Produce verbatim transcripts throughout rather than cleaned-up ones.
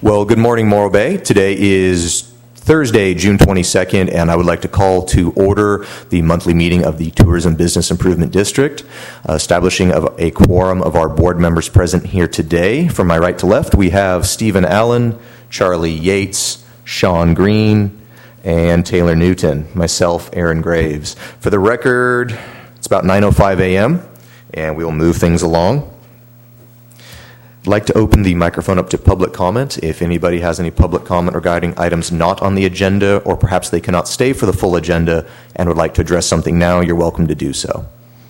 Well, good morning, Morro Bay. Today is Thursday, June twenty-second, and I would like to call to order the monthly meeting of the Tourism Business Improvement District, uh, establishing of a quorum of our board members present here today. From my right to left, we have Stephen Allen, Charlie Yates, Sean Green, and Taylor Newton, myself, Aaron Graves. For the record, it's about nine oh five a.m., and we will move things along. I'd like to open the microphone up to public comment. If anybody has any public comment regarding items not on the agenda, or perhaps they cannot stay for the full agenda and would like to address something now, you're welcome to do so.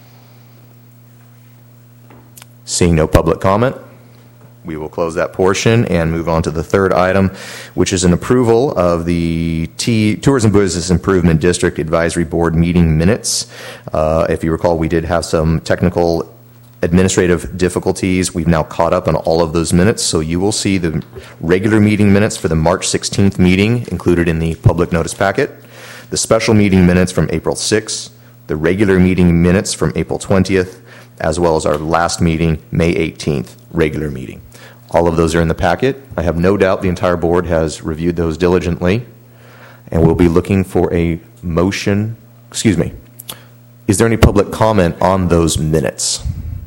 Seeing no public comment, we will close that portion and move on to the third item, which is an approval of the T- Tourism Business Improvement District Advisory Board meeting minutes. Uh, if you recall, we did have some technical administrative difficulties. We've now caught up on all of those minutes, so you will see the regular meeting minutes for the March sixteenth meeting included in the public notice packet, the special meeting minutes from April sixth, the regular meeting minutes from April twentieth, as well as our last meeting, May eighteenth, regular meeting. All of those are in the packet. I have no doubt the entire board has reviewed those diligently, and we'll be looking for a motion. Excuse me. Is there any public comment on those minutes?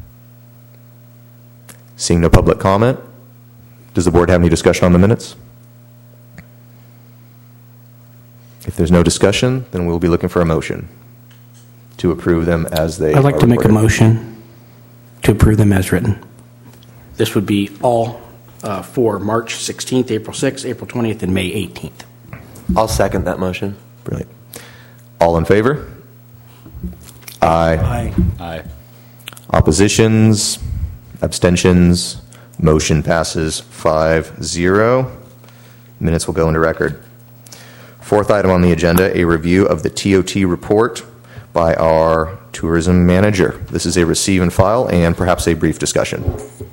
Seeing no public comment, does the board have any discussion on the minutes? If there's no discussion, then we'll be looking for a motion to approve them as they I'd like are to make a reported. motion to approve them as written. This would be all uh, for March sixteenth, April sixth, April twentieth, and May eighteenth. I'll second that motion. Brilliant. All in favor? Aye. Aye. Aye. Oppositions? Abstentions? Motion passes five zero. Minutes will go into record. Fourth item on the agenda, a review of the T O T report by our tourism manager. This is a receive and file and perhaps a brief discussion.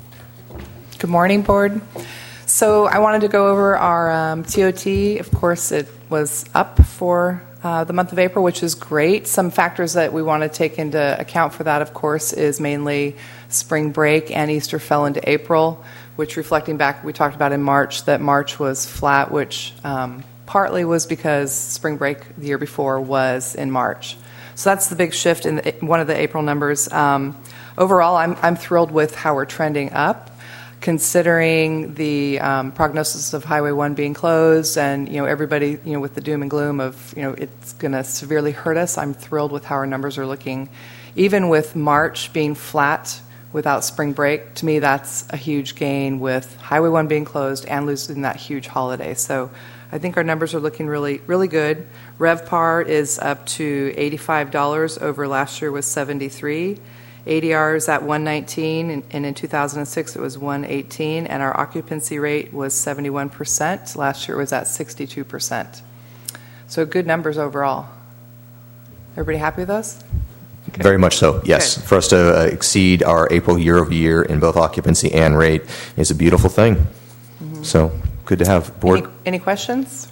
Good morning, board. So I wanted to go over our um, T O T. Of course, it was up for uh, the month of April, which is great. Some factors that we want to take into account for that, of course, is mainly spring break and Easter fell into April, which, reflecting back, we talked about in March that March was flat, which um, partly was because spring break the year before was in March. So that's the big shift in the, one of the April numbers. Um, overall, I'm, I'm thrilled with how we're trending up, considering the um, prognosis of Highway one being closed and, you know, everybody, you know, with the doom and gloom of, you know, it's going to severely hurt us. I'm thrilled with how our numbers are looking. Even with March being flat without spring break, to me, that's a huge gain with Highway one being closed and losing that huge holiday. So I think our numbers are looking really, really good. RevPAR is up to eighty-five dollars over last year was seventy-three dollars. A D R is at one nineteen, and, and in two thousand six it was one eighteen, and our occupancy rate was seventy-one percent. Last year it was at sixty-two percent. So good numbers overall. Everybody happy with us? Okay. Very much so, yes. Okay. For us to uh, exceed our April year over year in both occupancy and rate is a beautiful thing. Mm-hmm. So good to have board. Any, any questions?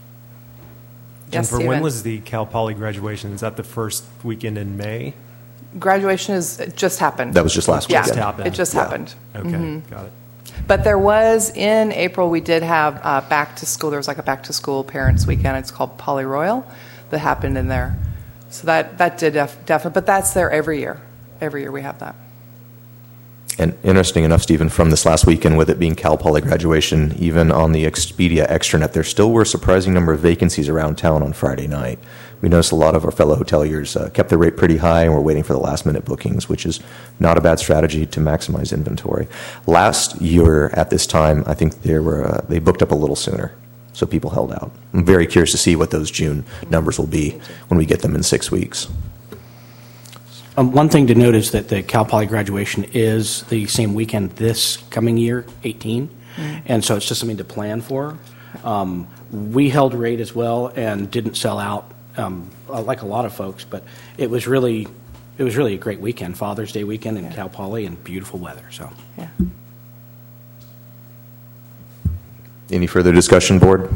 Jennifer, yes, when was the Cal Poly graduation? Is that the first weekend in May? Graduation is it just happened. That was just last yeah, weekend. Just happened. It just Yeah. happened. Okay, Mm-hmm. got it. But there was, in April, we did have uh, back to school. There was like a back to school parents weekend. It's called Poly Royal that happened in there. So that, that did def- definitely, but that's there every year. Every year we have that. And interesting enough, Stephen, from this last weekend, with it being Cal Poly graduation, even on the Expedia extranet, there still were a surprising number of vacancies around town on Friday night. We noticed a lot of our fellow hoteliers uh, kept their rate pretty high and were waiting for the last-minute bookings, which is not a bad strategy to maximize inventory. Last year at this time, I think there were uh, they booked up a little sooner, so people held out. I'm very curious to see what those June numbers will be when we get them in six weeks. Um, one thing to note is that the Cal Poly graduation is the same weekend this coming year, eighteen, mm-hmm. and so it's just something to plan for. Um, we held rate as well and didn't sell out um, like a lot of folks, but it was really it was really a great weekend, Father's Day weekend in yeah. Cal Poly, and beautiful weather. So, yeah. Any further discussion, board?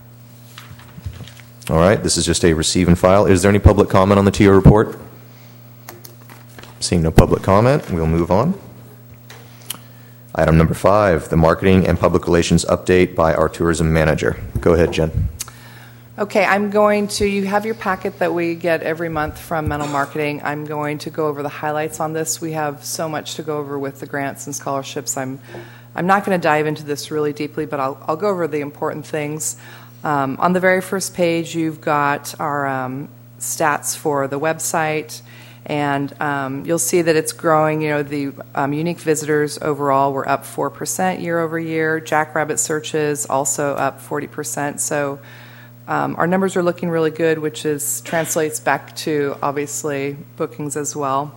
All right, this is just a receive and file. Is there any public comment on the T O report? Seeing no public comment, we'll move on. Item number five, the marketing and public relations update by our tourism manager. Go ahead, Jen. Okay, I'm going to, you have your packet that we get every month from Mental Marketing. I'm going to go over the highlights on this. We have so much to go over with the grants and scholarships. I'm I'm not going to dive into this really deeply, but I'll, I'll go over the important things. Um, on the very first page, you've got our um, stats for the website, and um, you'll see that it's growing. You know, the um, unique visitors overall were up four percent year over year. Jackrabbit searches also up forty percent. So um, our numbers are looking really good, which is translates back to, obviously, bookings as well.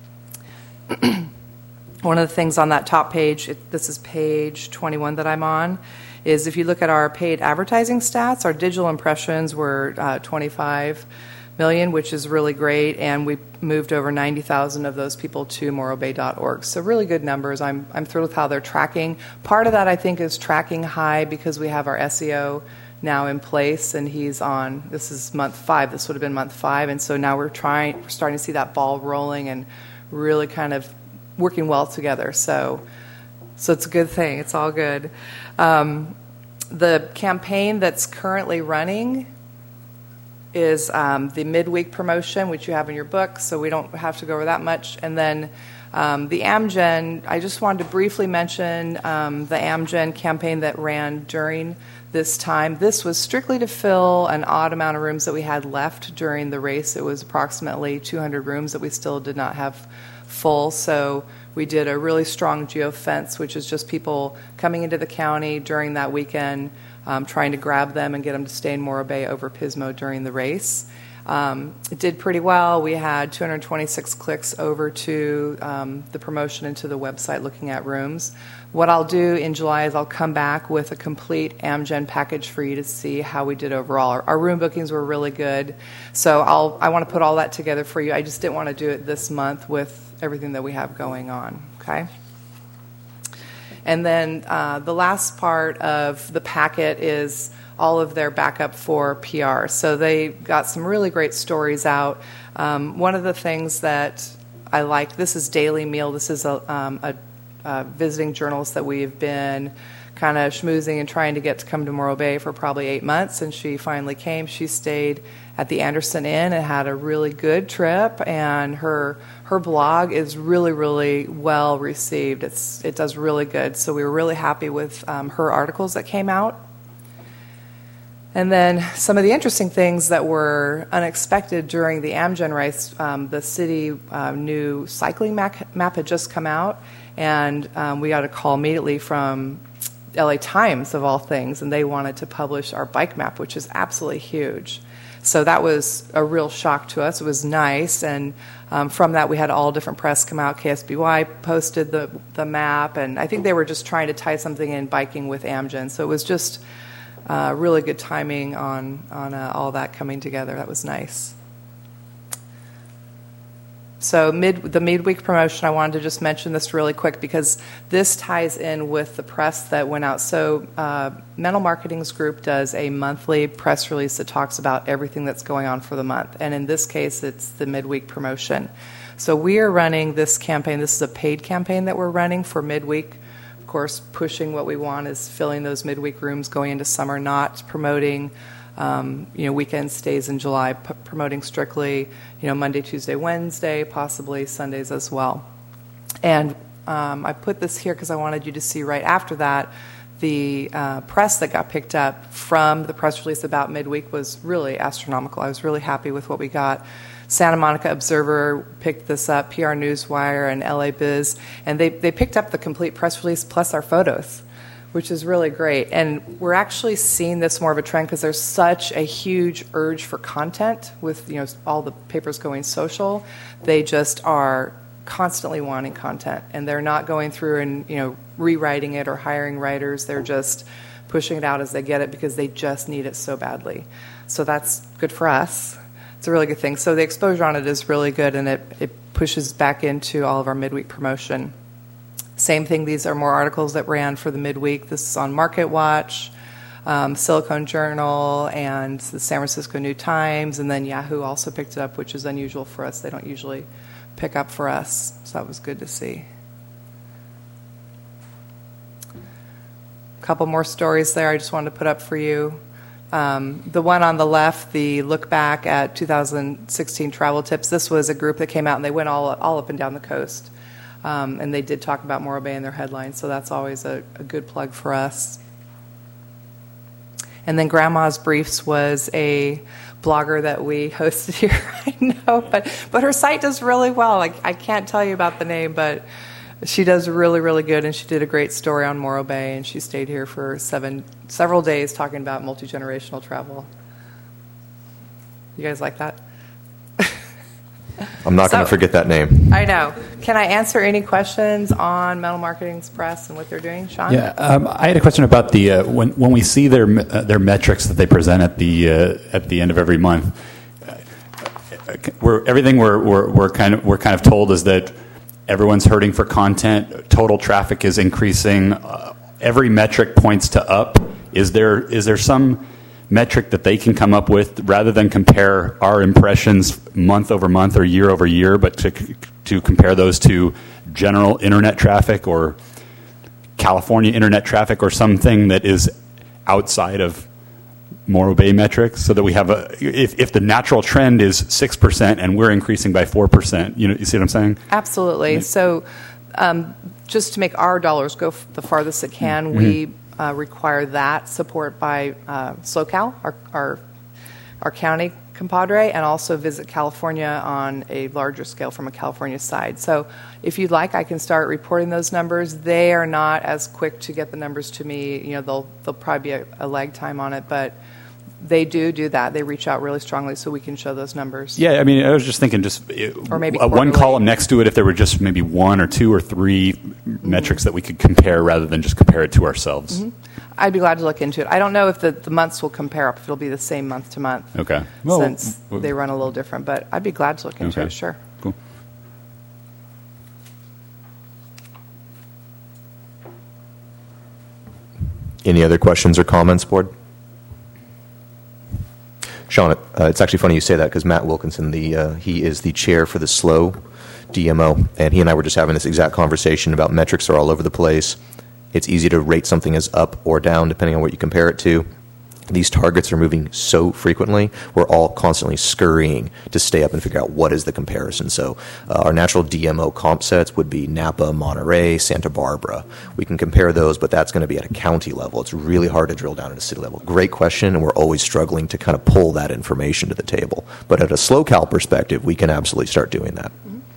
One of the things on that top page, it, this is page twenty-one that I'm on, is if you look at our paid advertising stats, our digital impressions were uh, twenty-five million, which is really great, and we moved over ninety thousand of those people to morro bay dot org. So really good numbers. I'm, I'm thrilled with how they're tracking. Part of that, I think, is tracking high because we have our S E O now in place, and he's on, this is month five. This would have been month five, and so now we're trying, we're starting to see that ball rolling and really kind of working well together. So so it's a good thing. It's all good. Um, the campaign that's currently running is um, the midweek promotion, which you have in your book, so we don't have to go over that much. And then um, the Amgen, I just wanted to briefly mention um, the Amgen campaign that ran during this time. This was strictly to fill an odd amount of rooms that we had left during the race. It was approximately two hundred rooms that we still did not have full, so we did a really strong geofence, which is just people coming into the county during that weekend, um, trying to grab them and get them to stay in Morro Bay over Pismo during the race. Um, it did pretty well. We had two hundred twenty-six clicks over to um, the promotion and to the website looking at rooms. What I'll do in July is I'll come back with a complete Amgen package for you to see how we did overall. Our, our room bookings were really good, so I'll, I want to put all that together for you. I just didn't want to do it this month with everything that we have going on, okay? And then uh, the last part of the packet is all of their backup for P R. So they got some really great stories out. Um, one of the things that I like, this is Daily Meal. This is a, um, a, a visiting journalist that we've been kind of schmoozing and trying to get to come to Morro Bay for probably eight months, and she finally came. She stayed at the Anderson Inn and had a really good trip, and her her blog is really, really well received. It's it does really good, so we were really happy with um, her articles that came out. And then some of the interesting things that were unexpected during the Amgen race, um, the city uh, new cycling map, map had just come out, and um, we got a call immediately from L A Times, of all things, and they wanted to publish our bike map, which is absolutely huge. So that was a real shock to us. It was nice, and um, from that we had all different press come out. K S B Y posted the, the map, and I think they were just trying to tie something in biking with Amgen. So it was just uh, really good timing on, on uh, all that coming together. That was nice. So mid, the midweek promotion, I wanted to just mention this really quick because this ties in with the press that went out. So uh, Mental Marketing's group does a monthly press release that talks about everything that's going on for the month. And in this case, it's the midweek promotion. So we are running this campaign. This is a paid campaign that we're running for midweek. Of course, pushing what we want is filling those midweek rooms going into summer, not promoting Um, you know, weekend stays in July, p- promoting strictly, you know, Monday, Tuesday, Wednesday, possibly Sundays as well. And um, I put this here because I wanted you to see right after that the uh, press that got picked up from the press release about midweek was really astronomical. I was really happy with what we got. Santa Monica Observer picked this up, P R Newswire, and L A Biz, and they, they picked up the complete press release plus our photos, which is really great. And we're actually seeing this more of a trend because there's such a huge urge for content with, you know, all the papers going social. They just are constantly wanting content, and they're not going through and, you know, rewriting it or hiring writers. They're just pushing it out as they get it because they just need it so badly. So that's good for us. It's a really good thing. So the exposure on it is really good, and it, it pushes back into all of our midweek promotion. Same thing, these are more articles that ran for the midweek. This is on Market Watch, um, Silicon Journal, and the San Francisco New Times, and then Yahoo also picked it up, which is unusual for us. They don't usually pick up for us, so that was good to see. couple more stories there I just wanted to put up for you. Um, the one on the left, the look back at two thousand sixteen travel tips, this was a group that came out and they went all, all up and down the coast. Um, and they did talk about Morro Bay in their headlines, so that's always a, a good plug for us. And then Grandma's Briefs was a blogger that we hosted here. I know, but, but her site does really well. Like, I can't tell you about the name, but she does really, really good, and she did a great story on Morro Bay, and she stayed here for seven several days talking about multi-generational travel. You guys like that? I'm not going to So- forget that name. I know. Can I answer any questions on Metal Marketing Express and what they're doing, Sean? Yeah, um, I had a question about the uh, when when we see their uh, their metrics that they present at the uh, at the end of every month. Uh, we're, everything we're, we're we're kind of we're kind of told is that everyone's hurting for content. Total traffic is increasing. Uh, every metric points to up. Is there is there some metric that they can come up with rather than compare our impressions month over month or year over year, but to to compare those to general internet traffic or California internet traffic or something that is outside of Morro Bay metrics, so that we have a if, if the natural trend is six percent and we're increasing by four percent, you know, you see what I'm saying? Absolutely. So um, just to make our dollars go f- the farthest it can, mm-hmm. we uh, require that support by uh, SoCal, our, our our county compadre, and also Visit California on a larger scale from a California side. So if you'd like, I can start reporting those numbers. They are not as quick to get the numbers to me. You know, they'll they'll probably be a, a lag time on it, but they do do that. They reach out really strongly so we can show those numbers. Yeah, I mean, I was just thinking just Or maybe uh, one quarterly. column next to it if there were just maybe one or two or three mm-hmm. metrics that we could compare rather than just compare it to ourselves. Mm-hmm. I'd be glad to look into it. I don't know if the, the months will compare up, if it'll be the same month to month. Okay. Well, since well, they run a little different, but I'd be glad to look into okay. it, sure. Cool. Any other questions or comments, board? Sean, uh, it's actually funny you say that because Matt Wilkinson, the uh, he is the chair for the SLOW D M O, and he and I were just having this exact conversation about metrics are all over the place. It's easy to rate something as up or down depending on what you compare it to. These targets are moving so frequently, we're all constantly scurrying to stay up and figure out what is the comparison. So uh, our natural D M O comp sets would be Napa, Monterey, Santa Barbara. We can compare those, but that's going to be at a county level. It's really hard to drill down at a city level. Great question, and we're always struggling to kind of pull that information to the table. But at a SlowCal perspective, we can absolutely start doing that.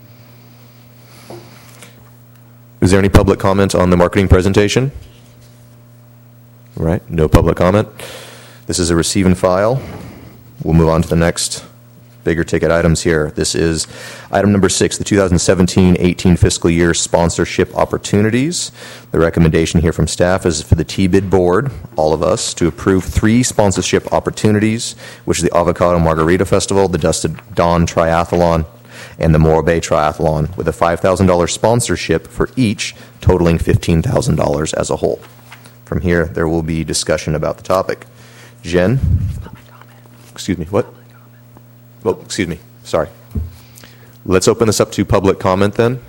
Is there any public comment on the marketing presentation? All right, no public comment. This is a receive and file. We'll move on to the next bigger ticket items here. This is item number six, the two thousand seventeen eighteen fiscal year sponsorship opportunities. The recommendation here from staff is for the T B I D board, all of us, to approve three sponsorship opportunities, which is the Avocado Margarita Festival, the Dusted Dawn Triathlon, and the Morro Bay Triathlon, with a five thousand dollars sponsorship for each, totaling fifteen thousand dollars as a whole. From here, there will be discussion about the topic. Jen? Excuse me, what? Oh, excuse me, sorry. Let's open this up to public comment then.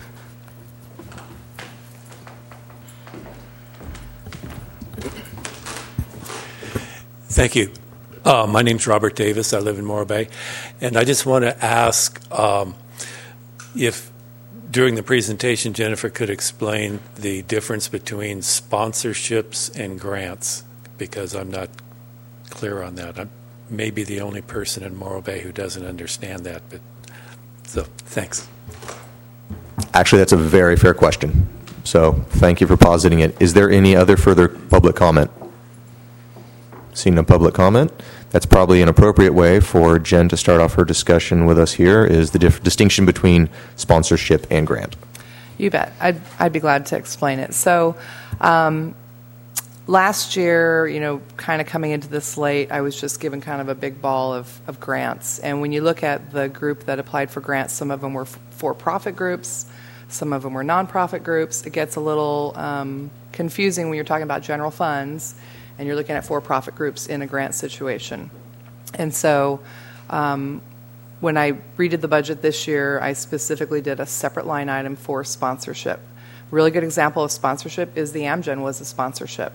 Thank you. Uh, my name's Robert Davis. I live in Morro Bay. And I just want to ask um, if during the presentation Jennifer could explain the difference between sponsorships and grants, because I'm not clear on that. I may be the only person in Morro Bay who doesn't understand that. But so, thanks. Actually, that's a very fair question. So thank you for positing it. Is there any other further public comment? Seeing no public comment, that's probably an appropriate way for Jen to start off her discussion with us here, is the dif- distinction between sponsorship and grant. You bet. I'd, I'd be glad to explain it. So um, last year, you know, kind of coming into this late, I was just given kind of a big ball of, of grants. And when you look at the group that applied for grants, some of them were for-profit groups, some of them were nonprofit groups. It gets a little um, confusing when you're talking about general funds and you're looking at for-profit groups in a grant situation. And so um, when I redid the budget this year, I specifically did a separate line item for sponsorship. Really good example of sponsorship is the Amgen was a sponsorship.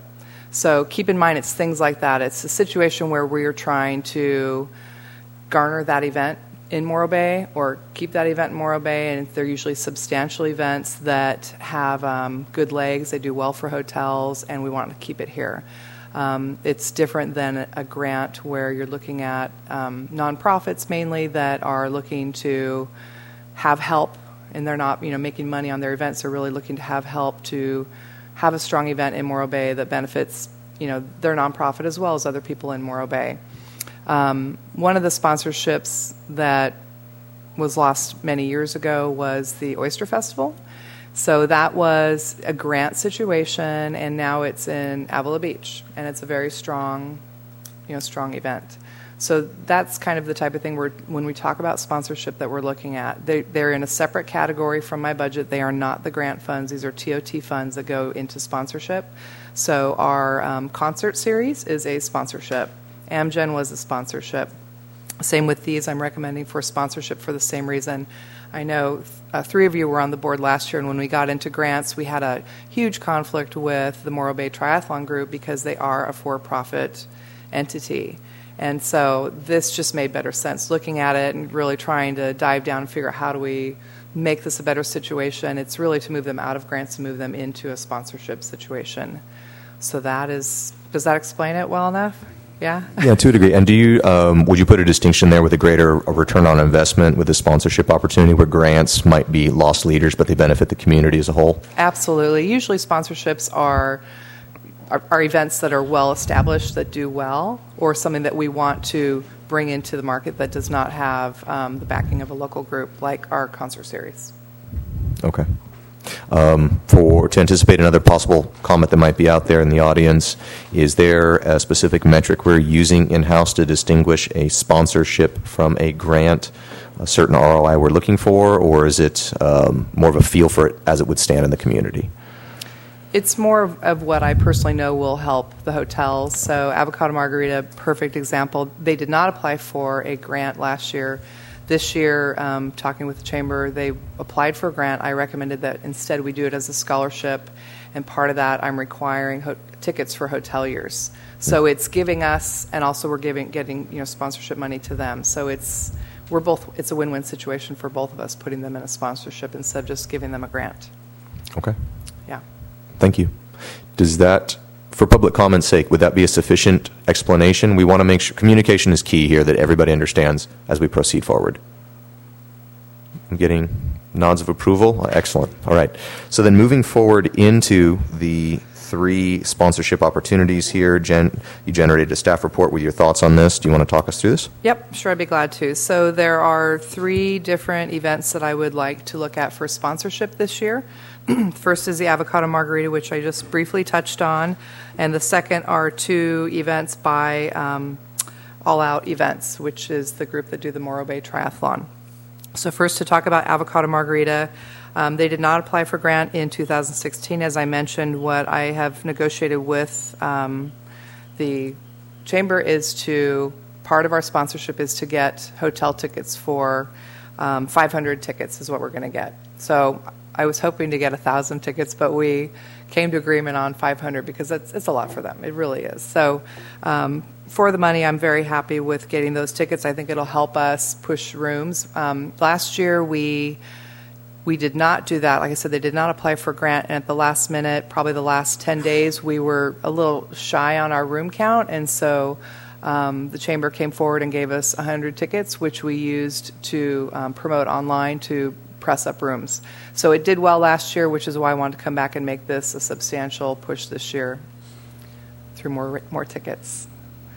So keep in mind, it's things like that. It's a situation where we're trying to garner that event in Morro Bay or keep that event in Morro Bay, and they're usually substantial events that have um, good legs. They do well for hotels, and we want to keep it here. Um, it's different than a grant where you're looking at um, nonprofits mainly that are looking to have help, and they're not, you know, making money on their events. They're really looking to have help to have a strong event in Morro Bay that benefits, you know, their nonprofit as well as other people in Morro Bay. Um, one of the sponsorships that was lost many years ago was the Oyster Festival. So that was a grant situation, and now it's in Avila Beach, and it's a very strong, you know, strong event. So that's kind of the type of thing where when we talk about sponsorship that we're looking at, they, they're in a separate category from my budget. They are not the grant funds. These are T O T funds that go into sponsorship. So our um, concert series is a sponsorship. Amgen was a sponsorship. Same with these. I'm recommending for sponsorship for the same reason. I know uh, three of you were on the board last year, and when we got into grants, we had a huge conflict with the Morro Bay Triathlon Group because they are a for-profit entity. And so this just made better sense. Looking at it and really trying to dive down and figure out how do we make this a better situation, it's really to move them out of grants and move them into a sponsorship situation. So that is, does that explain it well enough? Yeah? Yeah, to a degree. And do you, um, would you put a distinction there with a greater return on investment with the sponsorship opportunity where grants might be lost leaders, but they benefit the community as a whole? Absolutely. Usually sponsorships are, are, are events that are well established, that do well, or something that we want to bring into the market that does not have um, the backing of a local group like our concert series. Okay. Um, for to anticipate another possible comment that might be out there in the audience, is there a specific metric we're using in-house to distinguish a sponsorship from a grant, a certain R O I we're looking for, or is it um, more of a feel for it as it would stand in the community? It's more of what I personally know will help the hotels. So Avocado Margarita, perfect example. They did not apply for a grant last year. This year, um, talking with the Chamber, they applied for a grant. I recommended that instead we do it as a scholarship, and part of that I'm requiring ho- tickets for hoteliers. So it's giving us, and also we're giving getting you know sponsorship money to them. So it's we're both it's a win-win situation for both of us, putting them in a sponsorship instead of just giving them a grant. Okay. Yeah. Thank you. Does that, for public comment's sake, would that be a sufficient explanation? We want to make sure communication is key here, that everybody understands as we proceed forward. I'm getting nods of approval. Excellent. All right. So then moving forward into the three sponsorship opportunities here. Jen, you generated a staff report with your thoughts on this. Do you want to talk us through this? Yep, sure, I'd be glad to. So there are three different events that I would like to look at for sponsorship this year. First is the Avocado Margarita, which I just briefly touched on, and the second are two events by um, All Out Events, which is the group that do the Morro Bay Triathlon. So first to talk about Avocado Margarita, um, they did not apply for grant in two thousand sixteen. As I mentioned, what I have negotiated with um, the Chamber is to, part of our sponsorship is to get hotel tickets for um, five hundred tickets is what we're going to get. So I was hoping to get one thousand tickets, but we came to agreement on five hundred because it's, it's a lot for them. It really is. So um, for the money, I'm very happy with getting those tickets. I think it'll help us push rooms. Um, last year, we we did not do that. Like I said, they did not apply for a grant, and at the last minute, probably the last ten days, we were a little shy on our room count, and so um, the Chamber came forward and gave us one hundred tickets, which we used to um, promote online to press up rooms. So it did well last year, which is why I wanted to come back and make this a substantial push this year through more more tickets.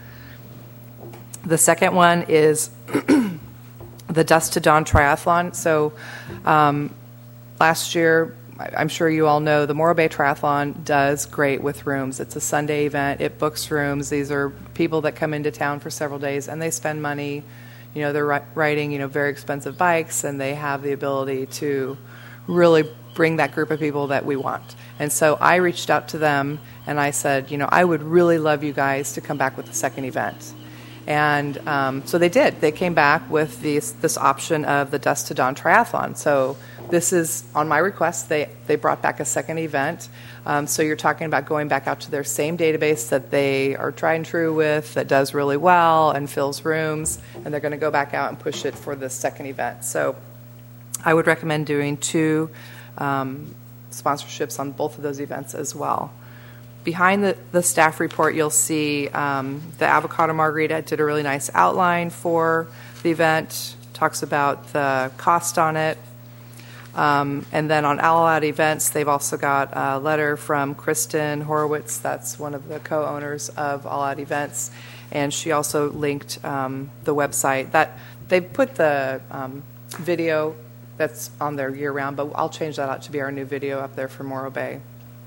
The second one is the Dusk to Dawn Triathlon. So um, last year, I'm sure you all know, the Morro Bay Triathlon does great with rooms. It's a Sunday event. It books rooms. These are people that come into town for several days, and they spend money. You know, they're riding, you know, very expensive bikes, and they have the ability to really bring that group of people that we want. And so I reached out to them, and I said, you know, I would really love you guys to come back with a second event. And um, so they did. They came back with this, this option of the Dusk to Dawn Triathlon. So this is on my request. They they brought back a second event. Um, so you're talking about going back out to their same database that they are tried and true with, that does really well and fills rooms, and they're going to go back out and push it for this second event. So I would recommend doing two um, sponsorships on both of those events as well. Behind the, the staff report, you'll see um, the Avocado Margarita did a really nice outline for the event, talks about the cost on it. Um, and then on All Out Events, they've also got a letter from Kristen Horowitz, that's one of the co-owners of All Out Events, and she also linked um, the website. That they put the um, video that's on there year-round, but I'll change that out to be our new video up there for Morro Bay.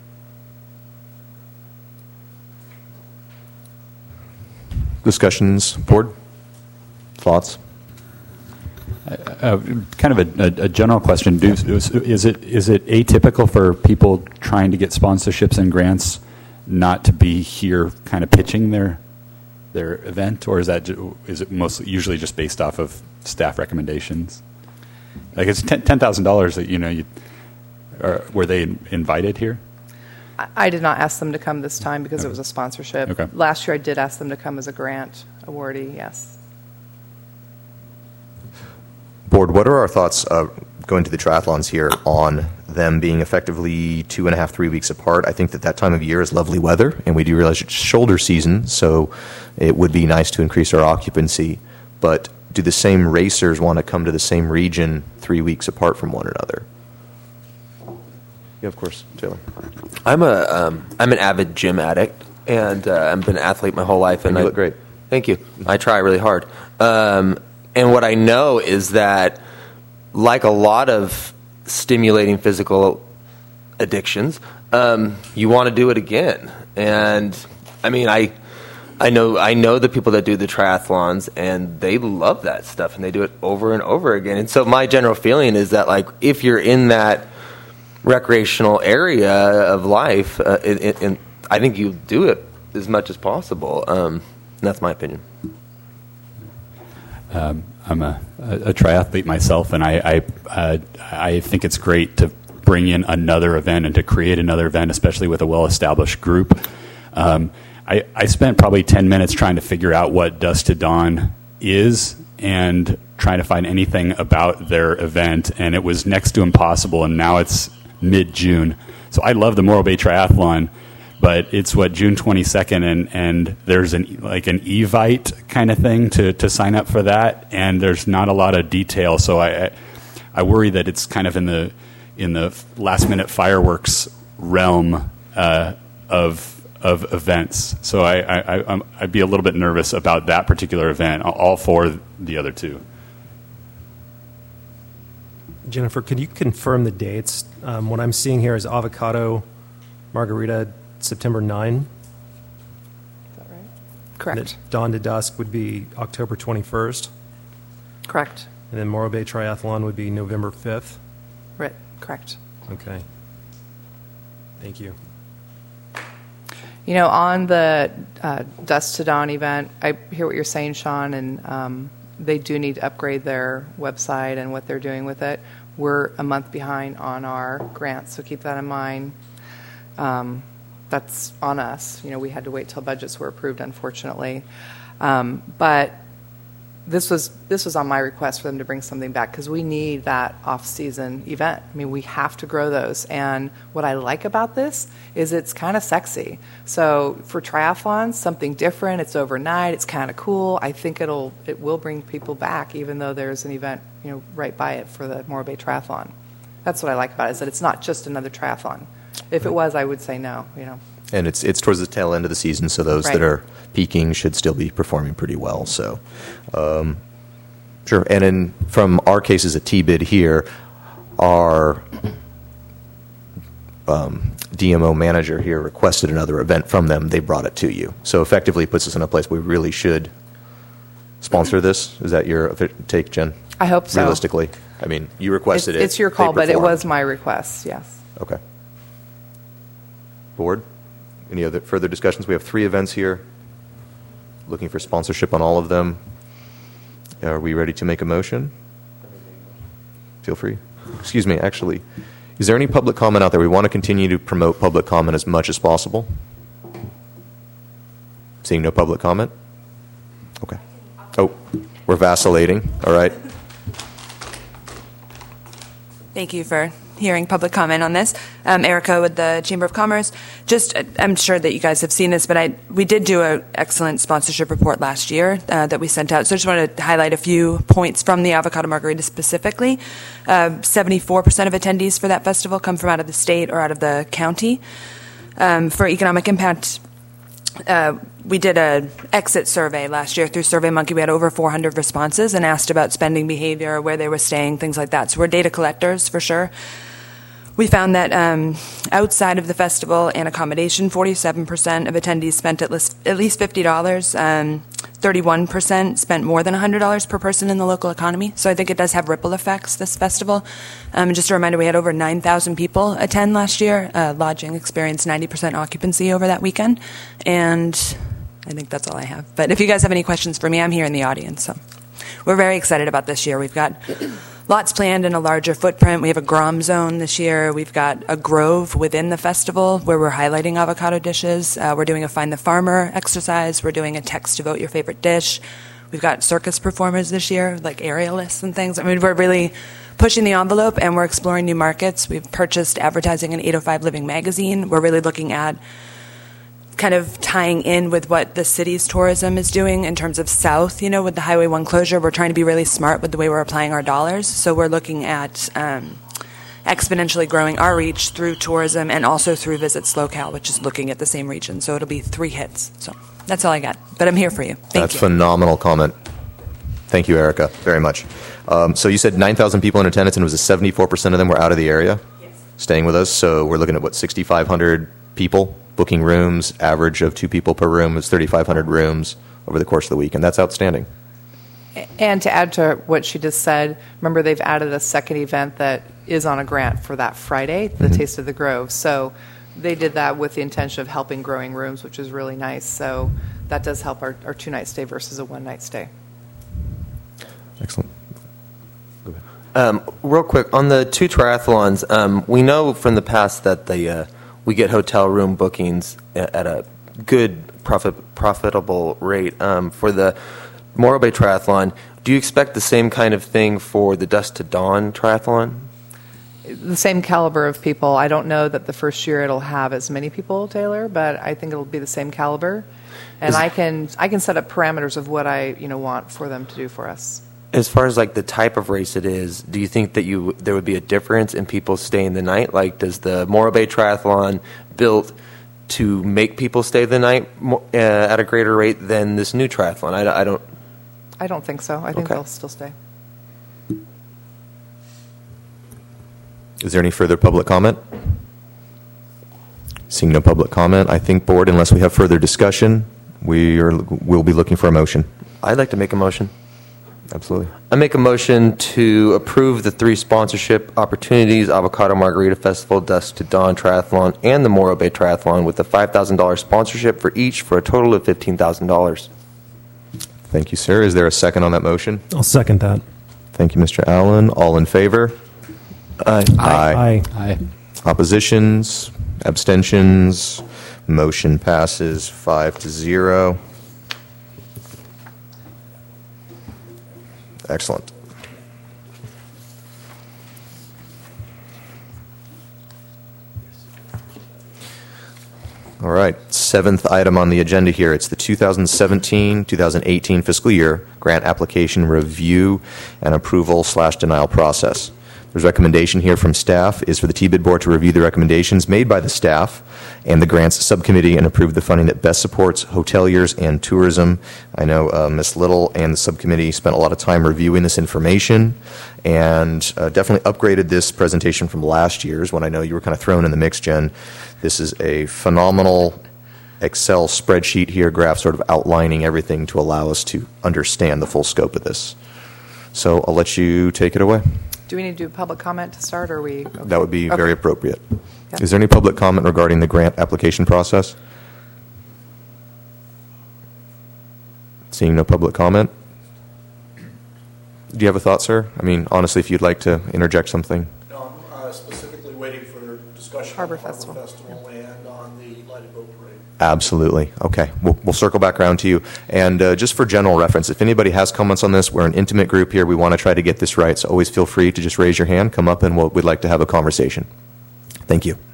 Discussions, board? Thoughts? Uh, kind of a, a, a general question. Do, is it is it atypical for people trying to get sponsorships and grants not to be here kind of pitching their their event, or is that ju- is it mostly usually just based off of staff recommendations? Like it's ten thousand dollars that you know you or were they invited here? I, I did not ask them to come this time because Okay. it was a sponsorship. Okay. Last year I did ask them to come as a grant awardee, yes. Board, what are our thoughts uh, going to the triathlons here on them being effectively two and a half, three weeks apart? I think that that time of year is lovely weather, and we do realize it's shoulder season, so it would be nice to increase our occupancy. But do the same racers want to come to the same region three weeks apart from one another? Yeah, of course, Taylor. I'm a um, I'm an avid gym addict, and uh, I've been an athlete my whole life. And And you I, look great. Thank you. I try really hard. Um, and what I know is that, like a lot of stimulating physical addictions, um, you want to do it again. And I mean, I I know I know the people that do the triathlons, and they love that stuff, and they do it over and over again. And so my general feeling is that, like, if you're in that recreational area of life, uh, it, it, and I think you do it as much as possible. Um, that's my opinion. Um, I'm a, a, a triathlete myself, and I I, uh, I think it's great to bring in another event and to create another event, especially with a well-established group. Um, I, I spent probably ten minutes trying to figure out what Dusk to Dawn is and trying to find anything about their event, and it was next to impossible, and now it's mid-June. So I love the Morro Bay Triathlon, but it's what, June twenty-second, and, and there's an like an Evite kind of thing to, to sign up for that, and there's not a lot of detail. So I, I I worry that it's kind of in the in the last minute fireworks realm uh, of of events. So I, I, I I'd be a little bit nervous about that particular event. All for the other two. Jennifer, could you confirm the dates? Um, what I'm seeing here is Avocado Margarita, September ninth. Is that right? Correct. Dawn to Dusk would be October twenty-first. Correct. And then Morro Bay Triathlon would be November fifth. Right. Correct. Okay. Thank you. You know, on the uh, Dusk to Dawn event, I hear what you're saying, Sean, and um, they do need to upgrade their website and what they're doing with it. We're a month behind on our grants, so keep that in mind. Um, that's on us. You know, we had to wait till budgets were approved, unfortunately. Um, but this was this was on my request for them to bring something back because we need that off-season event. I mean, we have to grow those. And what I like about this is it's kind of sexy. So for triathlons, something different. It's overnight. It's kind of cool. I think it'll it will bring people back, even though there's an event, you know, right by it for the Morro Bay Triathlon. That's what I like about it, is that it's not just another triathlon. If it was, I would say no. You know. And it's it's towards the tail end of the season, so those Right. that are peaking should still be performing pretty well. So, um, sure. And in from our cases at T-Bid here, our um, D M O manager here requested another event from them. They brought it to you. So effectively, it puts us in a place we really should sponsor this. Is that your take, Jen? I hope so. Realistically, I mean, you It's, requested it. it's your They call, but it performed. was my request. Yes. Okay. Board, any other further discussions? We have three events here. Looking for sponsorship on all of them. Are we ready to make a motion? Feel free. excuse me, actually, is there any public comment out there? We want to continue to promote public comment as much as possible. Seeing no public comment? Okay. Oh, we're vacillating. All right. Thank you for hearing public comment on this. Um, Erica with the Chamber of Commerce. Just, uh, I'm sure that you guys have seen this, but I we did do an excellent sponsorship report last year uh, that we sent out. So I just wanted to highlight a few points from the Avocado Margarita specifically. Uh, seventy-four percent of attendees for that festival come from out of the state or out of the county. Um, for economic impact, Uh, we did an exit survey last year through SurveyMonkey. We had over four hundred responses and asked about spending behavior, where they were staying, things like that. So we're data collectors for sure. We found that um, outside of the festival and accommodation, forty-seven percent of attendees spent at least, at least fifty dollars. Um, thirty-one percent spent more than one hundred dollars per person in the local economy. So I think it does have ripple effects, this festival. Um, just a reminder, we had over nine thousand people attend last year. Uh, lodging experienced ninety percent occupancy over that weekend. And I think that's all I have. But if you guys have any questions for me, I'm here in the audience. So we're very excited about this year. We've got lots planned in a larger footprint. We have a Grom zone this year. We've got a grove within the festival where we're highlighting avocado dishes. Uh, we're doing a Find the Farmer exercise. We're doing a text to vote your favorite dish. We've got circus performers this year, like aerialists and things. I mean, we're really pushing the envelope, and we're exploring new markets. We've purchased advertising in eight oh five Living magazine. We're really looking at kind of tying in with what the city's tourism is doing in terms of south, you know, with the Highway one closure. We're trying to be really smart with the way we're applying our dollars. So we're looking at um, exponentially growing our reach through tourism and also through Visit SlowCal, which is looking at the same region. So it'll be three hits. So that's all I got. But I'm here for you. Thank That's you. phenomenal comment. Thank you, Erica, very much. Um, so you said nine thousand people in attendance, and it was a seventy-four percent of them were out of the area? Yes. Staying with us. So we're looking at, what, sixty-five hundred people booking rooms, average of two people per room is thirty-five hundred rooms over the course of the week, and that's outstanding. And to add to what she just said, remember they've added a second event that is on a grant for that Friday, the Mm-hmm. Taste of the Grove. So they did that with the intention of helping growing rooms, which is really nice. So that does help our, our two-night stay versus a one-night stay. Excellent. Um, real quick, on the two triathlons, um, we know from the past that the uh, we get hotel room bookings at, at a good profit, profitable rate. Um, for the Morro Bay Triathlon, do you expect the same kind of thing for the Dusk to Dawn Triathlon? The same caliber of people. I don't know that the first year it'll have as many people, Taylor, but I think it'll be the same caliber. And Is- I can I can set up parameters of what I you know want for them to do for us. As far as like the type of race it is, do you think that you there would be a difference in people staying the night? Like, does the Morro Bay Triathlon built to make people stay the night mo- uh, at a greater rate than this new triathlon? I, I don't. I don't think so. I think Okay. they'll still stay. Is there any further public comment? Seeing no public comment, I think, board, unless we have further discussion, we are, we'll be looking for a motion. I'd like to make a motion. Absolutely. I make a motion to approve the three sponsorship opportunities: Avocado Margarita Festival, Dusk to Dawn Triathlon, and the Morro Bay Triathlon, with a five thousand dollars sponsorship for each, for a total of fifteen thousand dollars. Thank you, sir. Is there a second on that motion? I'll second that. Thank you, Mister Allen. All in favor? Aye. Aye. Aye. Oppositions? Abstentions? Motion passes five to zero. Excellent. All right, seventh item on the agenda here. It's the two thousand seventeen two thousand eighteen fiscal year grant application review and approval slash denial process. There's a recommendation here from staff is for the T B I D board to review the recommendations made by the staff and the grants subcommittee and approve the funding that best supports hoteliers and tourism. I know uh, Miz Little and the subcommittee spent a lot of time reviewing this information and uh, definitely upgraded this presentation from last year's when I know you were kind of thrown in the mix, Jen. This is a phenomenal Excel spreadsheet here, graph sort of outlining everything to allow us to understand the full scope of this. So I'll let you take it away. Do we need to do public comment to start, or are we? Okay. That would be Okay. very appropriate. Yeah. Is there any public comment regarding the grant application process? Seeing no public comment. Do you have a thought, sir? I mean, honestly, if you'd like to interject something. specifically waiting for discussion Harbor on the Harbor Festival. Festival and on the Lighted Boat Parade. Absolutely. Okay. We'll, we'll circle back around to you. And uh, just for general reference, if anybody has comments on this, we're an intimate group here. We want to try to get this right. So always feel free to just raise your hand, come up, and we'll, we'd like to have a conversation. Thank you.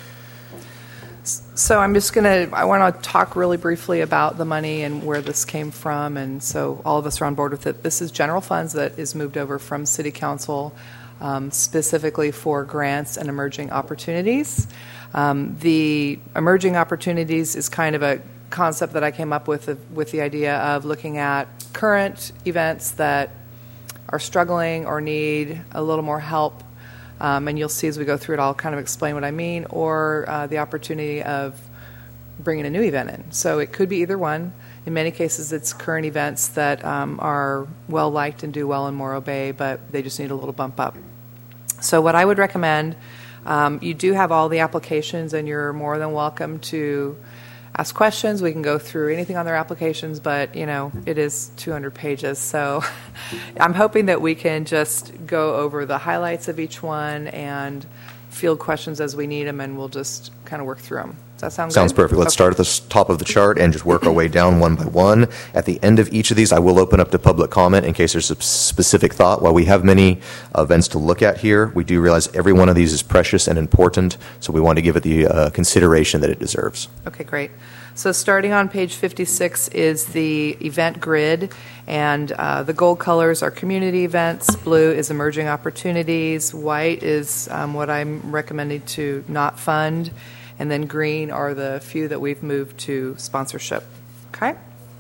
So I'm just going to, I want to talk really briefly about the money and where this came from, and so all of us are on board with it. This is general funds that is moved over from City Council um, specifically for grants and emerging opportunities. Um, the emerging opportunities is kind of a concept that I came up with, with the idea of looking at current events that are struggling or need a little more help. Um, and you'll see as we go through it, I'll kind of explain what I mean, or uh, the opportunity of bringing a new event in. So it could be either one. In many cases, it's current events that um, are well-liked and do well in Morro Bay, but they just need a little bump up. So what I would recommend, um, you do have all the applications, and you're more than welcome to ask questions. We can go through anything on their applications, but, you know, it is two hundred pages. So I'm hoping that we can just go over the highlights of each one and field questions as we need them, and we'll just kind of work through them. Does that sound good? Sounds perfect. Let's Okay. start at the s- top of the chart and just work our way down one by one. At the end of each of these, I will open up to public comment in case there's a specific thought. While we have many events to look at here, we do realize every one of these is precious and important, so we want to give it the uh, consideration that it deserves. Okay, great. So starting on page fifty-six is the event grid, and uh, the gold colors are community events, blue is emerging opportunities, white is um, what I'm recommending to not fund, and then green are the few that we've moved to sponsorship. Okay?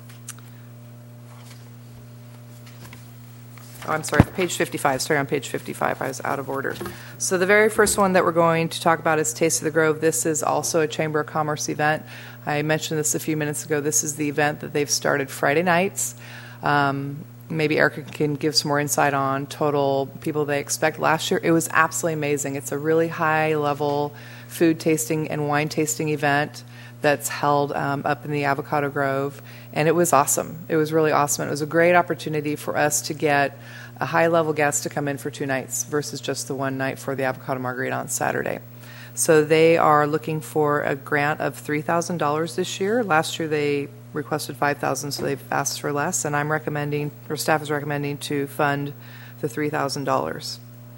Oh, I'm sorry, page fifty-five, starting on page fifty-five, I was out of order. So the very first one that we're going to talk about is Taste of the Grove. This is also a Chamber of Commerce event. I mentioned this a few minutes ago. This is the event that they've started Friday nights. Um, maybe Erica can give some more insight on total people they expect. Last year, it was absolutely amazing. It's a really high-level food tasting and wine tasting event that's held um, up in the Avocado Grove, and it was awesome. It was really awesome. It was a great opportunity for us to get a high-level guest to come in for two nights versus just the one night for the Avocado Margarita on Saturday. So they are looking for a grant of three thousand dollars this year. Last year they requested five thousand dollars, so they've asked for less, and I'm recommending, or staff is recommending, to fund the three thousand dollars.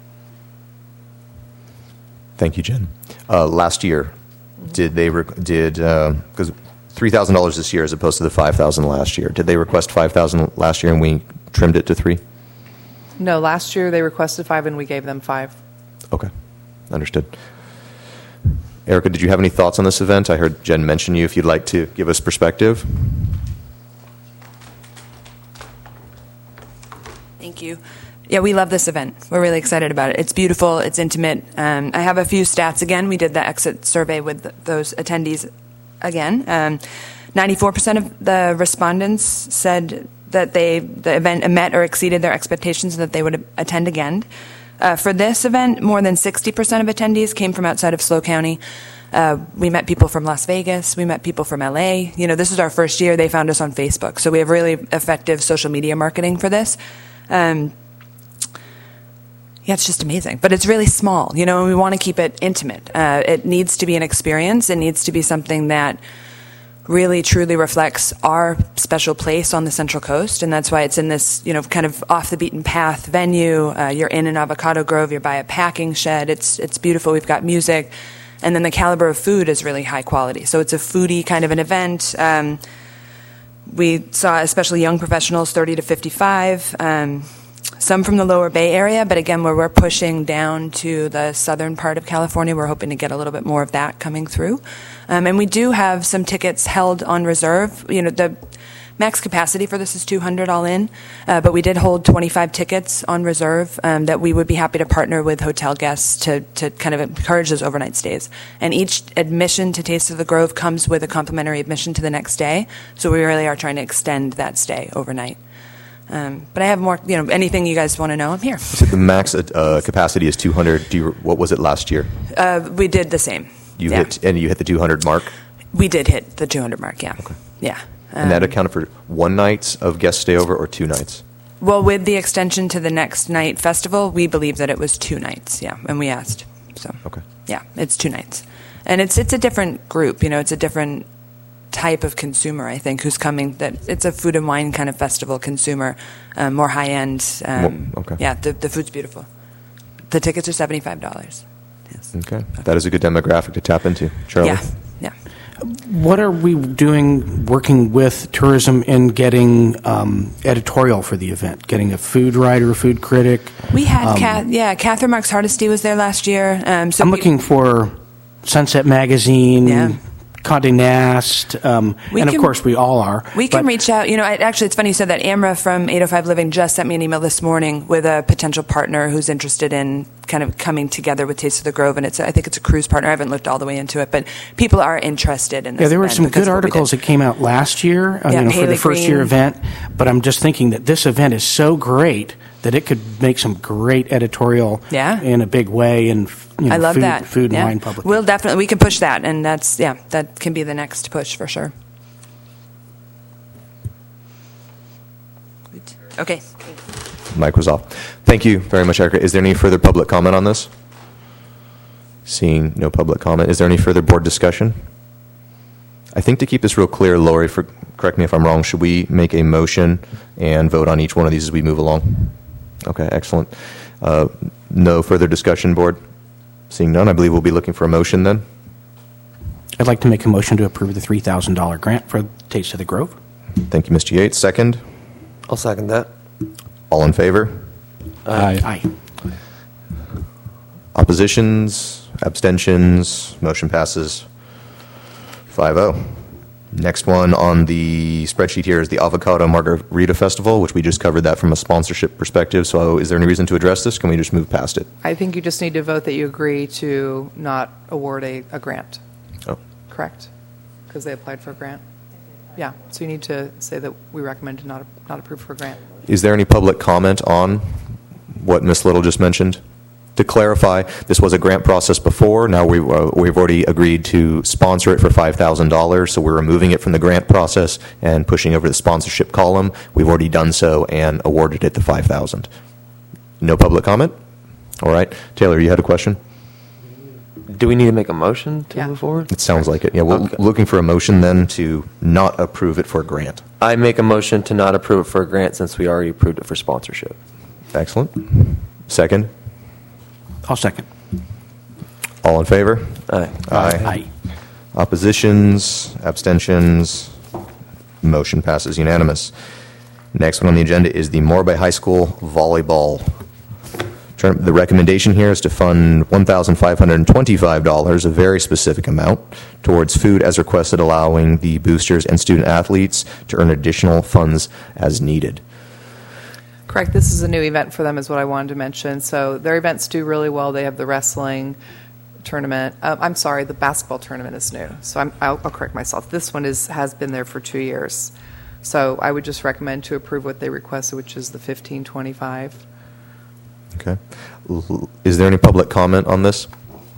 Thank you, Jen. Uh, last year, did they rec- did because three thousand dollars this year as opposed to the five thousand dollars last year? Did they request five thousand dollars last year and we trimmed it to three? No, last year they requested five and we gave them five. Okay, understood. Erica, did you have any thoughts on this event? I heard Jen mention you. If you'd like to give us perspective. Thank you. Yeah, we love this event. We're really excited about it. It's beautiful. It's intimate. Um, I have a few stats again. We did the exit survey with th- those attendees again. Um, ninety-four percent of the respondents said that they the event met or exceeded their expectations and that they would attend again. Uh, for this event, more than sixty percent of attendees came from outside of SLO County. Uh, we met people from Las Vegas. We met people from L A. You know, this is our first year. They found us on Facebook. So we have really effective social media marketing for this. Um, yeah, it's just amazing. But it's really small, you know, and we want to keep it intimate. Uh, it needs to be an experience. It needs to be something that really truly reflects our special place on the Central Coast, and that's why it's in this, you know, kind of off the beaten path venue. Uh, you're in an Avocado Grove, you're by a packing shed. It's it's beautiful. We've got music, and then the caliber of food is really high quality. So it's a foodie kind of an event. Um, we saw especially young professionals, thirty to fifty-five. Um, Some from the lower Bay Area, but again, where we're pushing down to the southern part of California, we're hoping to get a little bit more of that coming through. Um, and we do have some tickets held on reserve. You know, the max capacity for this is two hundred all in, uh, but we did hold twenty-five tickets on reserve um, that we would be happy to partner with hotel guests to, to kind of encourage those overnight stays. And each admission to Taste of the Grove comes with a complimentary admission to the next day, so we really are trying to extend that stay overnight. Um, but I have more, you know, anything you guys want to know, I'm here. So the max uh, capacity is two hundred. Do you, what was it last year? Uh, we did the same. You yeah. hit and you hit the two hundred mark. We did hit the two hundred mark. Yeah. Okay. Yeah. Um, And that accounted for one night of guest stay over or two nights? Well, with the extension to the next night festival, we believe that it was two nights. Yeah, and we asked. So Okay. yeah, it's two nights, and it's it's a different group. You know, it's a different type of consumer, I think, who's coming. That it's a food and wine kind of festival consumer, um, more high end. Um, Well, okay. Yeah, the the food's beautiful. The tickets are seventy five dollars. Yes. Okay. That is a good demographic to tap into. Charlie? Yeah. Yeah. What are we doing, working with tourism in getting um, editorial for the event? Getting a food writer, food critic? We had, Um, Kath, yeah, Catherine Marks Hardesty was there last year. Um, so I'm we- looking for Sunset Magazine, Yeah. Condé Nast, um, We and of can- course we all are. We can but- reach out. You know, I, actually, it's funny you said that. Amra from eight oh five Living just sent me an email this morning with a potential partner who's interested in kind of coming together with Taste of the Grove, and it's I think it's a cruise partner. I haven't looked all the way into it, but people are interested in this. Yeah, there were event some because good of what we articles did. that came out last year uh, Yeah, you know, for Haley the first year Green. event, but I'm just thinking that this event is so great that it could make some great editorial Yeah. in a big way and you know, I love food, that. food yeah. and wine publication. We'll definitely we can push that, and that's yeah, that can be the next push for sure. Okay. Mic was off. Thank you very much, Erica. Is there any further public comment on this? Seeing no public comment, is there any further board discussion? I think to keep this real clear, Lori, for, correct me if I'm wrong, should we make a motion and vote on each one of these as we move along? Okay, excellent. Uh, no further discussion, board? Seeing none, I believe we'll be looking for a motion then. I'd like to make a motion to approve the three thousand dollars grant for Taste of the Grove. Thank you, Mister Yates. Second? I'll second that. All in favor? Aye. Aye. Oppositions? Abstentions? Motion passes five oh. Next one on the spreadsheet here is the Avocado Margarita Festival, which we just covered that from a sponsorship perspective. So is there any reason to address this? Can we just move past it? I think you just need to vote that you agree to not award a, a grant, Oh, correct? Because they applied for a grant. Yeah, so you need to say that we recommend to not, not approve for a grant. is there any public comment on what Miz Little just mentioned? To clarify, this was a grant process before. Now we, uh, we've already agreed to sponsor it for five thousand dollars, so we're removing it from the grant process and pushing over the sponsorship column. We've already done so and awarded it the five thousand dollars. No public comment? All right. Taylor, you had a question? Do we need to make a motion to Yeah. move forward? It sounds like it. Yeah, we're Okay. looking for a motion then to not approve it for a grant. I make a motion to not approve it for a grant since we already approved it for sponsorship. Excellent. Second? I'll second. All in favor? Aye. Aye. Oppositions, abstentions, motion passes unanimous. Next one on the agenda is the Morebay High School volleyball. Term- The recommendation here is to fund one thousand five hundred twenty-five dollars, a very specific amount, towards food as requested, allowing the boosters and student athletes to earn additional funds as needed. Correct. This is a new event for them, is what I wanted to mention. So their events do really well. They have the wrestling tournament. Uh, I'm sorry, the basketball tournament is new. So I'm, I'll, I'll correct myself. This one is has been there for two years. So I would just recommend to approve what they requested, which is the fifteen twenty-five. Okay. L- Is there any public comment on this?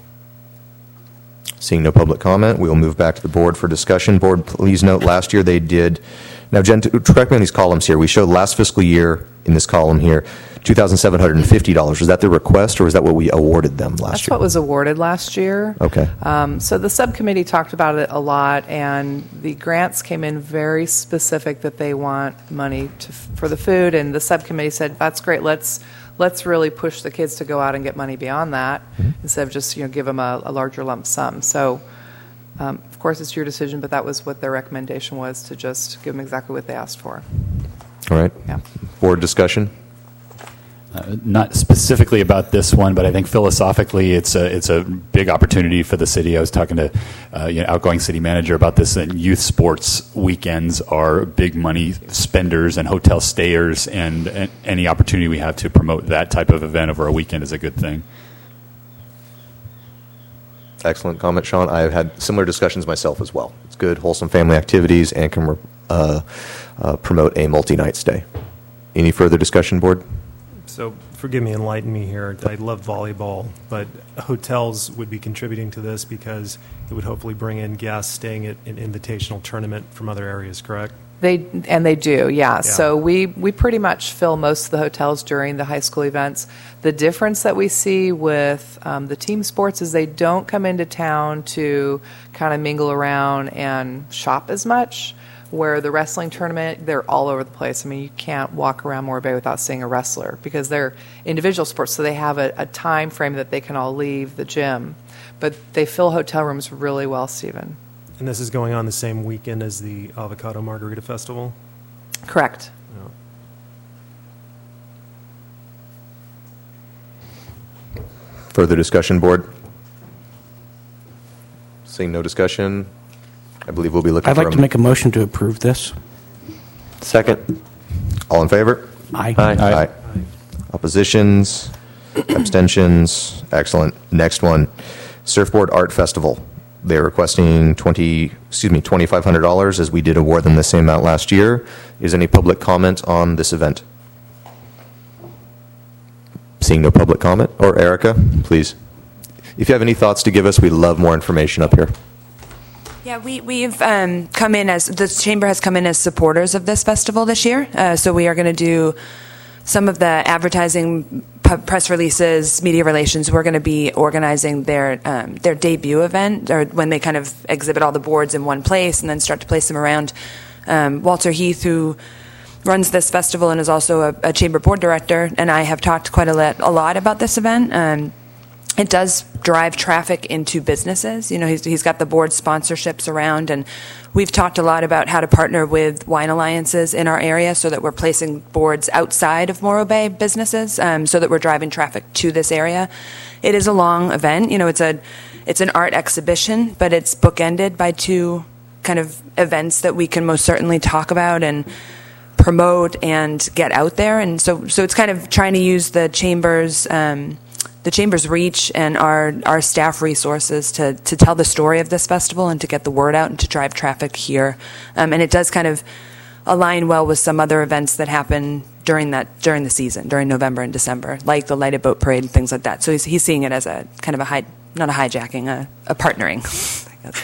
Seeing no public comment, we will move back to the board for discussion. Board, please note, last year they did, now Jen, to- correct me on these columns here, we showed last fiscal year in this column here, two thousand seven hundred fifty dollars. Was that the request, or was that what we awarded them last That's year? what was awarded last year. Okay. Um, so the subcommittee talked about it a lot, and the grants came in very specific that they want money to, for the food, and the subcommittee said, that's great, let's let's really push the kids to go out and get money beyond that Mm-hmm. instead of just you know give them a, a larger lump sum. So um, of course it's your decision, but that was what their recommendation was, to just give them exactly what they asked for. All right. Yeah. Board discussion? Uh, not specifically about this one, but I think philosophically, it's a it's a big opportunity for the city. I was talking to uh, you know, outgoing city manager about this. And youth sports weekends are big money spenders and hotel stayers, and, and any opportunity we have to promote that type of event over a weekend is a good thing. Excellent comment, Sean. I've had similar discussions myself as well. It's good, wholesome family activities and can uh, uh, promote a multi-night stay. Any further discussion, board? So forgive me, enlighten me here. I love volleyball, but hotels would be contributing to this because it would hopefully bring in guests staying at an invitational tournament from other areas, correct? They and they do, yeah. Yeah. So we we pretty much fill most of the hotels during the high school events. The difference that we see with um, the team sports is they don't come into town to kind of mingle around and shop as much. Where the wrestling tournament, they're all over the place. I mean, you can't walk around Morro Bay without seeing a wrestler because they're individual sports, so they have a, a time frame that they can all leave the gym. But they fill hotel rooms really well, Stephen. And this is going on the same weekend as the Avocado Margarita Festival? Correct. Yeah. Further discussion, board? Seeing no discussion, I believe we'll be looking I'd for like a- to make a motion to approve this. Second. All in favor? Aye. Aye. Aye. Oppositions? Abstentions? Excellent. Next one, Surfboard Art Festival. They're requesting twenty, excuse me, twenty-five hundred dollars, as we did award them the same amount last year. Is any public comment on this event? Seeing no public comment, or Erica, please. If you have any thoughts to give us, we'd love more information up here. Yeah, we, we've um, come in as, the Chamber has come in as supporters of this festival this year. Uh, so we are going to do some of the advertising, pu- press releases, media relations. We're going to be organizing their um, their debut event, or when they kind of exhibit all the boards in one place and then start to place them around. Um, Walter Heath, who runs this festival and is also a, a Chamber board director, and I have talked quite a lot, a lot about this event. Um, It does drive traffic into businesses. You know, he's, he's got the board sponsorships around, and we've talked a lot about how to partner with wine alliances in our area so that we're placing boards outside of Morro Bay businesses, um, so that we're driving traffic to this area. It is a long event. You know, it's a it's an art exhibition, but it's bookended by two kind of events that we can most certainly talk about and promote and get out there. And so, so it's kind of trying to use the Chamber's um, the Chamber's reach and our, our staff resources to, to tell the story of this festival and to get the word out and to drive traffic here. Um, and it does kind of align well with some other events that happen during that during the season, during November and December, like the Lighted Boat Parade and things like that. So he's, he's seeing it as a kind of a high, not a hijacking, a, a partnering, I guess.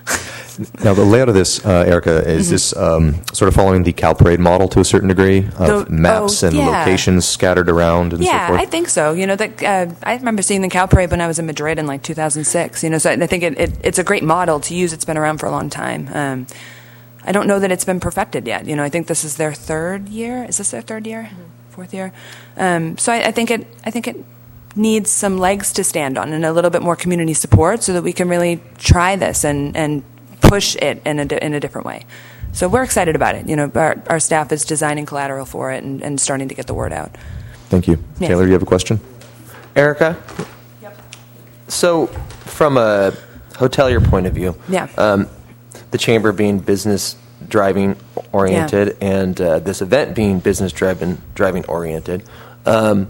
Now, the layout of this, uh, Erica, is this um, sort of following the Cal Parade model to a certain degree, of The- maps oh, and yeah. locations scattered around and so Yeah, forth? I think so. You know, the, uh, I remember seeing the Cal Parade when I was in Madrid in like two thousand six. You know, so I think it, it, it's a great model to use. It's been around for a long time. Um, I don't know that it's been perfected yet. You know, I think this is their third year. Is this their third year? Fourth year? Um, so I, I think it. I think it needs some legs to stand on and a little bit more community support so that we can really try this and and push it in a, di- in a different way. So we're excited about it. You know, our, our staff is designing collateral for it and, and starting to get the word out. Thank you. Yeah. Taylor, do you have a question? Erica? Yep. So, from a hotelier point of view, Yeah. um, the Chamber being business driving oriented and uh, this event being business driving driving oriented, um,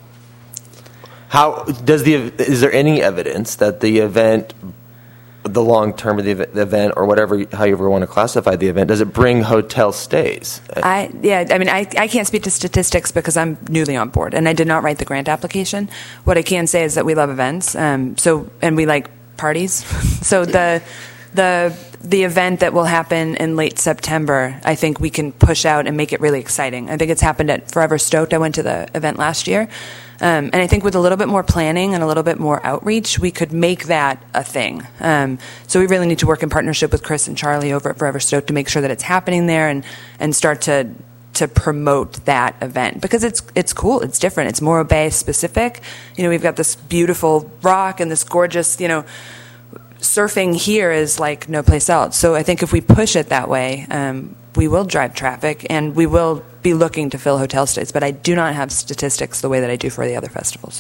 how does the is there any evidence that the event, the long term of the ev- the event, or whatever, however you want to classify the event, does it bring hotel stays? I yeah, I mean, I, I can't speak to statistics because I'm newly on board and I did not write the grant application. What I can say is that we love events, um, so and we like parties. So the the the event that will happen in late September, I think we can push out and make it really exciting. I think it's happened at Forever Stoked. I went to the event last year. Um, and I think with a little bit more planning and a little bit more outreach, we could make that a thing. Um, so we really need to work in partnership with Chris and Charlie over at Forever Stoked to make sure that it's happening there and, and start to to promote that event because it's it's cool, it's different, it's Morro Bay specific. You know, we've got this beautiful rock and this gorgeous, you know, surfing here is like no place else. So I think if we push it that way, um, we will drive traffic and we will be looking to fill hotel stays. But I do not have statistics the way that I do for the other festivals.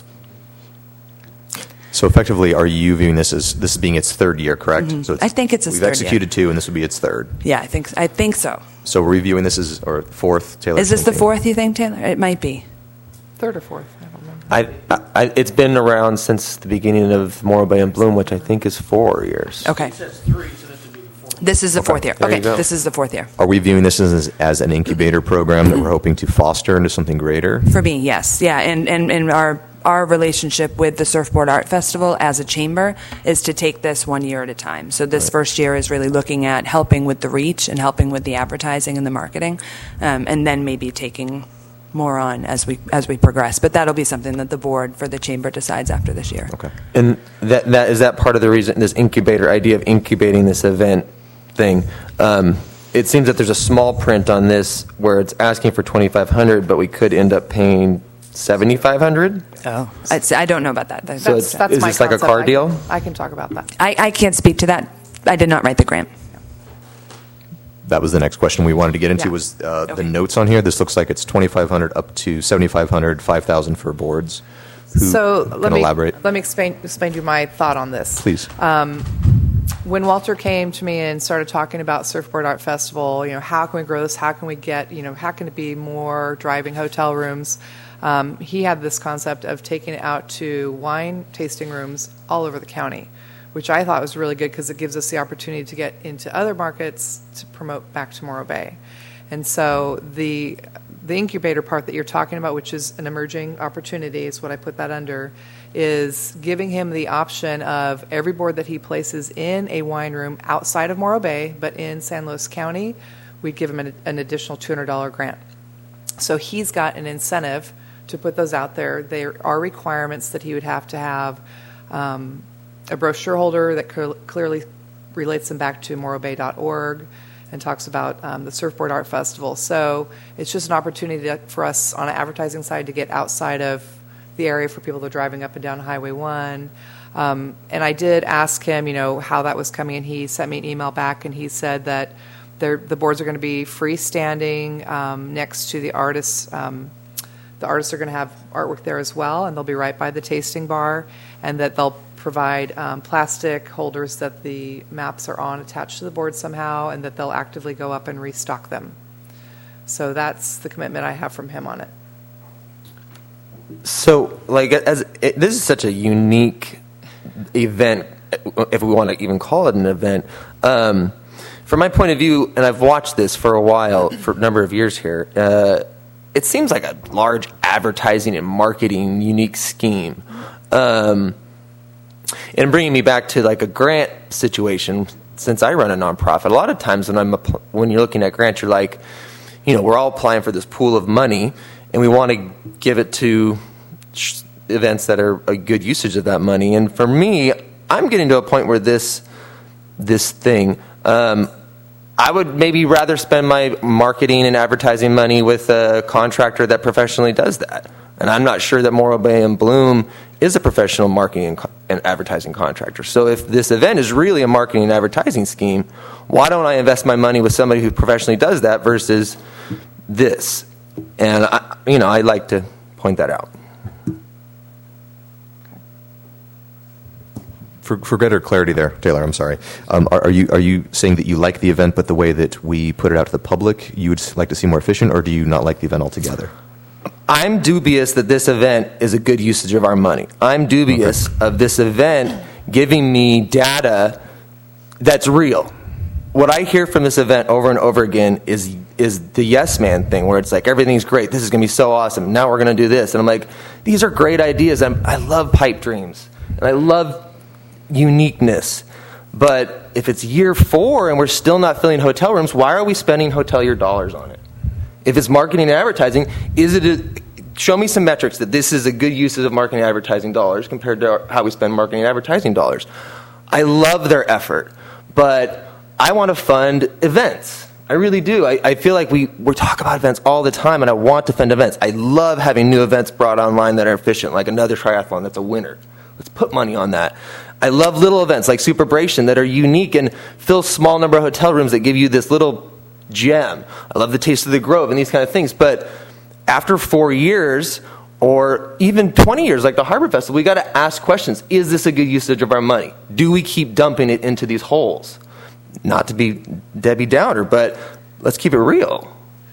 So effectively, are you viewing this as this is being its third year, correct? Mm-hmm. So it's, I think it's its we've third executed two, and this would be its third. Yeah, I think I think so. So we're reviewing this as or fourth. Taylor, Is this the thinking? fourth, you think, Taylor? It might be. Third or fourth, I don't remember. I, I, it's been around since the beginning of Morro Bay and Bloom, which I think is four years. Okay. It says three, so that's the This is the fourth year. There you Okay, go. this is the fourth year. Are we viewing this as, as an incubator program that we're hoping to foster into something greater? For me, yes, yeah, and and, and our our relationship with the Surfboard Art Festival as a chamber is to take this one year at a time. So this Right. first year is really looking at helping with the reach and helping with the advertising and the marketing, um, and then maybe taking more on as we as we progress. But that'll be something that the board for the chamber decides after this year. Okay. And that that is that part of the reason this incubator idea of incubating this event thing. Um, it seems that there's a small print on this where it's asking for twenty-five hundred, but we could end up paying seventy-five hundred. Oh, I'd say- I don't know about that. So That's, it's- that's is my this like a concept. car I- deal? I can talk about that. I, I can't speak to that. I did not write the grant. That was the next question we wanted to get into Yeah. was uh, the Okay. notes on here. This looks like it's twenty-five hundred up to seventy-five hundred, five thousand for boards. Who So can let me elaborate? let me explain explain to you my thought on this. Please. When Walter came to me and started talking about Surfboard Art Festival, you know, how can we grow this? How can we get, you know, how can it be more driving hotel rooms? Um, he had this concept of taking it out to wine tasting rooms all over the county, which I thought was really good because it gives us the opportunity to get into other markets to promote back to Morro Bay. And so the the incubator part that you're talking about, which is an emerging opportunity, is what I put that under, is giving him the option of every board that he places in a wine room outside of Morro Bay, but in San Luis County, we'd give him an, an additional two hundred dollars grant. So he's got an incentive to put those out there. There are requirements that he would have to have um, a brochure holder that cl- clearly relates them back to morro bay dot org and talks about um, the Surfboard Art Festival. So it's just an opportunity to, for us on an advertising side to get outside of the area for people that are driving up and down Highway one. Um, and I did ask him, you know, how that was coming, and he sent me an email back, and he said that they're, the boards are going to be freestanding um, next to the artists. Um, the artists are going to have artwork there as well, and they'll be right by the tasting bar, and that they'll provide um, plastic holders that the maps are on attached to the board somehow, and that they'll actively go up and restock them. So that's the commitment I have from him on it. So, like, as it, this is such a unique event, if we want to even call it an event. Um, from my point of view, and I've watched this for a while, for a number of years here, uh, it seems like a large advertising and marketing unique scheme. Um, and bringing me back to like a grant situation, since I run a nonprofit, a lot of times when I'm app- when you're looking at grants, you're like, you know, we're all applying for this pool of money, and we want to give it to sh- events that are a good usage of that money. And for me, I'm getting to a point where this this thing, um, I would maybe rather spend my marketing and advertising money with a contractor that professionally does that. And I'm not sure that Morro Bay and Bloom is a professional marketing and, co- and advertising contractor. So if this event is really a marketing and advertising scheme, why don't I invest my money with somebody who professionally does that versus this? And I, you know, I like to point that out. For, for greater clarity there, Taylor, I'm sorry. Um, are, are you are you saying that you like the event, but the way that we put it out to the public, you would like to see more efficient, or do you not like the event altogether? I'm dubious that this event is a good usage of our money. I'm dubious Okay. of this event giving me data that's real. What I hear from this event over and over again is is the yes man thing, where it's like, everything's great, this is going to be so awesome, now we're going to do this. And I'm like, these are great ideas. I'm, I love pipe dreams, and I love uniqueness. But if it's year four and we're still not filling hotel rooms, why are we spending hotelier dollars on it? If it's marketing and advertising, is it a, show me some metrics that this is a good use of marketing and advertising dollars compared to how we spend marketing and advertising dollars. I love their effort, but I want to fund events. I really do. I, I feel like we, we talk about events all the time, and I want to fund events. I love having new events brought online that are efficient, like another triathlon that's a winner. Let's put money on that. I love little events like Superbration that are unique and fill small number of hotel rooms that give you this little gem. I love the Taste of the Grove and these kind of things. But after four years or even twenty years, like the Harbor Festival, we got to ask questions. Is this a good usage of our money? Do we keep dumping it into these holes? Not to be Debbie Downer, but let's keep it real.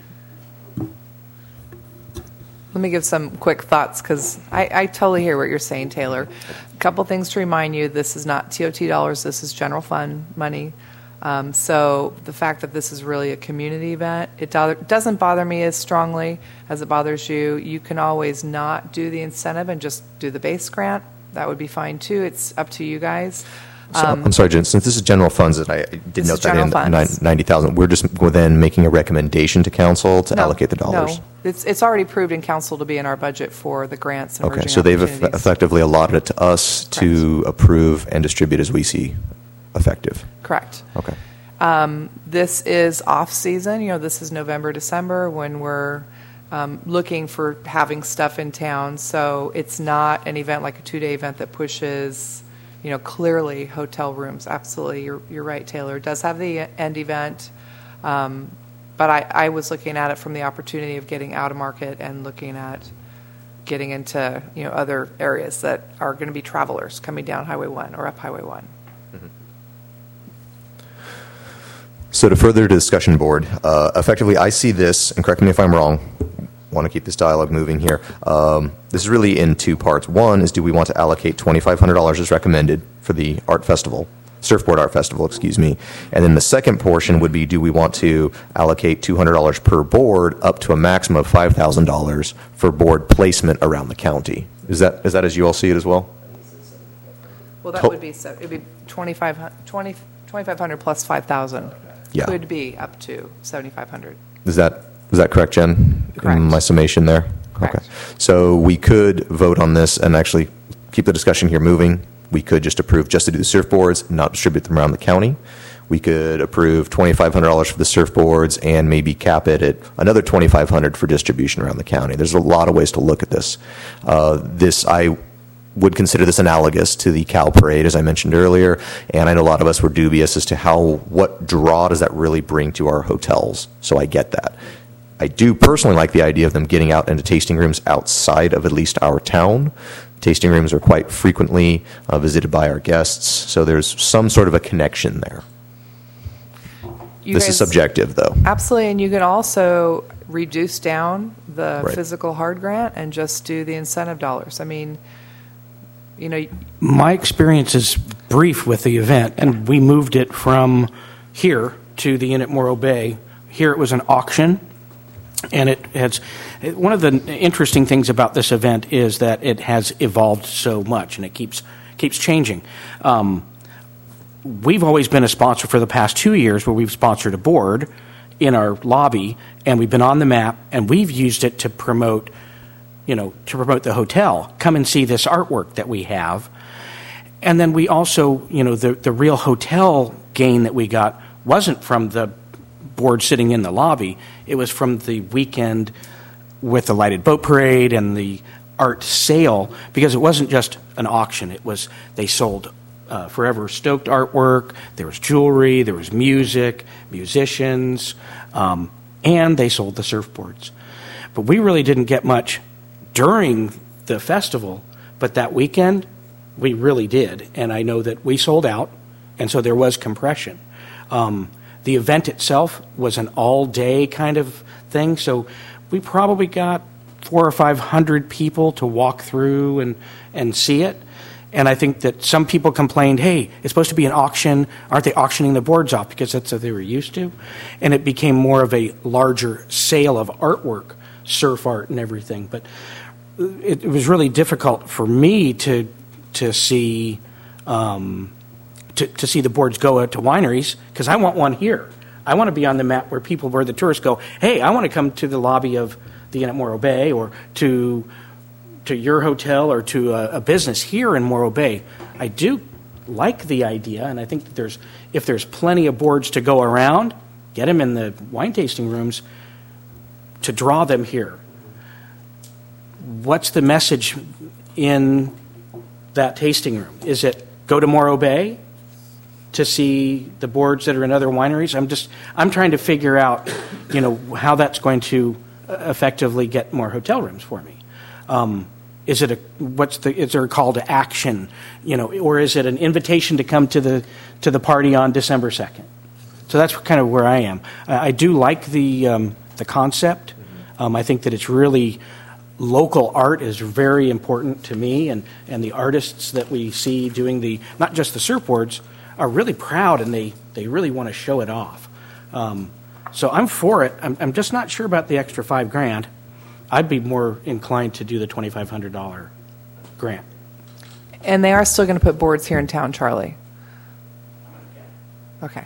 Let me give some quick thoughts, because I, I totally hear what you're saying, Taylor. A couple things to remind you. This is not T O T dollars. This is general fund money. Um, so the fact that this is really a community event, it do- doesn't bother me as strongly as it bothers you. You can always not do the incentive and just do the base grant. That would be fine too. It's up to you guys. So, I'm sorry, Jen, since this is general funds, that I I did This note is that in general funds. ninety thousand, we're just we're then making a recommendation to council to No, allocate the dollars. No, it's, it's already approved in council to be in our budget for the grants and Okay, emerging so they've eff- opportunities. effectively allotted it to us to approve and distribute as we see effective. Correct. Okay. Um, this is off-season, you know, this is November, December, when we're um, looking for having stuff in town. So it's not an event like a two-day event that pushes, you know, clearly hotel rooms. Absolutely, you're, you're right, Taylor. It does have the end event, um, but I, I was looking at it from the opportunity of getting out of market and looking at getting into, you know, other areas that are going to be travelers coming down Highway one or up Highway one. So to further the discussion board, uh, effectively, I see this, and correct me if I'm wrong, want to keep this dialogue moving here. Um, this is really in two parts. One is, do we want to allocate twenty-five hundred dollars as recommended for the art festival, Surfboard Art Festival, excuse me. And then the second portion would be, do we want to allocate two hundred dollars per board up to a maximum of five thousand dollars for board placement around the county? Is that, is that as you all see it as well? Well, that To- would be, so it'd be twenty-five hundred, twenty, twenty-five hundred plus five thousand. Yeah. Could be up to seventy-five hundred. Is that, is that correct, Jen? Correct. In my summation there? Correct. Okay. So we could vote on this and actually keep the discussion here moving. We could just approve just to do the surfboards, not distribute them around the county. We could approve twenty-five hundred dollars for the surfboards and maybe cap it at another twenty-five hundred dollars for distribution around the county. There's a lot of ways to look at this. Uh, This, I would consider this analogous to the Cal Parade, as I mentioned earlier, and I know a lot of us were dubious as to how, what draw does that really bring to our hotels, so I get that. I do personally like the idea of them getting out into tasting rooms outside of at least our town. Tasting rooms are quite frequently uh, visited by our guests, so there's some sort of a connection there. You This is guys- subjective, though. Absolutely, and you can also reduce down the Right. physical hard grant and just do the incentive dollars. I mean, you know, My experience is brief with the event, and we moved it from here to the inn at Morro Bay. Here it was an auction, and it has, it- one of the interesting things about this event is that it has evolved so much, and it keeps keeps changing. Um, we've always been a sponsor for the past two years where we've sponsored a board in our lobby, and we've been on the map, and we've used it to promote, you know, to promote the hotel. Come and see this artwork that we have. And then we also, you know, the, the real hotel gain that we got wasn't from the board sitting in the lobby. It was from the weekend with the lighted boat parade and the art sale, because it wasn't just an auction. It was, they sold uh, Forever Stoked artwork, there was jewelry, there was music, musicians, um, and they sold the surfboards. But we really didn't get much during the festival, but that weekend, we really did. And I know that we sold out, and so there was compression. Um, the event itself was an all-day kind of thing, so we probably got four or five hundred people to walk through and, and see it. And I think that some people complained, hey, it's supposed to be an auction. Aren't they auctioning the boards off? Because that's what they were used to. And it became more of a larger sale of artwork, surf art and everything. But it, it was really difficult for me to to see um, to, to see the boards go out to wineries, because I want one here. I want to be on the map where people, where the tourists go, hey, I want to come to the lobby of the Inn at Morro Bay, or to to your hotel, or to a, a business here in Morro Bay. I do like the idea, and I think that there's, if there's plenty of boards to go around, get them in the wine tasting rooms to draw them here. What's the message in that tasting room? Is it go to Morro Bay to see the boards that are in other wineries? I'm just, I'm trying to figure out, you know, how that's going to effectively get more hotel rooms for me. Um, is it a, what's the, is there a call to action, you know, or is it an invitation to come to the, to the party on December second? So that's kind of where I am. I, I do like the, um, the concept. Um, I think that it's really, local art is very important to me, and, and the artists that we see doing the, not just the surfboards, are really proud and they, they really want to show it off. Um, so I'm for it. I'm, I'm just not sure about the extra five grand. I'd be more inclined to do the twenty-five hundred dollars grant. And they are still going to put boards here in town, Charlie? Okay.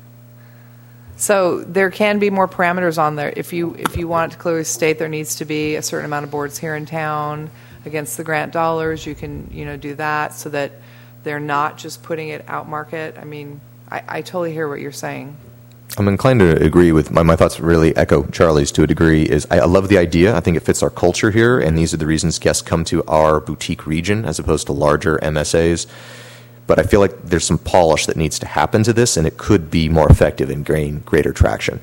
So there can be more parameters on there. If you if you want to clearly state there needs to be a certain amount of boards here in town against the grant dollars, you can, you know, do that so that they're not just putting it out market. I mean, I, I totally hear what you're saying. I'm inclined to agree with my, my thoughts. Really echo Charlie's to a degree. Is I, I love the idea. I think it fits our culture here, and these are the reasons guests come to our boutique region as opposed to larger M S As. But I feel like there's some polish that needs to happen to this, and it could be more effective and gain greater traction.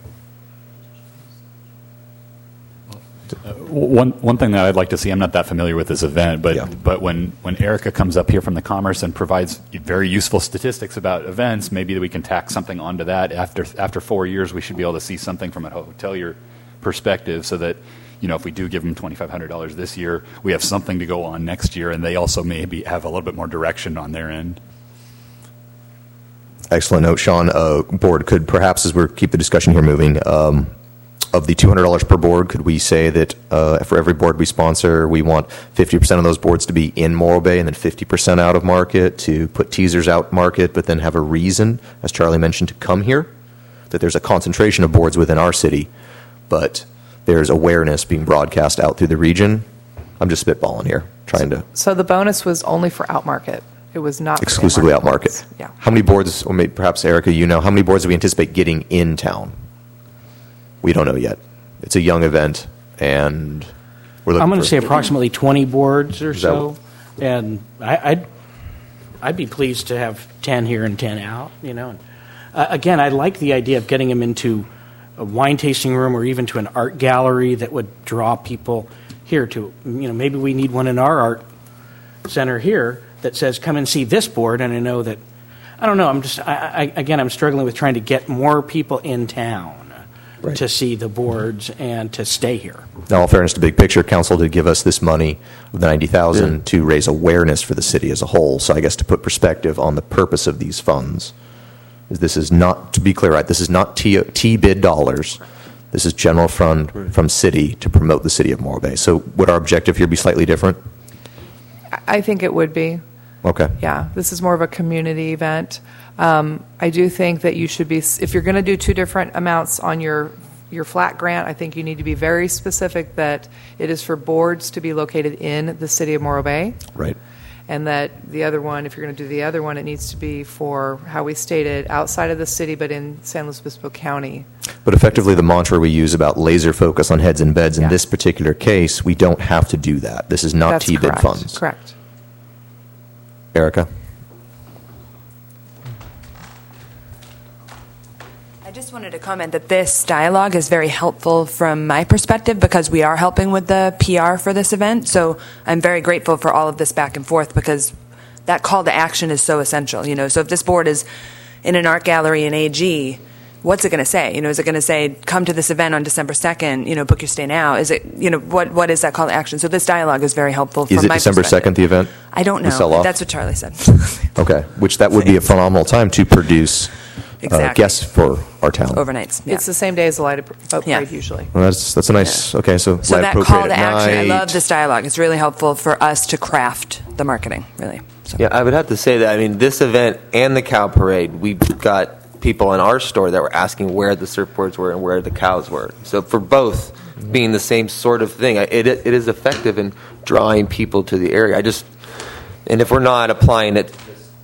Uh, one one thing that I'd like to see, I'm not that familiar with this event, but Yeah. but when, when Erica comes up here from the Commerce and provides very useful statistics about events, maybe we can tack something onto that. After after four years, we should be able to see something from a hotelier perspective, so that, you know, if we do give them twenty-five hundred dollars this year, we have something to go on next year, and they also maybe have a little bit more direction on their end. Excellent note, Sean. Uh, board could perhaps, as we keep the discussion here moving, um, of the two hundred dollars per board, could we say that uh, for every board we sponsor, we want fifty percent of those boards to be in Morro Bay and then fifty percent out of market, to put teasers out market, but then have a reason, as Charlie mentioned, to come here? That there's a concentration of boards within our city, but there's awareness being broadcast out through the region. I'm just spitballing here, trying to So the bonus was only for out market. It was not for exclusively out in-market market. boards. Yeah. How many boards, or maybe perhaps Erica, you know, how many boards do we anticipate getting in town? We don't know yet. It's a young event, and we're looking I'm going to for- say approximately twenty boards or Is that so, and I, I'd I'd be pleased to have ten here and ten out. You know, and, uh, again, I like the idea of getting them into a wine tasting room or even to an art gallery that would draw people here to. You know, maybe we need one in our art center here that says, "Come and see this board." And I know that I don't know. I'm just I, I, again, I'm struggling with trying to get more people in town. Right. To see the boards and to stay here. Now, all fairness to big picture, council did give us this money, the ninety thousand dollars, Yeah. to raise awareness for the city as a whole. So I guess to put perspective on the purpose of these funds, is this is not, to be clear, right, this is not T- T-bid dollars. This is general fund from city to promote the city of Morro Bay. So would our objective here be slightly different? I think it would be. Okay. Yeah, this is more of a community event. Um, I do think that you should be, if you're going to do two different amounts on your your flat grant, I think you need to be very specific that it is for boards to be located in the city of Morro Bay. Right. And that the other one, if you're going to do the other one, it needs to be for, how we stated, outside of the city but in San Luis Obispo County. But effectively, the mantra we use about laser focus on heads and beds, in Yeah. this particular case, we don't have to do that. This is not That's T-bid correct. funds. Correct. Erica? I just wanted to comment that this dialogue is very helpful from my perspective because we are helping with the P R for this event. So I'm very grateful for all of this back and forth because that call to action is so essential. You know, so if this board is in an art gallery in A G, what's it going to say? You know, is it going to say, come to this event on December second, you know, book your stay now? Is it, you know, what what is that call to action? So this dialogue is very helpful from Is it my December perspective. second, the event? I don't The know. sell-off? That's what Charlie said. Okay, which that would be a phenomenal time to produce uh, Exactly. guests for our town. Overnights. Yeah. It's the same day as the light boat Yeah. parade usually. Well, that's that's a nice. Okay, so, So light that appropriate call to at action, I night. love this dialogue. It's really helpful for us to craft the marketing, really. So. Yeah, I would have to say that. I mean, this event and the cow parade, we've got people in our store that were asking where the surfboards were and where the cows were. So for both being the same sort of thing, it it is effective in drawing people to the area. I just, and if we're not applying it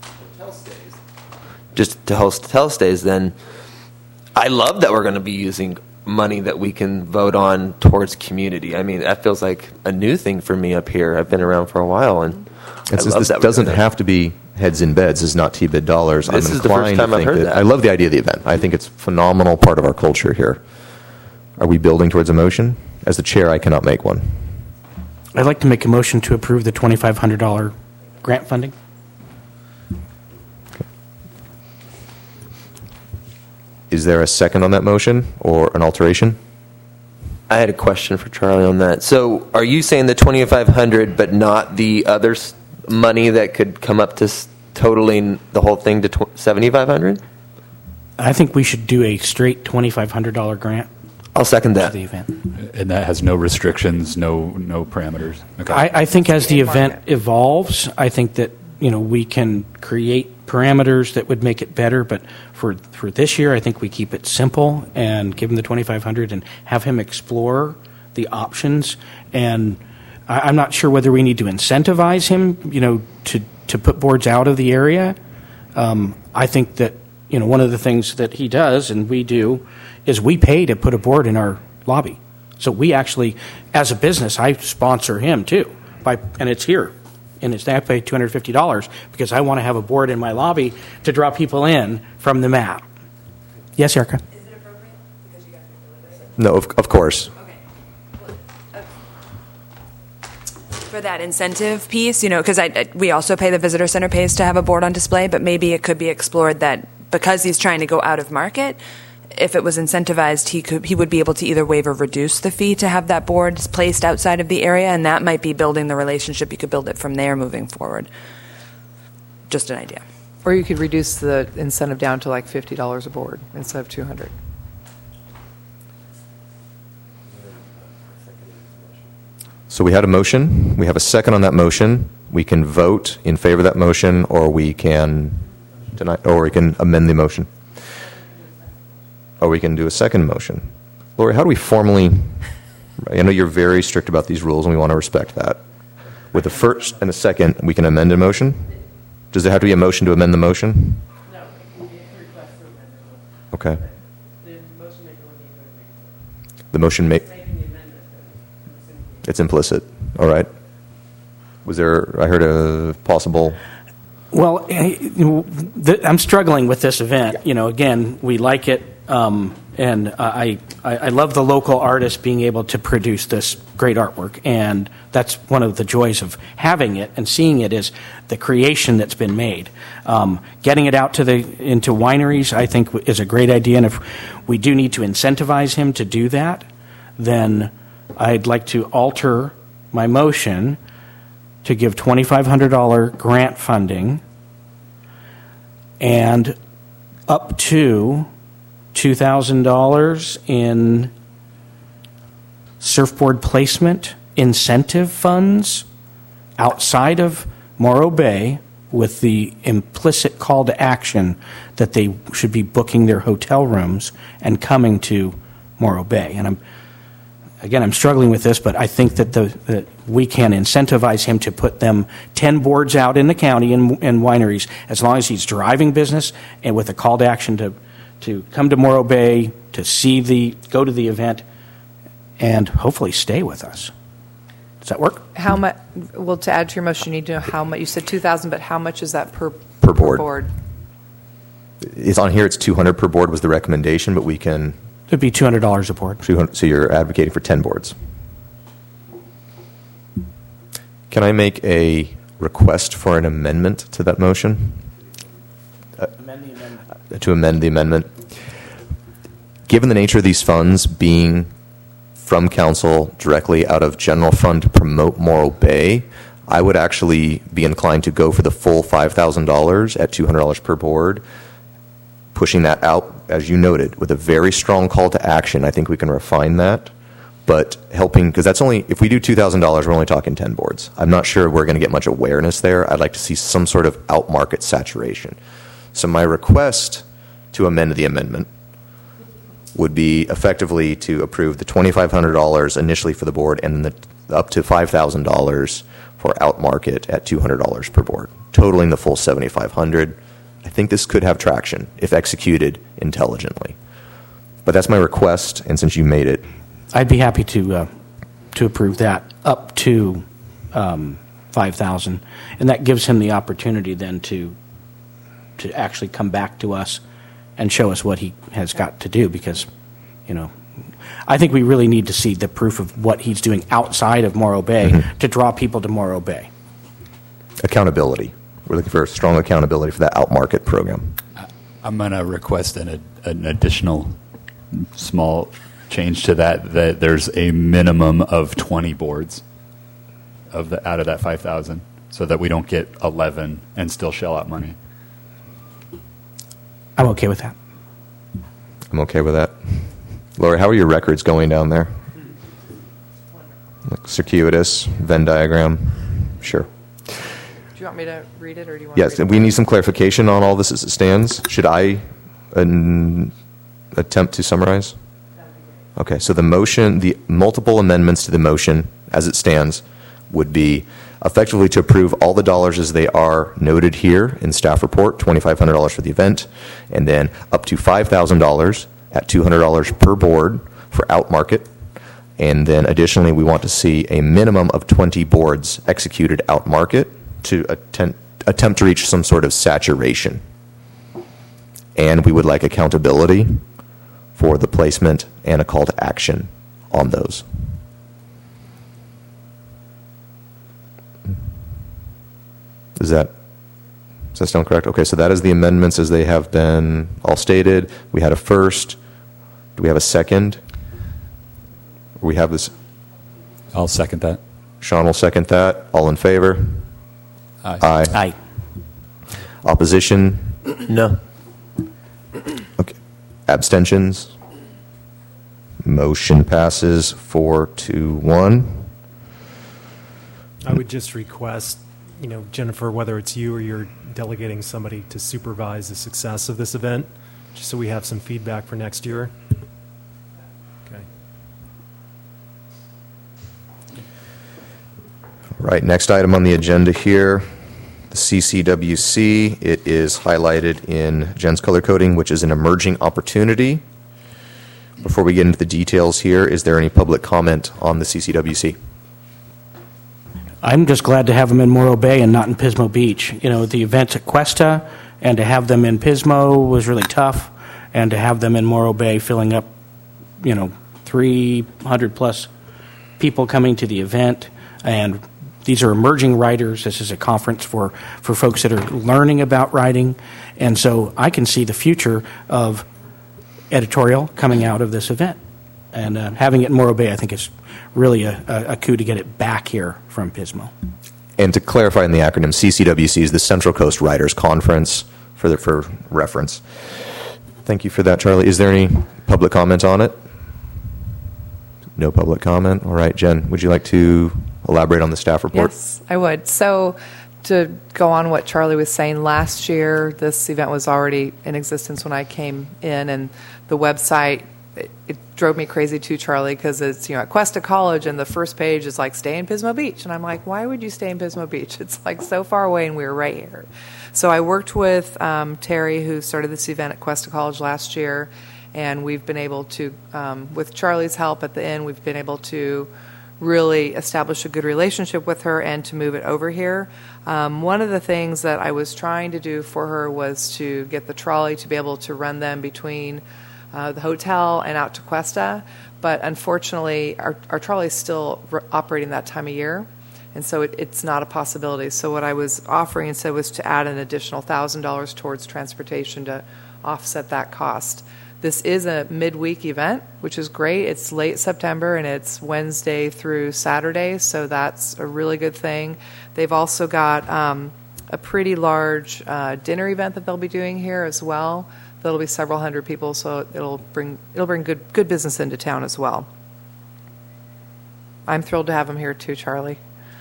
just to host hotel stays, then I love that we're going to be using money that we can vote on towards community. I mean, that feels like a new thing for me up here. I've been around for a while, and I It's just, love this that we're doesn't doing that. have to be heads in beds. This is not T-bid dollars. This I'm is the first inclined time to I've think heard that. I love the idea of the event. I think it's a phenomenal part of our culture here. Are we building towards a motion? As the chair, I cannot make one. I'd like to make a motion to approve the twenty-five hundred dollars grant funding. Is there a second on that motion or an alteration? I had a question for Charlie on that. So, are you saying the twenty-five hundred, but not the other s- money that could come up to s- totaling the whole thing to seventy-five hundred dollars? I think we should do a straight twenty-five hundred dollars grant I'll second to that. the event. And that has no restrictions, no no parameters. Okay. I, I think as the Same event market. evolves, I think that, you know, we can create parameters that would make it better, but for, for this year, I think we keep it simple and give him the twenty-five hundred and have him explore the options. And I, I'm not sure whether we need to incentivize him, you know, to, to put boards out of the area. Um, I think that, you know, one of the things that he does and we do is we pay to put a board in our lobby. So we actually, as a business, I sponsor him too, by, and it's here. And it's, I pay two hundred fifty dollars because I want to have a board in my lobby to draw people in from the map. Yes, Erica? Is it appropriate? Because you guys are deliberating. No, of, of course. Okay. Well, uh, For that incentive piece, you know, because I, I- we also pay the visitor center pays to have a board on display, but maybe it could be explored that because he's trying to go out of market, if it was incentivized, he could he would be able to either waive or reduce the fee to have that board placed outside of the area, and that might be building the relationship. You could build it from there moving forward. Just an idea. Or you could reduce the incentive down to like fifty dollars a board instead of two hundred. So we had a motion. We have a second on that motion. We can vote in favor of that motion, or we can deny, or we can amend the motion. Or we can do a second motion. Lori, how do we formally, I know you're very strict about these rules, and we want to respect that. With a first and a second, we can amend a motion? Does there have to be a motion to amend the motion? No, it can be a request for amendment. Okay. The motion maker will need to agree. The motion make, Making the amendment, then I'm assuming it's implicit. All right. Was there, I heard a possible, Well, eh, you know, the, I'm struggling with this event. You know, again, we like it, um, and I, I, I love the local artists being able to produce this great artwork, and that's one of the joys of having it and seeing it is the creation that's been made. Um, getting it out to the into wineries, I think, is a great idea, and if we do need to incentivize him to do that, then I'd like to alter my motion to give twenty-five hundred dollars grant funding and up to two thousand dollars in surfboard placement incentive funds outside of Morro Bay with the implicit call to action that they should be booking their hotel rooms and coming to Morro Bay. And I'm Again, I'm struggling with this, but I think that, the, that we can incentivize him to put them ten boards out in the county and, and wineries as long as he's driving business and with a call to action to, to come to Morro Bay, to see the, go to the event, and hopefully stay with us. Does that work? How much, well, to add to your motion, you need to know how much, you said two thousand, but how much is that per? Per board. It's on here, it's two hundred per board was the recommendation, but we can, It'd be two hundred dollars a board. two hundred so you're advocating for ten boards. Can I make a request for an amendment to that motion? Amend the amendment. Uh, To amend the amendment. Given the nature of these funds being from council directly out of general fund to promote Morro Bay, I would actually be inclined to go for the full five thousand dollars at two hundred dollars per board, pushing that out, as you noted, with a very strong call to action. I think we can refine that, but helping, because that's only, if we do two thousand dollars, we're only talking ten boards. I'm not sure we're going to get much awareness there. I'd like to see some sort of out-market saturation. So my request to amend the amendment would be effectively to approve the twenty-five hundred dollars initially for the board and the up to five thousand dollars for out-market at two hundred dollars per board, totaling the full seventy-five hundred dollars. I think this could have traction if executed intelligently. But that's my request, and since you made it, I'd be happy to uh, to approve that up to um, five thousand, and that gives him the opportunity then to to actually come back to us and show us what he has got to do. Because, you know, I think we really need to see the proof of what he's doing outside of Morro Bay Mm-hmm. to draw people to Morro Bay. accountability. We're looking for strong accountability for that out-market program. I'm going to request an, an additional small change to that, that there's a minimum of twenty boards of the out of that five thousand. so that we don't get eleven and still shell out money. I'm okay with that. I'm okay with that. Lori, how are your records going down there? Like circuitous, Venn diagram? Sure. Do you want me to read it, or do you want Yes, to read we need some clarification on all this as it stands. Should I an, attempt to summarize? Okay, so the motion, the multiple amendments to the motion as it stands would be effectively to approve all the dollars as they are noted here in staff report, twenty-five hundred dollars for the event, and then up to five thousand dollars at two hundred dollars per board for out market. And then additionally, we want to see a minimum of twenty boards executed out market to attempt, attempt to reach some sort of saturation. And we would like accountability for the placement and a call to action on those. Is that, does that sound correct? Okay, so that is the amendments as they have been all stated. We had a first. Do we have a second? We have this. I'll second that. Sean will second that. All in favor? Aye. Aye. Aye. Opposition? No. Okay. Abstentions? Motion passes four to one. I would just request, you know, Jennifer, whether it's you or you're delegating somebody to supervise the success of this event, just so we have some feedback for next year. Okay. Right, next item on the agenda here, the C C W C. It is highlighted in Jen's color coding, which is an emerging opportunity. Before we get into the details here, is there any public comment on the C C W C? I'm just glad to have them in Morro Bay and not in Pismo Beach. You know, the events at Cuesta, and to have them in Pismo was really tough, and to have them in Morro Bay filling up, you know, three hundred plus people coming to the event. And these are emerging writers. This is a conference for, for folks that are learning about writing. And so I can see the future of editorial coming out of this event. And uh, having it in Morro Bay, I think, is really a, a, a coup to get it back here from Pismo. And to clarify in the acronym, C C W C is the Central Coast Writers Conference, for, the, for reference. Thank you for that, Charlie. Is there any public comment on it? No public comment. All right, Jen, would you like to elaborate on the staff report? Yes, I would. So to go on what Charlie was saying, last year this event was already in existence when I came in, and the website, it, it drove me crazy too, Charlie, because it's, you know, at Cuesta College, and the first page is like, stay in Pismo Beach. And I'm like, why would you stay in Pismo Beach? It's like so far away, and we were right here. So I worked with um, Terry, who started this event at Cuesta College last year, and we've been able to, um, with Charlie's help at the end, we've been able to really establish a good relationship with her and to move it over here. Um, one of the things that I was trying to do for her was to get the trolley to be able to run them between uh, the hotel and out to Cuesta, but unfortunately our, our trolley is still r- operating that time of year, and so it, it's not a possibility. So what I was offering instead was to add an additional one thousand dollars towards transportation to offset that cost. This is a midweek event, which is great. It's late September, and it's Wednesday through Saturday, so that's a really good thing. They've also got um, a pretty large uh, dinner event that they'll be doing here as well. That'll be several hundred people, so it'll bring it'll bring good good business into town as well. I'm thrilled to have them here too, Charlie.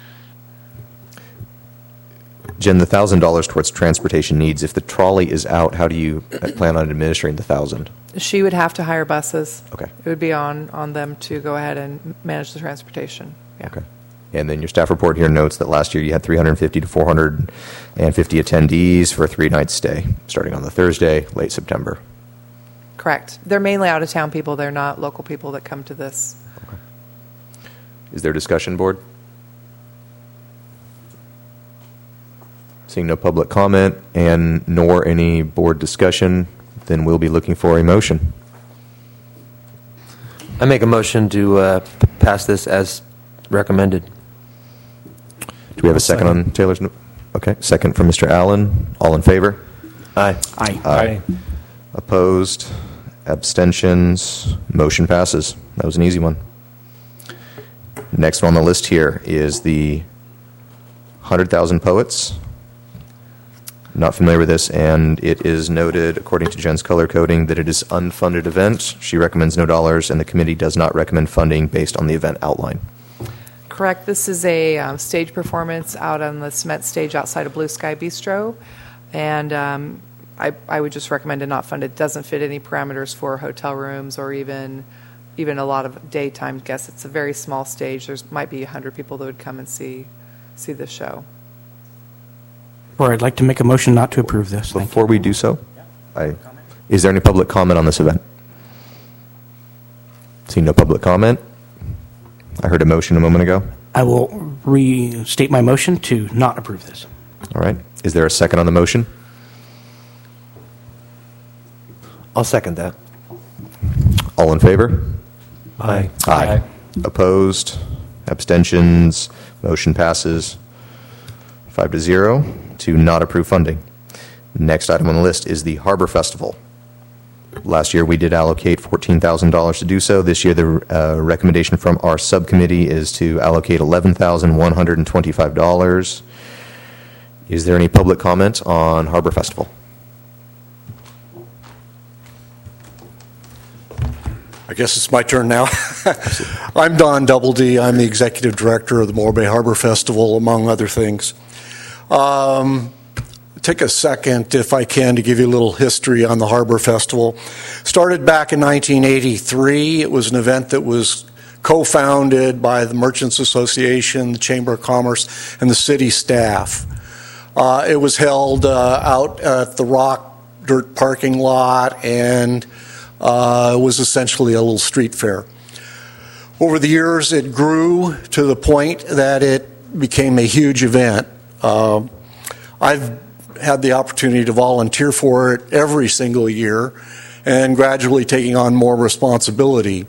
Jen, the one thousand dollars towards transportation needs, if the trolley is out, how do you plan on administering the one thousand dollars? She would have to hire buses. Okay. It would be on, on them to go ahead and manage the transportation. Yeah. Okay. And then your staff report here notes that last year you had three hundred fifty to four hundred fifty attendees for a three-night stay, starting on the Thursday, late September. Correct. They're mainly out-of-town people. They're not local people that come to this. Okay. Is there discussion, board? Seeing no public comment and nor any board discussion, then we'll be looking for a motion. I make a motion to uh, p- pass this as recommended. Do we have a second on Taylor's? No- okay, second from Mister Allen. All in favor? Aye. Aye. Aye. Opposed? Abstentions? Motion passes. That was an easy one. Next one on the list here is the one hundred thousand Poets. Not familiar with this, and it is noted, according to Jen's color coding, that it is unfunded event. She recommends no dollars, and the committee does not recommend funding based on the event outline. Correct. This is a um, stage performance out on the cement stage outside of Blue Sky Bistro, and um, I, I would just recommend to not fund it. It doesn't fit any parameters for hotel rooms or even even a lot of daytime guests. It's a very small stage. There might be one hundred people that would come and see see the show. Or I'd like to make a motion not to approve this. Thank Before we do so, I, is there any public comment on this event? See no public comment. I heard a motion a moment ago. I will restate my motion to not approve this. All right. Is there a second on the motion? I'll second that. All in favor? Aye. Aye. Opposed? Abstentions? Motion passes five to zero to not approve funding. Next item on the list is the Harbor Festival. Last year we did allocate fourteen thousand dollars to do so. This year the uh, recommendation from our subcommittee is to allocate eleven thousand one hundred twenty-five dollars. Is there any public comment on Harbor Festival? I guess it's my turn now. I'm Don Doubledy. I'm the executive director of the Morro Bay Harbor Festival, among other things. Um, take a second, if I can, to give you a little history on the Harbor Festival. Started back in nineteen eighty-three. It was an event that was co-founded by the Merchants Association, the Chamber of Commerce, and the city staff. Uh, it was held uh, out at the Rock Dirt parking lot, and uh, it was essentially a little street fair. Over the years, it grew to the point that it became a huge event. Uh, I've had the opportunity to volunteer for it every single year and gradually taking on more responsibility.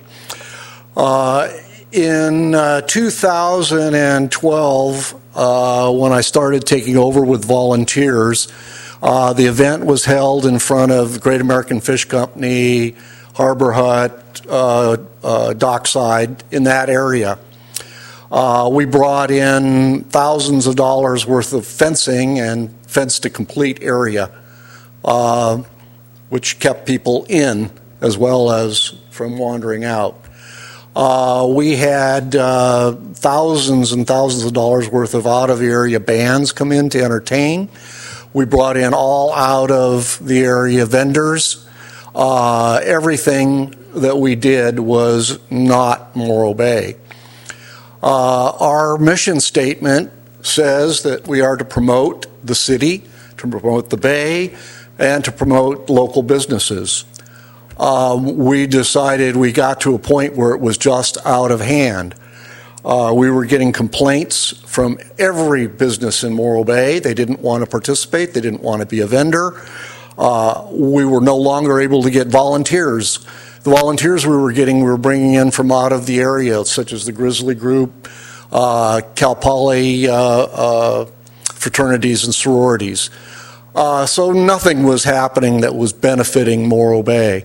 Uh, in uh, two thousand twelve, uh, when I started taking over with volunteers, uh, the event was held in front of the Great American Fish Company, Harbor Hut, uh, uh, Dockside, in that area. Uh, we brought in thousands of dollars worth of fencing and fenced a complete area, uh, which kept people in as well as from wandering out. Uh, we had uh, thousands and thousands of dollars worth of out-of-area bands come in to entertain. We brought in all out-of-the-area vendors. Uh, everything that we did was not Morro Bay. Uh, our mission statement says that we are to promote the city, to promote the Bay, and to promote local businesses. Um, we decided we got to a point where it was just out of hand. Uh, we were getting complaints from every business in Morro Bay. They didn't want to participate. They didn't want to be a vendor. Uh, we were no longer able to get volunteers. The volunteers we were getting, we were bringing in from out of the area, such as the Grizzly Group, uh, Cal Poly uh, uh, fraternities and sororities. Uh, so nothing was happening that was benefiting Morro Bay.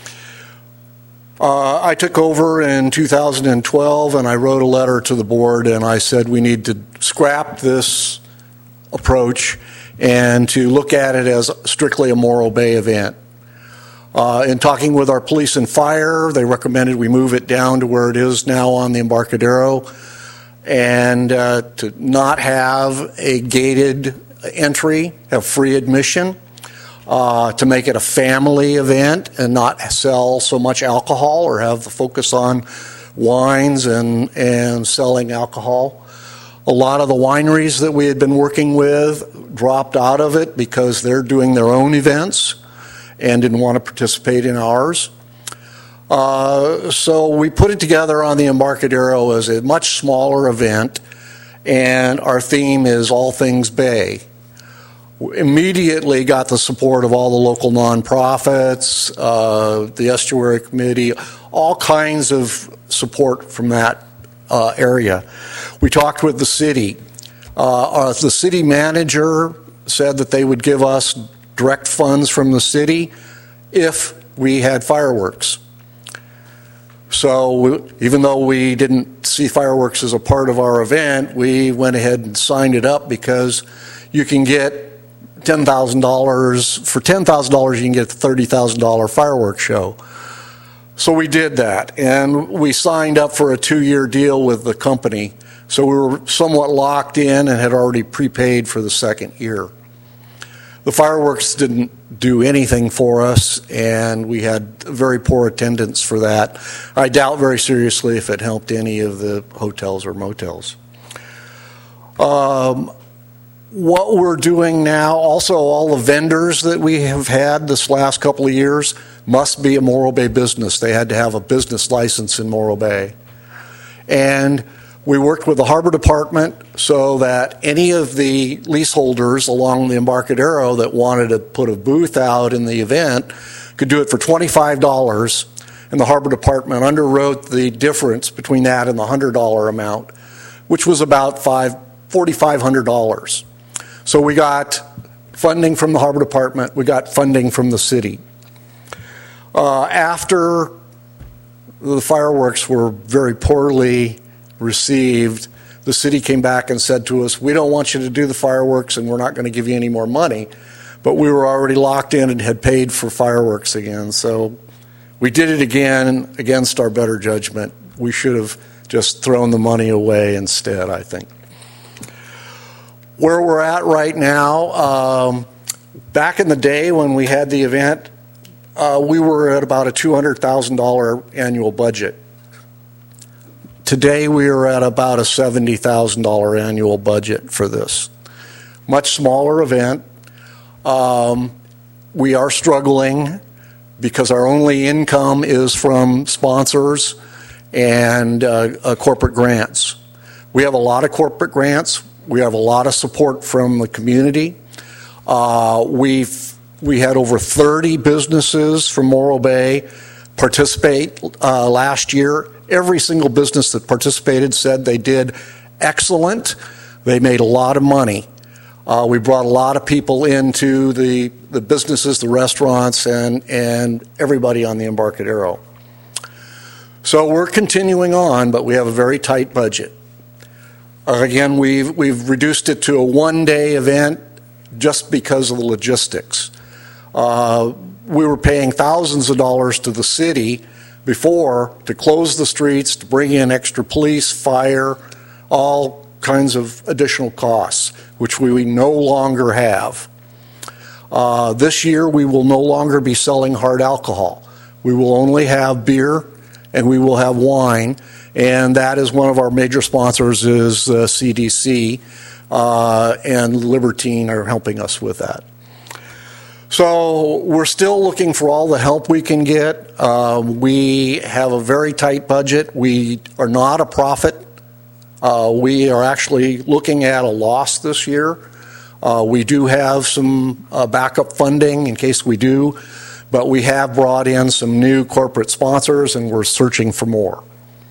Uh, I took over in two thousand twelve, and I wrote a letter to the board, and I said we need to scrap this approach and to look at it as strictly a Morro Bay event. Uh, in talking with our police and fire, they recommended we move it down to where it is now on the Embarcadero, and uh, to not have a gated entry, have free admission, uh, to make it a family event and not sell so much alcohol or have the focus on wines and, and selling alcohol. A lot of the wineries that we had been working with dropped out of it because they're doing their own events and didn't want to participate in ours. Uh, so we put it together on the Embarcadero as a much smaller event, and our theme is all things Bay. We immediately got the support of all the local nonprofits, uh, the Estuary Committee, all kinds of support from that uh, area. We talked with the city. Uh, our, the city manager said that they would give us direct funds from the city if we had fireworks. So we, even though we didn't see fireworks as a part of our event, we went ahead and signed it up because you can get ten thousand dollars. For ten thousand dollars, you can get a thirty thousand dollars fireworks show. So we did that, and we signed up for a two-year deal with the company. So we were somewhat locked in and had already prepaid for the second year. The fireworks didn't do anything for us, and we had very poor attendance for that. I doubt very seriously if it helped any of the hotels or motels. Um, what we're doing now, also all the vendors that we have had this last couple of years must be a Morro Bay business. They had to have a business license in Morro Bay. And we worked with the Harbor Department so that any of the leaseholders along the Embarcadero that wanted to put a booth out in the event could do it for twenty-five dollars, and the Harbor Department underwrote the difference between that and the one hundred dollars amount, which was about four thousand five hundred dollars. So we got funding from the Harbor Department, we got funding from the city. Uh, after the fireworks were very poorly received, the city came back and said to us, we don't want you to do the fireworks and we're not going to give you any more money. But we were already locked in and had paid for fireworks again. So we did it again against our better judgment. We should have just thrown the money away instead, I think. Where we're at right now, um, back in the day when we had the event, uh, we were at about a two hundred thousand dollars annual budget. Today we are at about a seventy thousand dollars annual budget for this. Much smaller event. Um, we are struggling because our only income is from sponsors and uh, uh, corporate grants. We have a lot of corporate grants. We have a lot of support from the community. Uh, we've we had over thirty businesses from Morro Bay participate uh, last year. Every single business that participated said they did excellent. They made a lot of money. Uh, we brought a lot of people into the, the businesses, the restaurants, and, and everybody on the Embarcadero. So we're continuing on, but we have a very tight budget. Uh, again, we've, we've reduced it to a one-day event just because of the logistics. Uh, we were paying thousands of dollars to the city before to close the streets, to bring in extra police, fire, all kinds of additional costs, which we no longer have. Uh, this year, we will no longer be selling hard alcohol. We will only have beer, and we will have wine, and that is one of our major sponsors is uh, C D C, uh, and Libertine are helping us with that. So we're still looking for all the help we can get. Uh, we have a very tight budget. We are not a profit. Uh, we are actually looking at a loss this year. Uh, we do have some uh, backup funding in case we do, but we have brought in some new corporate sponsors and we're searching for more.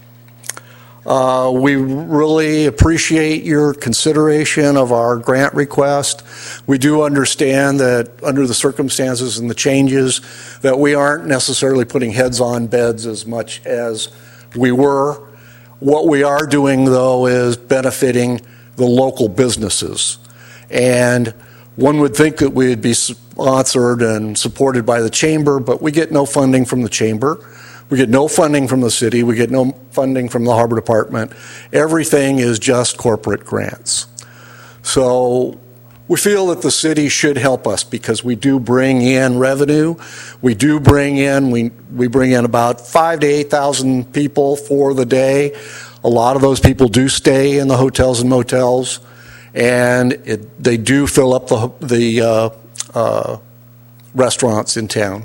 Uh, we really appreciate your consideration of our grant request. We do understand that under the circumstances and the changes that we aren't necessarily putting heads on beds as much as we were. What we are doing, though, is benefiting the local businesses. And one would think that we'd be sponsored and supported by the chamber, but we get no funding from the chamber. We get no funding from the city. We get no funding from the Harbor Department. Everything is just corporate grants. So we feel that the city should help us because we do bring in revenue. We do bring in, we, we bring in about five to eight thousand people for the day. A lot of those people do stay in the hotels and motels, and it, they do fill up the, the uh, uh, restaurants in town.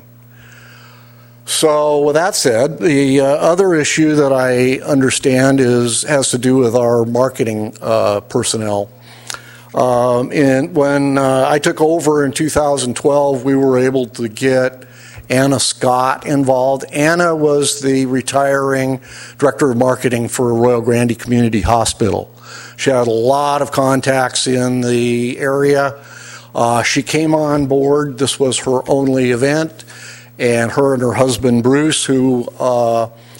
So with that said, the uh, other issue that I understand is has to do with our marketing uh, personnel. Um, and when uh, I took over in two thousand twelve, we were able to get Anna Scott involved. Anna was the retiring director of marketing for Royal Grande Community Hospital. She had a lot of contacts in the area. Uh, she came on board. This was her only event. And her and her husband, Bruce, who uh,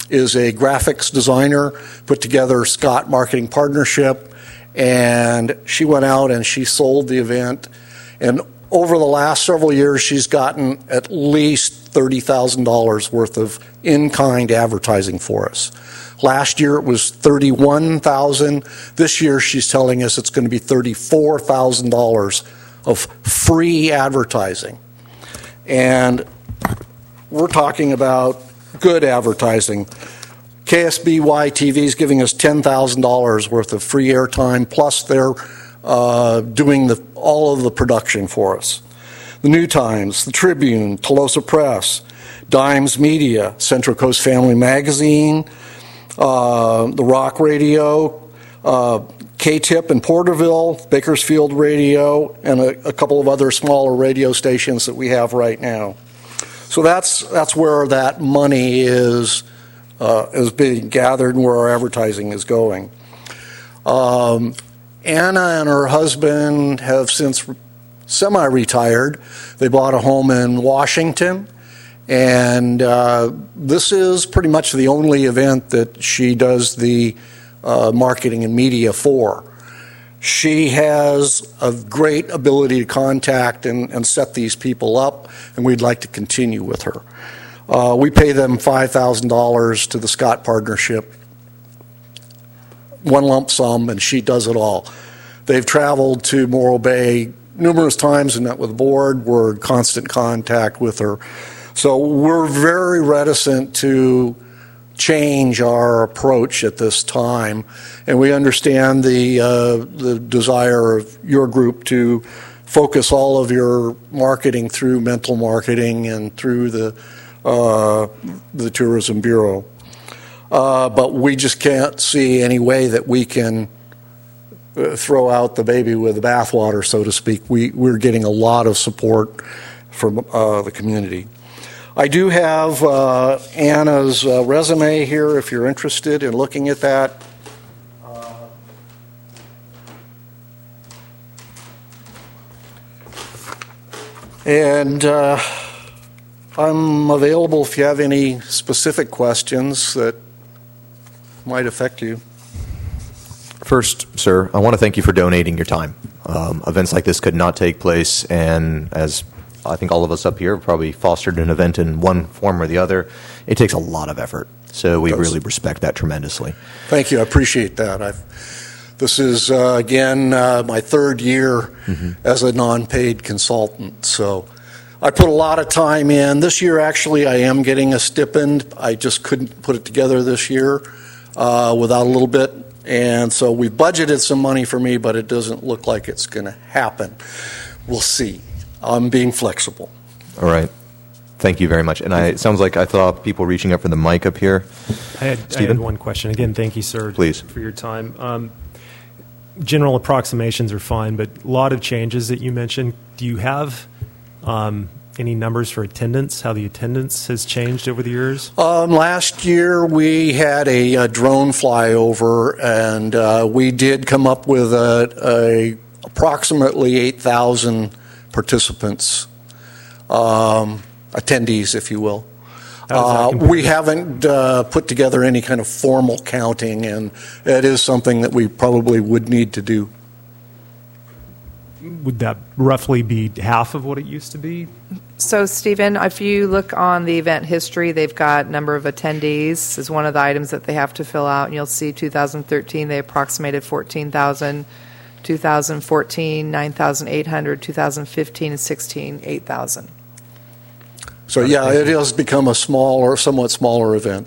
is a graphics designer, put together Scott Marketing Partnership, and she went out and she sold the event. And over the last several years, she's gotten at least thirty thousand dollars worth of in-kind advertising for us. Last year it was thirty-one thousand dollars. This year she's telling us it's going to be thirty-four thousand dollars of free advertising. And we're talking about good advertising. K S B Y T V is giving us ten thousand dollars worth of free airtime, plus they're uh, doing the, all of the production for us. The New Times, the Tribune, Tolosa Press, Dimes Media, Central Coast Family Magazine, uh, the Rock Radio, uh, K-Tip in Porterville, Bakersfield Radio, and a, a couple of other smaller radio stations that we have right now. So that's that's where that money is uh, is being gathered and where our advertising is going. Um, Anna and her husband have since semi-retired. They bought a home in Washington, and uh, this is pretty much the only event that she does the uh, marketing and media for. She has a great ability to contact and, and set these people up, and we'd like to continue with her. Uh, we pay them five thousand dollars to the Scott Partnership, one lump sum, and she does it all. They've traveled to Morro Bay numerous times and met with the board. We're in constant contact with her. So we're very reticent to change our approach at this time, and we understand the uh, the desire of your group to focus all of your marketing through mental marketing and through the uh, the Tourism Bureau. Uh, but we just can't see any way that we can throw out the baby with the bathwater, so to speak. We, we're getting a lot of support from uh, the community. I do have uh, Anna's uh, resume here if you're interested in looking at that. Uh, and uh, I'm available if you have any specific questions that might affect you. First, sir, I want to thank you for donating your time. Um, events like this could not take place, and as I think all of us up here have probably fostered an event in one form or the other, it takes a lot of effort. So we really respect that tremendously. Thank you. I appreciate that. I've, this is, uh, again, uh, my third year mm-hmm. as a non-paid consultant. So I put a lot of time in. This year, actually, I am getting a stipend. I just couldn't put it together this year uh, without a little bit. And so we budgeted some money for me, but it doesn't look like it's going to happen. We'll see. I'm being flexible. All right. Thank you very much. And I, it sounds like I saw people reaching up for the mic up here. I had, I had one question. Again, thank you, sir, Please. for your time. Um, general approximations are fine, but a lot of changes that you mentioned. Do you have um, any numbers for attendance, how the attendance has changed over the years? Um, last year, we had a, a drone flyover, and uh, we did come up with a, a approximately eight thousand participants, um, attendees, if you will. Uh, we haven't uh, put together any kind of formal counting, and it is something that we probably would need to do. Would that roughly be half of what it used to be? So, Stephen, if you look on the event history, they've got number of attendees is one of the items that they have to fill out, and you'll see two thousand thirteen, they approximated fourteen thousand. two thousand fourteen, nine thousand eight hundred, two thousand fifteen and sixteen, eight thousand. So, yeah, it has become a smaller, somewhat smaller event.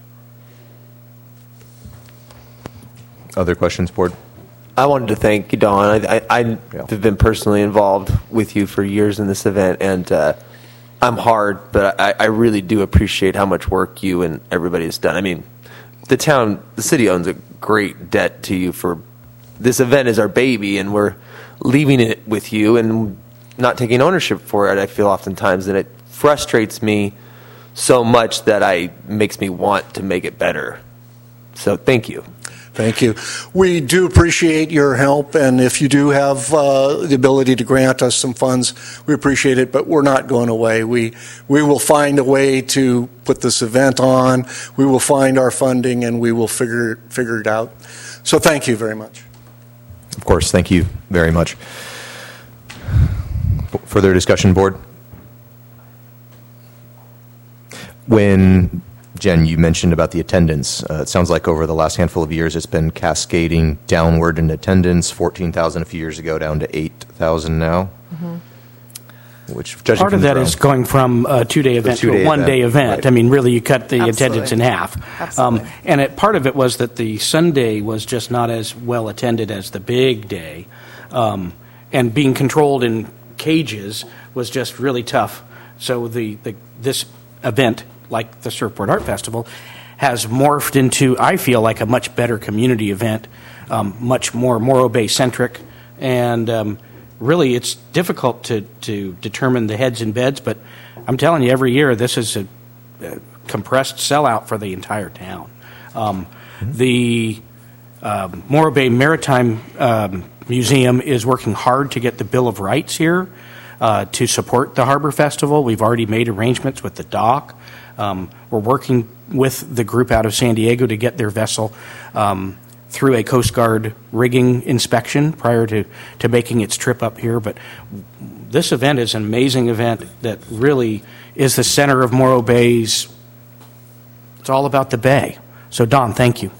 Other questions, board? I wanted to thank you, Don. I, I, I Yeah. have been personally involved with you for years in this event, and uh, I'm hard, but I, I really do appreciate how much work you and everybody has done. I mean, the town, the city owns a great debt to you for this event is our baby, and we're leaving it with you and not taking ownership for it, I feel oftentimes, and it frustrates me so much that I makes me want to make it better. So thank you. Thank you. We do appreciate your help, and if you do have uh, the ability to grant us some funds, we appreciate it, but we're not going away. We, we will find a way to put this event on. We will find our funding, and we will figure, figure it out. So thank you very much. Of course, thank you very much. Further discussion, board? When, Jen, you mentioned about the attendance, uh, it sounds like over the last handful of years it's been cascading downward in attendance, fourteen thousand a few years ago down to eight thousand now. Mm-hmm. Which, judging Part from of the that ground- is going from a two-day event to two-day a one-day event, event. right. I mean, really, you cut the Absolutely. attendance in half. Absolutely. Um, and it, part of it was that the Sunday was just not as well attended as the big day. Um, and being controlled in cages was just really tough. So the, the this event, like the Surfboard Art Festival, has morphed into, I feel, like a much better community event, um, much more Morro Bay-centric, and um, really it's difficult to, to determine the heads and beds, but I'm telling you, every year this is a, a compressed sellout for the entire town. Um, mm-hmm. The um, Morro Bay Maritime um, Museum is working hard to get the Bill of Rights here uh, to support the Harbor Festival. We've already made arrangements with the dock. Um, we're working with the group out of San Diego to get their vessel um, through a Coast Guard rigging inspection prior to, to making its trip up here. But this event is an amazing event that really is the center of Morro Bay's. It's all about the bay. So, Don, thank you.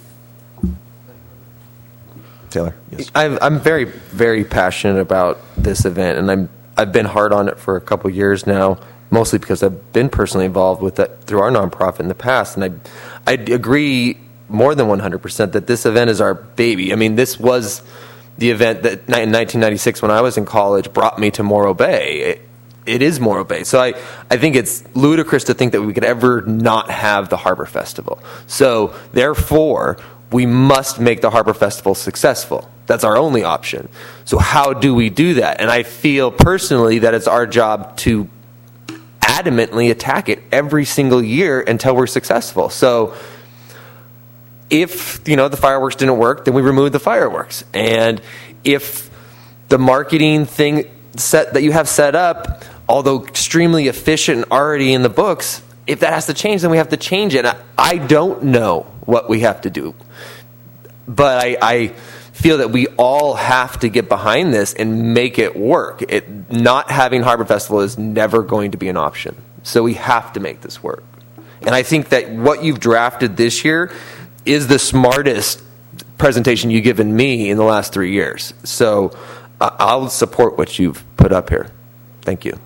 Taylor, yes. I'm, I'm very, very passionate about this event, and I'm, I've been hard on it for a couple years now, mostly because I've been personally involved with it through our nonprofit in the past. And I, I agree more than one hundred percent that this event is our baby. I mean, this was the event that in nineteen ninety-six, when I was in college, brought me to Morro Bay. It, it is Morro Bay. So I, I think it's ludicrous to think that we could ever not have the Harbor Festival. So therefore, we must make the Harbor Festival successful. That's our only option. So how do we do that? And I feel personally that it's our job to adamantly attack it every single year until we're successful. So if, you know, the fireworks didn't work, then we remove the fireworks. And if the marketing thing set that you have set up, although extremely efficient and already in the books, if that has to change, then we have to change it. And I, I don't know what we have to do. But I, I feel that we all have to get behind this and make it work. It, not having Harbor Festival is never going to be an option. So we have to make this work. And I think that what you've drafted this year is the smartest presentation you've given me in the last three years. So uh, I'll support what you've put up here. Thank you.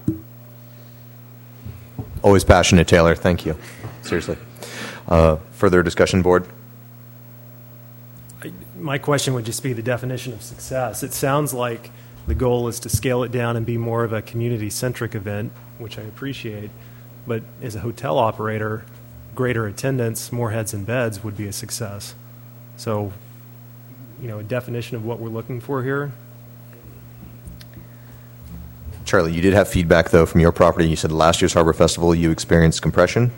Always passionate, Taylor. Thank you. Seriously. Uh, further discussion, board? My question would just be the definition of success. It sounds like the goal is to scale it down and be more of a community-centric event, which I appreciate. But as a hotel operator, greater attendance, more heads and beds would be a success. So, you know, a definition of what we're looking for here. Charlie, you did have feedback, though, from your property. You said last year's Harbor Festival you experienced compression?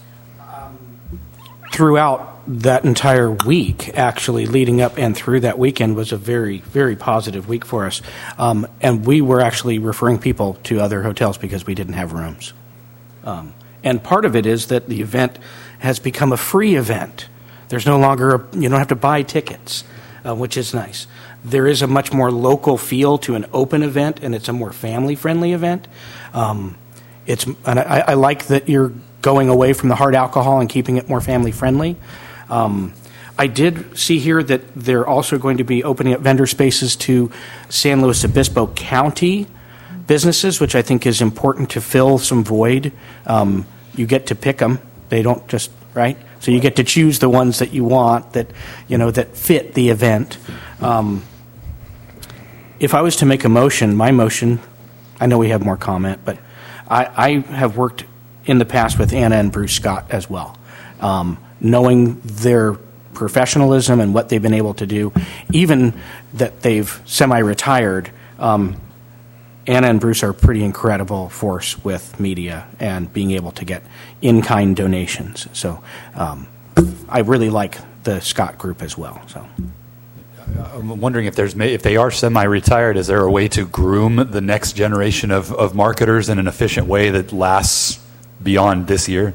Throughout that entire week, actually, leading up and through that weekend was a very, very positive week for us. Um, and we were actually referring people to other hotels because we didn't have rooms. Um, and part of it is that the event has become a free event. There's no longer, a, you don't have to buy tickets, uh, which is nice. There is a much more local feel to an open event, and it's a more family-friendly event. Um, it's, and I, I like that you're going away from the hard alcohol and keeping it more family-friendly. Um, I did see here that they're also going to be opening up vendor spaces to San Luis Obispo County businesses, which I think is important to fill some void. Um, you get to pick them; they don't just right. So you get to choose the ones that you want that you know that fit the event. Um, if I was to make a motion, my motion, I know we have more comment, but I, I have worked in the past with Anna and Bruce Scott as well. Um, knowing their professionalism and what they've been able to do, even that they've semi-retired, um, Anna and Bruce are a pretty incredible force with media and being able to get in-kind donations. So um, I really like the Scott Group as well. So. I'm wondering if there's if they are semi-retired, is there a way to groom the next generation of, of marketers in an efficient way that lasts beyond this year?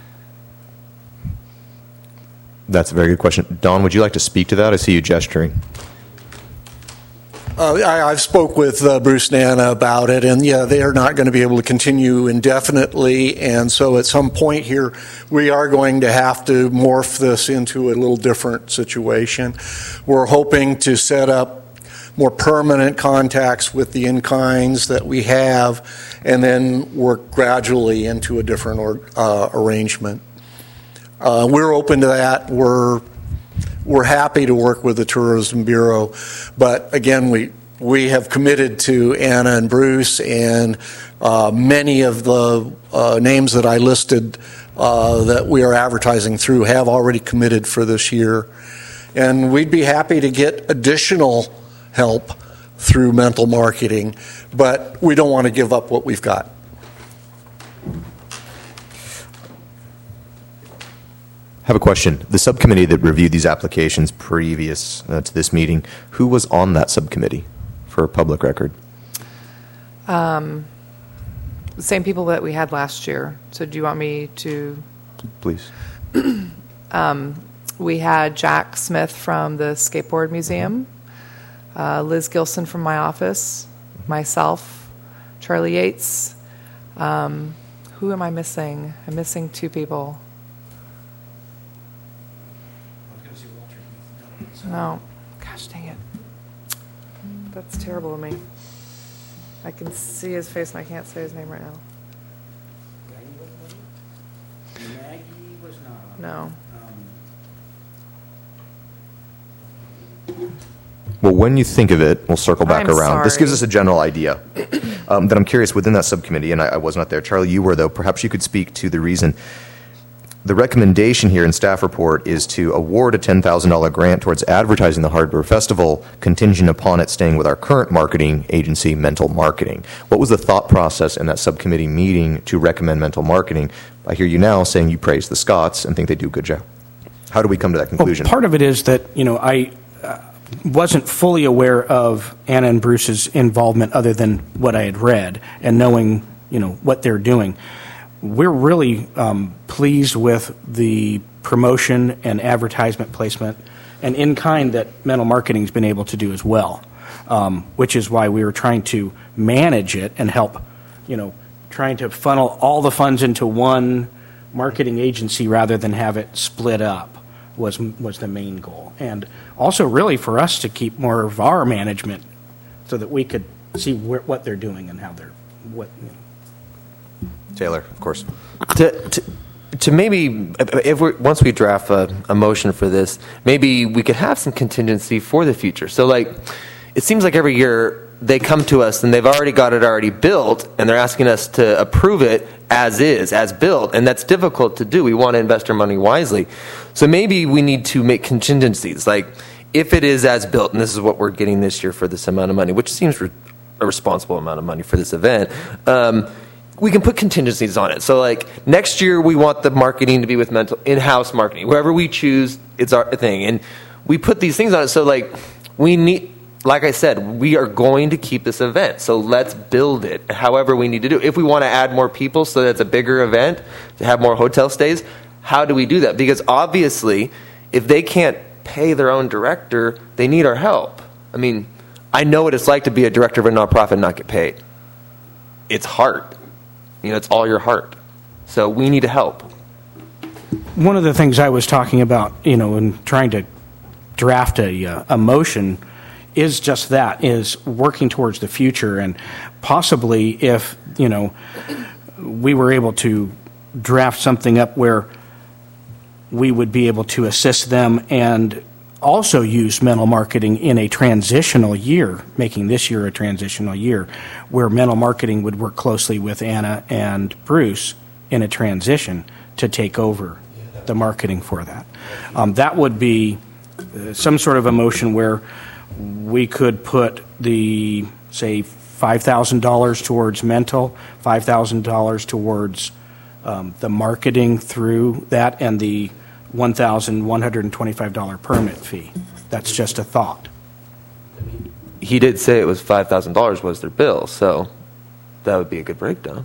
That's a very good question. Don, would you like to speak to that? I see you gesturing. Uh, I, I've spoke with uh, Bruce Nana about it, and yeah, they are not going to be able to continue indefinitely, and so at some point here, we are going to have to morph this into a little different situation. We're hoping to set up more permanent contacts with the in-kinds that we have, and then work gradually into a different or, uh, arrangement. Uh, we're open to that. We're We're happy to work with the Tourism Bureau, but again, we we have committed to Anna and Bruce, and uh, many of the uh, names that I listed uh, that we are advertising through have already committed for this year. And we'd be happy to get additional help through mental marketing, but we don't want to give up what we've got. I have a question. The subcommittee that reviewed these applications previous uh, to this meeting, who was on that subcommittee for a public record? Um, the same people that we had last year. So do you want me to? Please. um, we had Jack Smith from the Skateboard Museum, uh, Liz Gilson from my office, myself, Charlie Yates. Um, who am I missing? I'm missing two people. No. Gosh dang it. That's terrible of me. I can see his face and I can't say his name right now. Maggie was not. No. Well, when you think of it, we'll circle back I'm around. This sorry. gives us a general idea. Um, that I'm curious, within that subcommittee, and I, I was not there, Charlie, you were, though, perhaps you could speak to the reason. The recommendation here in staff report is to award a ten thousand dollars grant towards advertising the Harbor Festival contingent upon it staying with our current marketing agency, Mental Marketing. What was the thought process in that subcommittee meeting to recommend Mental Marketing? I hear you now saying you praise the Scots and think they do a good job. How do we come to that conclusion? Well, part of it is that, you know, I uh, wasn't fully aware of Anna and Bruce's involvement other than what I had read and knowing, you know, what they're doing. We're really um, pleased with the promotion and advertisement placement and in-kind that Mental Marketing's been able to do as well, um, which is why we were trying to manage it and help, you know, trying to funnel all the funds into one marketing agency rather than have it split up was was the main goal. And also really for us to keep more of our management so that we could see where, what they're doing and how they're, what, you know. Taylor, of course. To, to, to maybe, if we once we draft a, a motion for this, maybe we could have some contingency for the future. So, like, it seems like every year they come to us and they've already got it already built, and they're asking us to approve it as is, as built, and that's difficult to do. We want to invest our money wisely. So maybe we need to make contingencies, like if it is as built, and this is what we're getting this year for this amount of money, which seems re- a responsible amount of money for this event, um, we can put contingencies on it. So, like, next year we want the marketing to be with mental in-house marketing. Wherever we choose, it's our thing. And we put these things on it. So, like, we need, like I said, we are going to keep this event. So let's build it however we need to do. If we want to add more people so that it's a bigger event, to have more hotel stays, how do we do that? Because obviously, if they can't pay their own director, they need our help. I mean, I know what it's like to be a director of a nonprofit and not get paid. It's hard. You know, it's all your heart. So we need to help. One of the things I was talking about, you know, in trying to draft a, uh, a motion is just that, is working towards the future. And possibly if, you know, we were able to draft something up where we would be able to assist them and also use Mental Marketing in a transitional year, making this year a transitional year, where Mental Marketing would work closely with Anna and Bruce in a transition to take over the marketing for that. Um, that would be uh, some sort of a motion where we could put the, say, five thousand dollars towards Mental, five thousand dollars towards um, the marketing through that, and the one thousand one hundred twenty-five dollars permit fee. That's just a thought. He did say it was five thousand dollars was their bill, so that would be a good breakdown.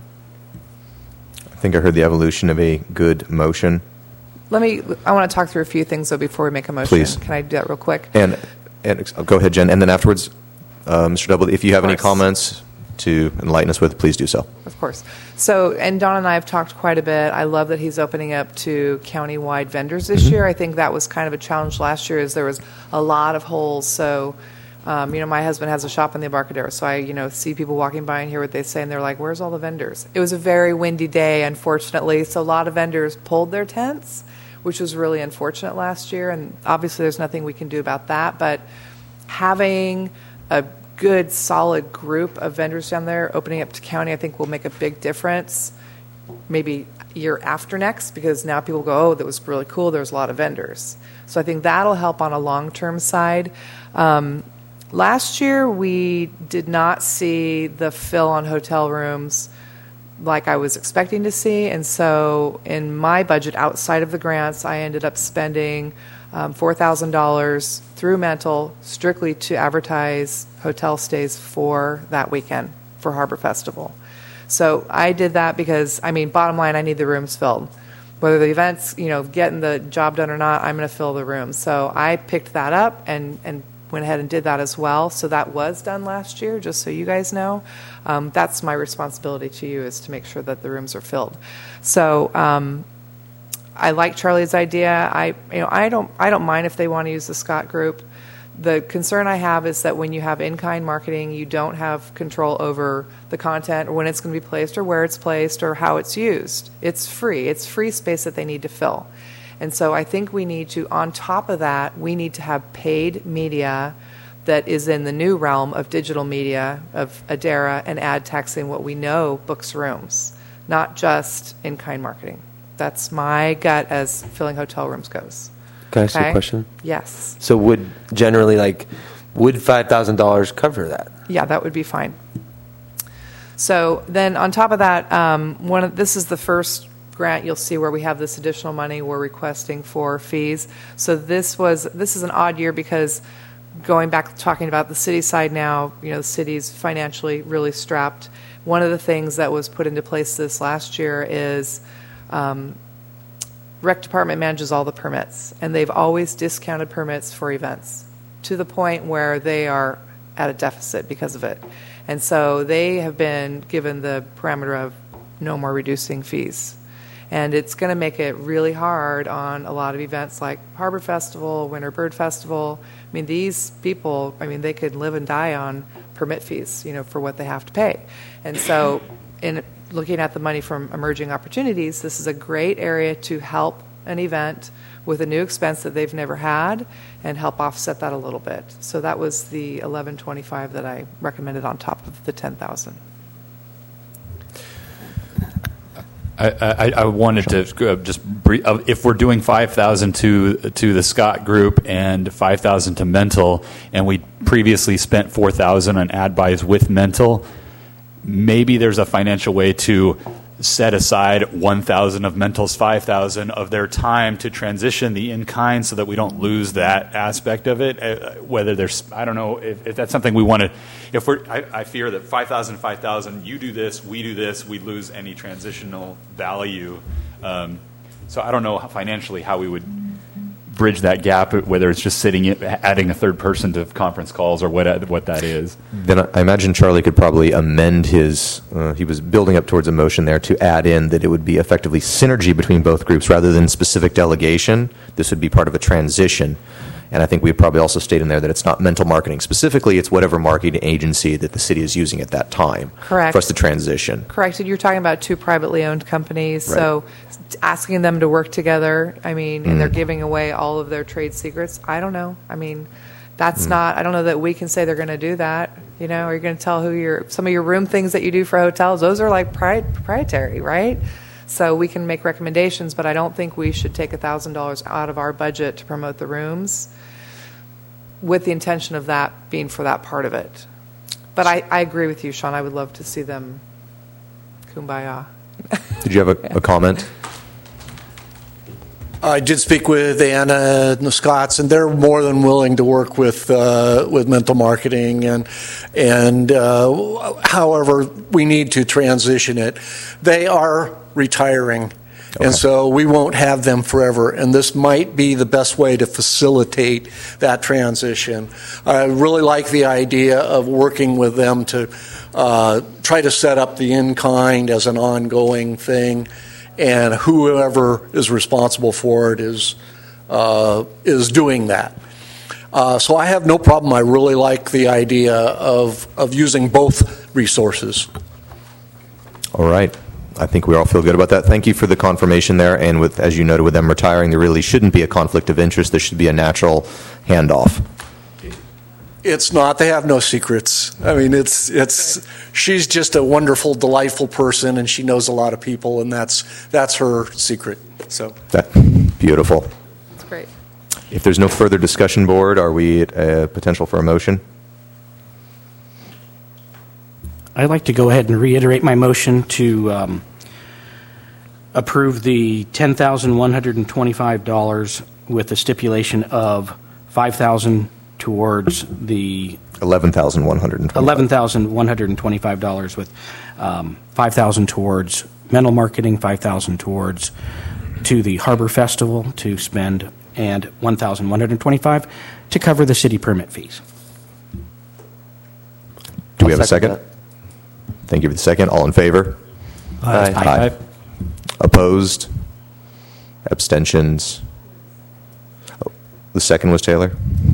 I think I heard the evolution of a good motion. Let me, I want to talk through a few things, though, before we make a motion. Please. Can I do that real quick? And, and go ahead, Jen. And then afterwards, uh, Mister Double, if you have Of any course. comments to enlighten us with, please do so. Of course. So, and Don and I have talked quite a bit. I love that he's opening up to county-wide vendors this year. I think that was kind of a challenge last year, is there was a lot of holes. So, um, you know, my husband has a shop in the Embarcadero, so I, you know, see people walking by and hear what they say, and they're like, where's all the vendors? It was a very windy day, unfortunately, so a lot of vendors pulled their tents, which was really unfortunate last year, and obviously there's nothing we can do about that, but having a good, solid group of vendors down there opening up to county, I think will make a big difference, maybe year after next, because now people go, oh, that was really cool, there's a lot of vendors. So I think that'll help on a long-term side. Um, last year, we did not see the fill on hotel rooms like I was expecting to see, and so in my budget outside of the grants, I ended up spending um, four thousand dollars through Mental strictly to advertise hotel stays for that weekend for Harbor Festival. So I did that because, I mean, bottom line, I need the rooms filled. Whether the event's, you know, getting the job done or not, I'm going to fill the rooms. So I picked that up and, and went ahead and did that as well. So that was done last year, just so you guys know. Um, that's my responsibility to you, is to make sure that the rooms are filled. So um, I like Charlie's idea. I, you know, I don't, I don't mind if they want to use the Scott Group. The concern I have is that when you have in-kind marketing, you don't have control over the content or when it's going to be placed or where it's placed or how it's used. It's free. It's free space that they need to fill. And so I think we need to, on top of that, we need to have paid media that is in the new realm of digital media, of Adara and ad texting, what we know books rooms, not just in-kind marketing. That's my gut as filling hotel rooms goes. Can I ask you Okay? a question? Yes. So would generally, like, would five thousand dollars cover that? Yeah, that would be fine. So then on top of that, um, one of, this is the first grant you'll see where we have this additional money we're requesting for fees. So this was, this is an odd year because going back talking about the city side now, you know, the city's financially really strapped. One of the things that was put into place this last year is um, Rec Department manages all the permits, and they've always discounted permits for events to the point where they are at a deficit because of it. And so they have been given the parameter of no more reducing fees. And it's going to make it really hard on a lot of events like Harbor Festival, Winter Bird Festival. I mean, these people, I mean, they could live and die on permit fees, you know, for what they have to pay. And so in looking at the money from emerging opportunities, this is a great area to help an event with a new expense that they've never had and help offset that a little bit. So that was the eleven twenty-five that I recommended on top of the ten thousand. I, I, I wanted to uh, just brief, uh, if we're doing five thousand to to the Scott Group and five thousand to Mental, and we previously spent four thousand on ad buys with Mental, maybe there's a financial way to set aside one thousand of Mental's five thousand of their time to transition the in-kind so that we don't lose that aspect of it. Uh, whether there's, I don't know if, if that's something we want to, if we're, I, I fear that five thousand, five thousand, you do this, we do this, we lose any transitional value. Um, so I don't know how, financially how we would bridge that gap, whether it's just sitting, in, adding a third person to conference calls or what what that is. Then I imagine Charlie could probably amend his, uh, he was building up towards a motion there to add in that it would be effectively synergy between both groups rather than specific delegation. This would be part of a transition. And I think we'd probably also state in there that it's not Mental marketing specifically, it's whatever marketing agency that the city is using at that time. Correct. For us to transition. Correct. And you're talking about two privately owned companies, Right. so asking them to work together, I mean, and they're giving away all of their trade secrets. I don't know. I mean, that's not, I don't know that we can say they're going to do that. You know, are you going to tell who your, some of your room things that you do for hotels, those are like pri- proprietary, right? So we can make recommendations, but I don't think we should take one thousand dollars out of our budget to promote the rooms with the intention of that being for that part of it. But I, I agree with you, Sean. I would love to see them kumbaya. Did you have a, a comment? I did speak with Anna and the Scotts, and they're more than willing to work with uh, with mental marketing. And and uh, however, we need to transition it. They are retiring, Okay. and so we won't have them forever. And this might be the best way to facilitate that transition. I really like the idea of working with them to uh, try to set up the in-kind as an ongoing thing. And whoever is responsible for it is uh, is doing that. Uh, so I have no problem. I really like the idea of of using both resources. All right. I think we all feel good about that. Thank you for the confirmation there. And with, as you noted, with them retiring, there really shouldn't be a conflict of interest. There should be a natural handoff. It's not. They have no secrets. I mean, it's it's. She's just a wonderful, delightful person, and she knows a lot of people, and that's that's her secret. So That, beautiful. That's great. If there's no further discussion, board, are we at uh, potential for a motion? I'd like to go ahead and reiterate my motion to um, approve the ten thousand one hundred twenty-five dollars with the stipulation of five thousand dollars towards the eleven thousand one hundred twenty. eleven thousand one hundred twenty-five dollars with um, five thousand dollars towards mental marketing, five thousand dollars towards to the Harbor Festival to spend, and one thousand one hundred twenty-five dollars to cover the city permit fees. Do we have a I'll second second? Thank you for the second. All in favor? Aye. Aye. Opposed? Abstentions? Oh, the second was Taylor.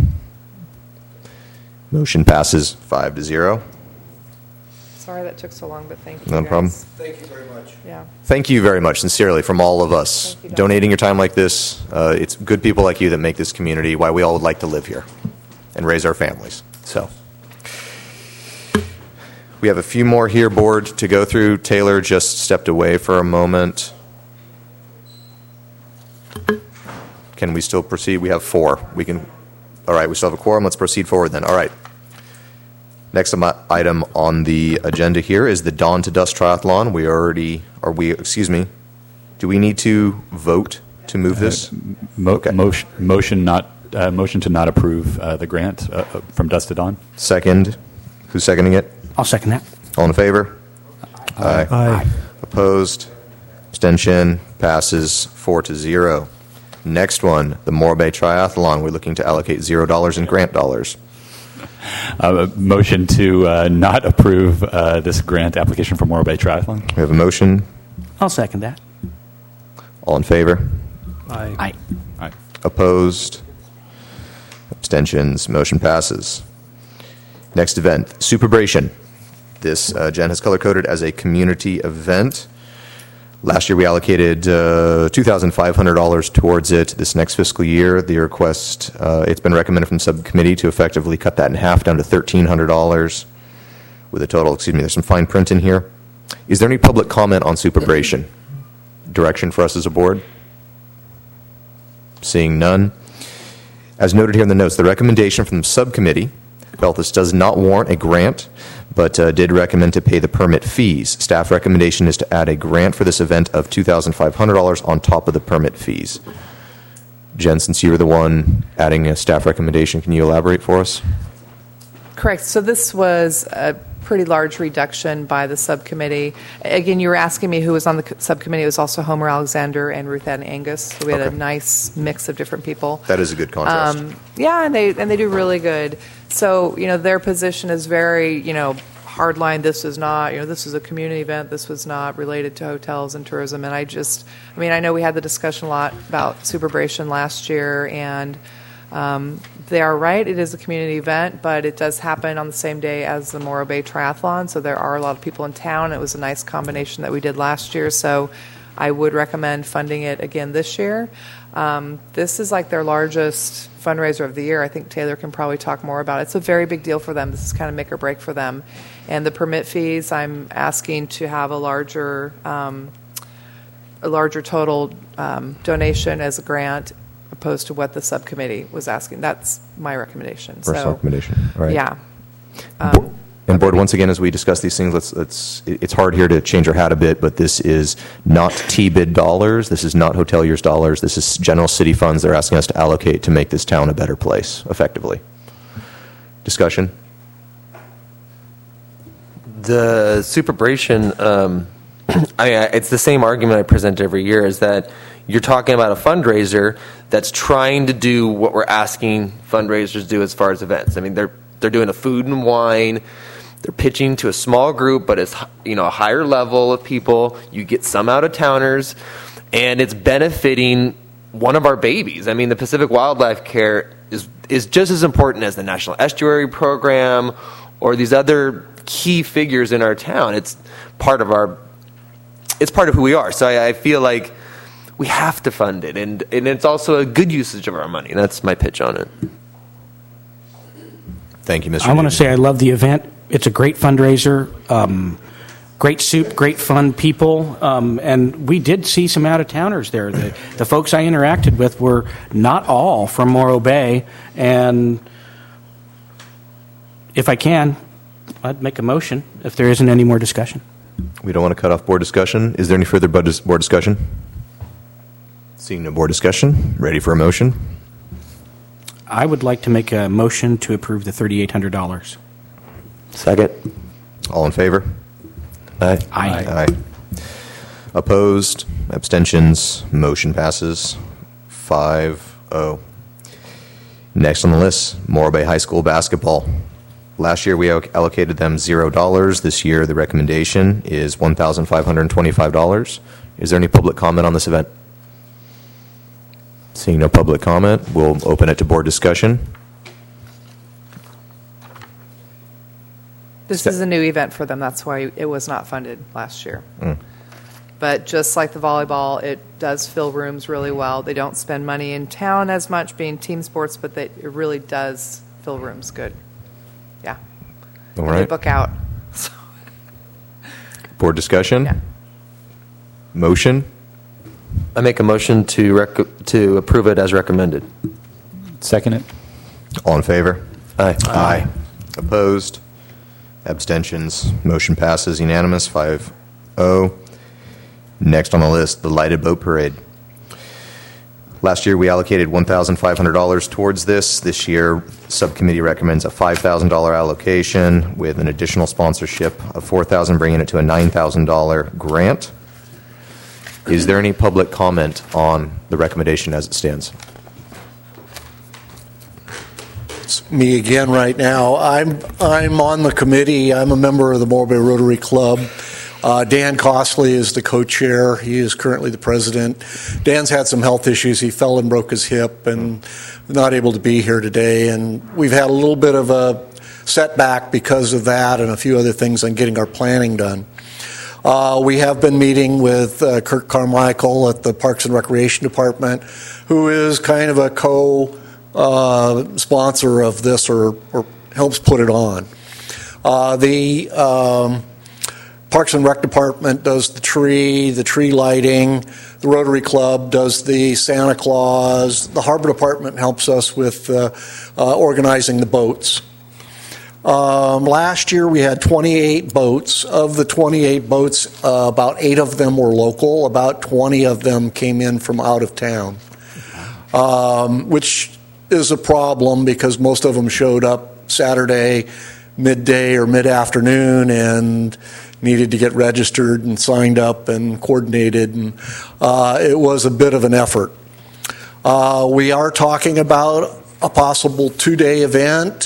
Motion passes five to zero. Sorry that took so long, but thank you. No guys. problem. thank you very much. Yeah. Thank you very much, sincerely, from all of us. Thank you, Don. Donating your time like this, uh, it's good people like you that make this community why we all would like to live here and raise our families. So, we have a few more here, board, to go through. Taylor just stepped away for a moment. Can we still proceed? We have four. We can. All right, we still have a quorum. Let's proceed forward then. All right. Next item on the agenda here is the Dawn to Dusk Triathlon. We already, are we, excuse me, do we need to vote to move this? Mo- Okay. motion, motion not uh, motion to not approve uh, the grant uh, uh, from dusk to dawn. Second. Who's seconding it? I'll second that. All in favor? Aye. Aye. Opposed? Abstention? Passes four to zero. Next one, the Morro Bay Triathlon. We're looking to allocate zero dollars in grant dollars. Uh, motion to uh, not approve uh, this grant application for Morro Bay Triathlon. We have a motion. I'll second that. All in favor? Aye. Aye. Aye. Opposed? Abstentions? Motion passes. Next event, Superbration. This, uh, Jen has color-coded as a community event. Last year, we allocated uh, two thousand five hundred dollars towards it. This next fiscal year, the request, uh, it's been recommended from subcommittee to effectively cut that in half down to thirteen hundred dollars with a total, excuse me, there's some fine print in here. Is there any public comment on Superbration? Direction for us as a board? Seeing none. As noted here in the notes, the recommendation from the subcommittee felt this does not warrant a grant, but uh, did recommend to pay the permit fees. Staff recommendation is to add a grant for this event of two thousand five hundred dollars on top of the permit fees. Jen, since you were the one adding a staff recommendation, can you elaborate for us? Correct. So this was a pretty large reduction by the subcommittee. Again, you were asking me who was on the c- subcommittee. It was also Homer Alexander and Ruth Ann Angus. So we had Okay. a nice mix of different people. That is a good contrast. Um, yeah, and they and they do really good. So you know their position is very you know hardline. This is not you know this is a community event. This was not related to hotels and tourism. And I just I mean I know we had the discussion a lot about Superbration last year, and um, they are right. It is a community event, but it does happen on the same day as the Morro Bay Triathlon. So there are a lot of people in town. It was a nice combination that we did last year. So I would recommend funding it again this year. Um, this is like their largest fundraiser of the year. I think Taylor can probably talk more about it. It's a very big deal for them. This is kind of make or break for them. And the permit fees, I'm asking to have a larger, um, a larger total um, donation as a grant, opposed to what the subcommittee was asking. That's my recommendation. First so, recommendation, all right. Yeah. Um, And board, once again, as we discuss these things, let's, let's, it- it's hard here to change our hat a bit, but this is not T-bid dollars, this is not hoteliers' dollars, this is general city funds they're asking us to allocate to make this town a better place, effectively. Discussion? The superbration, um, I mean, it's the same argument I present every year, is that you're talking about a fundraiser that's trying to do what we're asking fundraisers do as far as events. I mean, they're they're doing a food and wine. They're pitching to a small group, but it's, you know, a higher level of people. You get some out-of-towners, and it's benefiting one of our babies. I mean, the Pacific Wildlife Care is is just as important as the National Estuary Program or these other key figures in our town. It's part of our, it's part of who we are. So I, I feel like we have to fund it, and, and it's also a good usage of our money. That's my pitch on it. Thank you, Mister I want to Newton. say I love the event. It's a great fundraiser, um, great soup, great fun people, um, and we did see some out-of-towners there. The, the folks I interacted with were not all from Morro Bay, and if I can, I'd make a motion if there isn't any more discussion. We don't want to cut off board discussion. Is there any further bud- board discussion? Seeing no board discussion, ready for a motion? I would like to make a motion to approve the three thousand eight hundred dollars. Second. All in favor? Aye. Aye. Aye. Opposed? Abstentions? Motion passes five oh. Next on the list, Morro Bay High School basketball. Last year we alloc- allocated them zero dollars. This year the recommendation is one thousand five hundred twenty-five dollars. Is there any public comment on this event? Seeing no public comment, we'll open it to board discussion. This is a new event for them. That's why it was not funded last year. Mm. But just like the volleyball, it does fill rooms really well. They don't spend money in town as much being team sports, but they, it really does fill rooms good. Yeah. All And they right. book out. So, Board discussion? Yeah. Motion? I make a motion to rec- to approve it as recommended. Second it. All in favor? Aye. Aye. Opposed? Abstentions? Motion passes unanimous, five oh. Next on the list, the Lighted Boat Parade. Last year, we allocated one thousand five hundred dollars towards this. This year, subcommittee recommends a five thousand dollars allocation with an additional sponsorship of four thousand dollars, bringing it to a nine thousand dollars grant. Is there any public comment on the recommendation as it stands? It's me again right now. I'm I'm on the committee. I'm a member of the Morro Bay Rotary Club. Uh, Dan Costley is the co-chair. He is currently the president. Dan's had some health issues. He fell and broke his hip and not able to be here today. And we've had a little bit of a setback because of that and a few other things on getting our planning done. Uh, we have been meeting with uh, Kirk Carmichael at the Parks and Recreation Department, who is kind of a co- Uh, sponsor of this or, or helps put it on. Uh, the um, Parks and Rec Department does the tree, the tree lighting. The Rotary Club does the Santa Claus. The Harbor Department helps us with uh, uh, organizing the boats. Um, last year we had twenty-eight boats. Of the twenty-eight boats, uh, about eight of them were local. About twenty of them came in from out of town, um, which is a problem because most of them showed up Saturday midday or mid-afternoon and needed to get registered and signed up and coordinated, and uh, it was a bit of an effort. Uh, we are talking about a possible two-day event.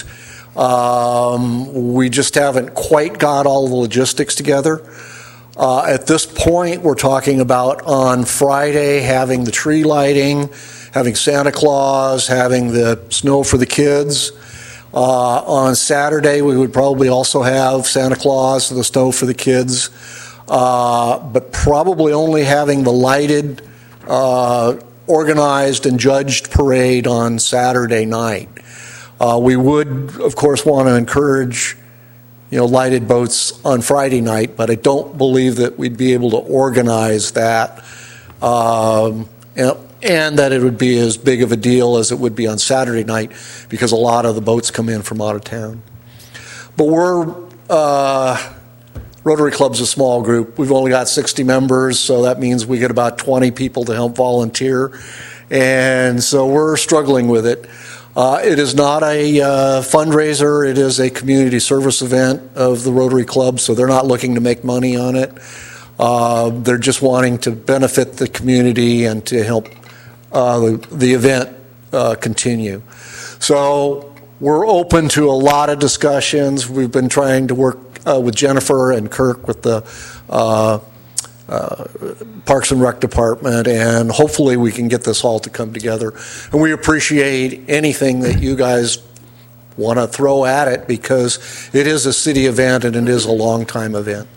Um, we just haven't quite got all the logistics together. Uh, at this point, we're talking about on Friday having the tree lighting, having Santa Claus, having the snow for the kids. Uh, on Saturday, we would probably also have Santa Claus and the snow for the kids, uh, but probably only having the lighted, uh, organized and judged parade on Saturday night. Uh, we would, of course, want to encourage, you know, lighted boats on Friday night, but I don't believe that we'd be able to organize that. Um, and, and that it would be as big of a deal as it would be on Saturday night because a lot of the boats come in from out of town. But we're uh, Rotary Club's a small group. We've only got sixty members, so that means we get about twenty people to help volunteer. And so we're struggling with it. Uh, it is not a uh, fundraiser. It is a community service event of the Rotary Club, so they're not looking to make money on it. Uh, they're just wanting to benefit the community and to help uh, the, the event uh, continue. So we're open to a lot of discussions. We've been trying to work uh, with Jennifer and Kirk with the uh, uh, Parks and Rec Department, and hopefully we can get this all to come together. And we appreciate anything that you guys want to throw at it, because it is a city event and it is a long-time event.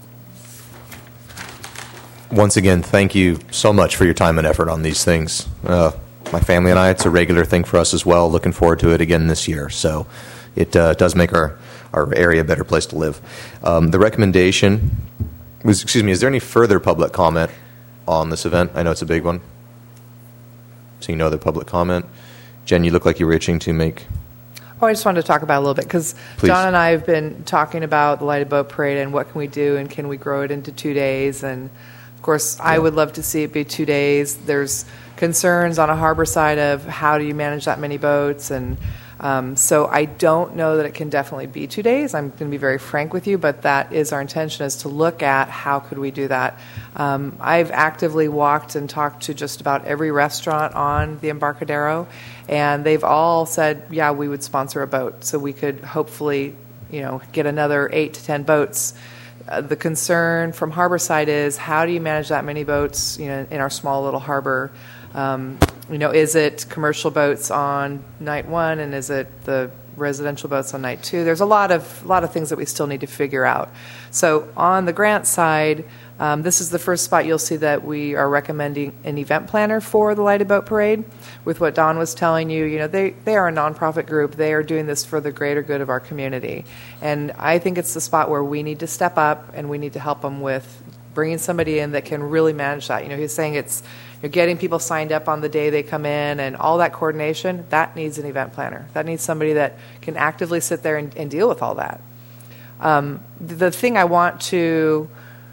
Once again, thank you so much for your time and effort on these things. Uh, my family and I, it's a regular thing for us as well. Looking forward to it again this year. So it uh, does make our, our area a better place to live. Um, the recommendation was, excuse me, is there any further public comment on this event? I know it's a big one. Seeing no other public comment. Jen, you look like you were itching to make... Oh, I just wanted to talk about it a little bit, because John and I have been talking about the Lighted Boat Parade and what can we do, and can we grow it into two days, and of course, I would love to see it be two days. There's concerns on a harbor side of how do you manage that many boats, and um, so I don't know that it can definitely be two days. I'm going to be very frank with you, but that is our intention, is to look at how could we do that. Um, I've actively walked and talked to just about every restaurant on the Embarcadero, and they've all said, yeah, we would sponsor a boat, so we could hopefully, you know, get another eight to ten boats. Uh, the concern from Harborside is, how do you manage that many boats, you know, in our small little harbor? Um, you know, is it commercial boats on night one, and is it the residential boats on night two? There's a lot of a lot of things that we still need to figure out. So on the grant side, um, this is the first spot you'll see that we are recommending an event planner for the Lighted Boat Parade. With what Don was telling you, you know, they, they are a nonprofit group. They are doing this for the greater good of our community. And I think it's the spot where we need to step up, and we need to help them with bringing somebody in that can really manage that. You know, he's saying it's you're getting people signed up on the day they come in, and all that coordination, that needs an event planner. That needs somebody that can actively sit there and, and deal with all that. Um, the thing I want to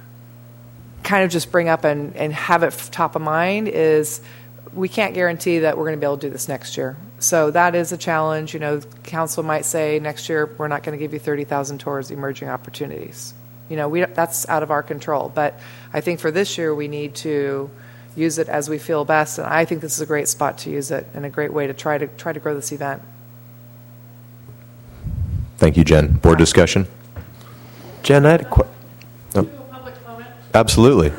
kind of just bring up and, and have it top of mind is, we can't guarantee that we're going to be able to do this next year. So that is a challenge. You know, council might say next year we're not going to give you thirty thousand towards emerging opportunities. You know, we that's out of our control. But I think for this year we need to use it as we feel best, and I think this is a great spot to use it, and a great way to try to try to grow this event. Thank you, Jen. Board discussion? Jen, I had a question. Oh. Public comment? Absolutely.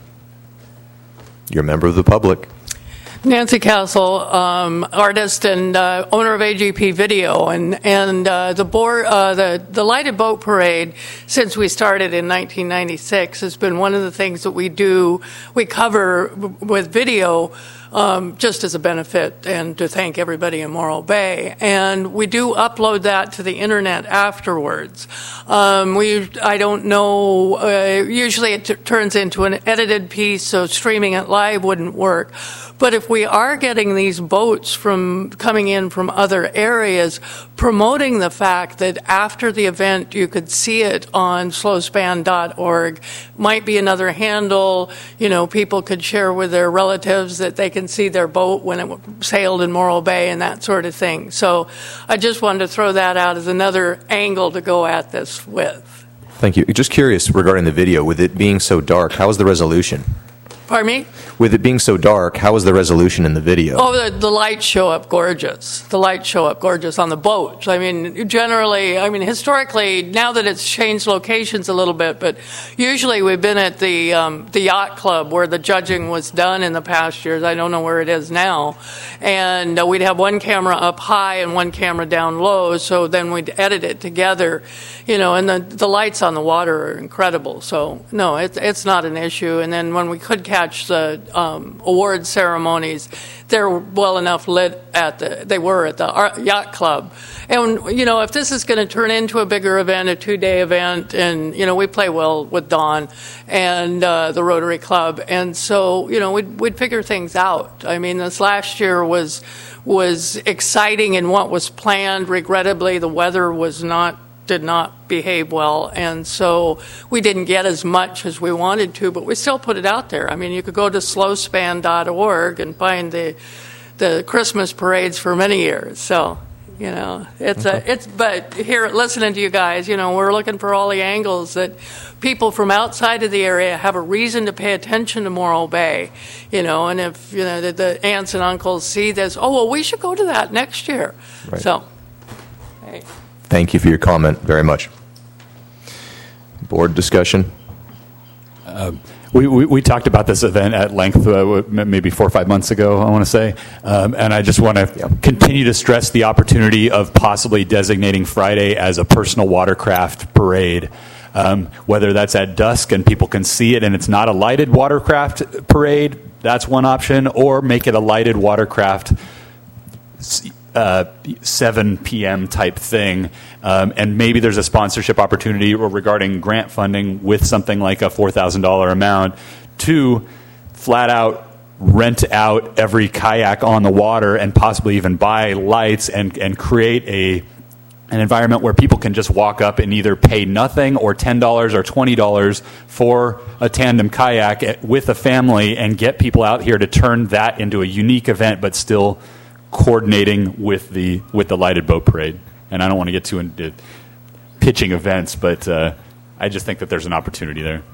You're a member of the public. Nancy Castle, um, artist and uh, owner of A G P Video, and and uh, the board, uh, the the Lighted Boat Parade, since we started in nineteen ninety-six, has been one of the things that we do. We cover w- with video. Um, just as a benefit and to thank everybody in Morro Bay. And we do upload that to the internet afterwards. Um, we, I don't know, uh, usually it t- turns into an edited piece, so streaming it live wouldn't work. But if we are getting these boats from coming in from other areas, promoting the fact that after the event you could see it on slow span dot org might be another handle. You know, people could share with their relatives that they can see their boat when it sailed in Morro Bay and that sort of thing. So I just wanted to throw that out as another angle to go at this with. Thank you. Just curious regarding the video, with it being so dark, how is the resolution? Pardon me? With it being so dark, how is the resolution in the video? Oh, the, the lights show up gorgeous. The lights show up gorgeous on the boats. I mean, generally, I mean, historically, now that it's changed locations a little bit, but usually we've been at the um, the yacht club where the judging was done in the past years. I don't know where it is now. And uh, we'd have one camera up high and one camera down low, so then we'd edit it together, you know, and the, the lights on the water are incredible. So, no, it, it's not an issue. And then when we could catch the um, award ceremonies, they're well enough lit at the, they were at the yacht club. And, you know, if this is going to turn into a bigger event, a two-day event, and, you know, we play well with Don and uh, the Rotary Club, and so, you know, we'd, we'd figure things out. I mean, this last year was was exciting in what was planned. Regrettably, the weather was not did not behave well, and so we didn't get as much as we wanted to, but we still put it out there. I mean, you could go to slow span dot org and find the the Christmas parades for many years. So, you know, it's a it's. But here, listening to you guys, you know, we're looking for all the angles that people from outside of the area have a reason to pay attention to Morro Bay. You know, and if you know the, the aunts and uncles see this, oh well, we should go to that next year. Right. So, hey. Thank you for your comment very much. Board discussion? Uh, we, we, we talked about this event at length uh, maybe four or five months ago, I want to say. Um, and I just want to yeah. continue to stress the opportunity of possibly designating Friday as a personal watercraft parade. Um, whether that's at dusk and people can see it and it's not a lighted watercraft parade, that's one option, or make it a lighted watercraft Uh, seven p.m. type thing, um, and maybe there's a sponsorship opportunity or regarding grant funding with something like a four thousand dollars amount to flat out rent out every kayak on the water and possibly even buy lights and, and create a an environment where people can just walk up and either pay nothing or ten dollars or twenty dollars for a tandem kayak with a family and get people out here to turn that into a unique event, but still coordinating with the with the lighted boat parade. And I don't want to get too into pitching events, but uh, I just think that there's an opportunity there.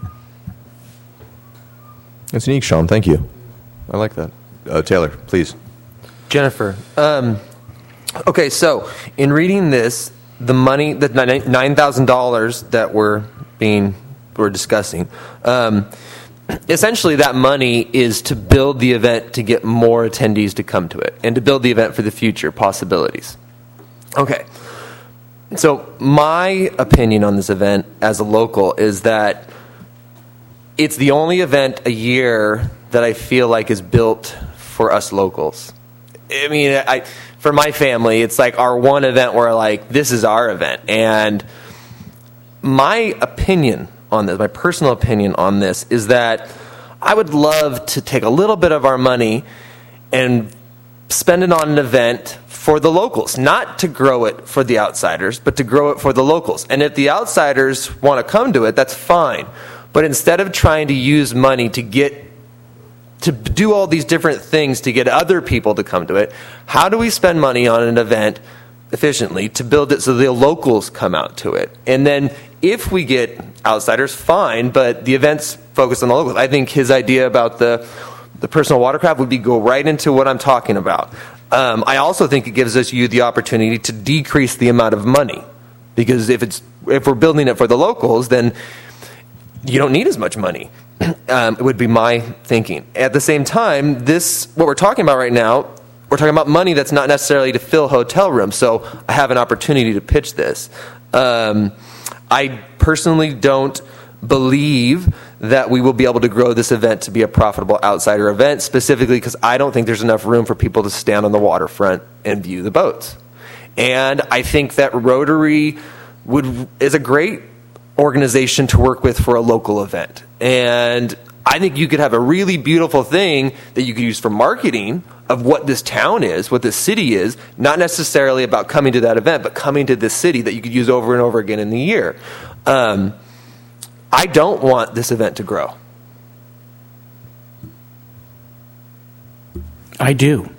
That's unique, Sean. Thank you. I like that. Uh, Taylor, please. Jennifer, um, okay, so in reading this, the money, the nine thousand dollars that we're being we're discussing, um, essentially that money is to build the event to get more attendees to come to it and to build the event for the future possibilities. Okay. So my opinion on this event as a local is that it's the only event a year that I feel like is built for us locals. I mean, I, for my family, it's like our one event where like, this is our event. And my opinion on this, my personal opinion on this, is that I would love to take a little bit of our money and spend it on an event for the locals, not to grow it for the outsiders, but to grow it for the locals. And if the outsiders want to come to it, that's fine. But instead of trying to use money to get to do all these different things to get other people to come to it, how do we spend money on an event efficiently to build it so the locals come out to it? And then if we get outsiders, fine, but the event's focused on the locals. I think his idea about the the personal watercraft would be go right into what I'm talking about. Um, I also think it gives us you the opportunity to decrease the amount of money, because if it's if we're building it for the locals, then you don't need as much money. Um, it would be my thinking. At the same time, this what we're talking about right now, we're talking about money that's not necessarily to fill hotel rooms. So I have an opportunity to pitch this. Um, I personally don't believe that we will be able to grow this event to be a profitable outsider event, specifically because I don't think there's enough room for people to stand on the waterfront and view the boats. And I think that Rotary would is a great organization to work with for a local event. And I think you could have a really beautiful thing that you could use for marketing of what this town is, what this city is, not necessarily about coming to that event, but coming to this city that you could use over and over again in the year. Um, I don't want this event to grow. I do.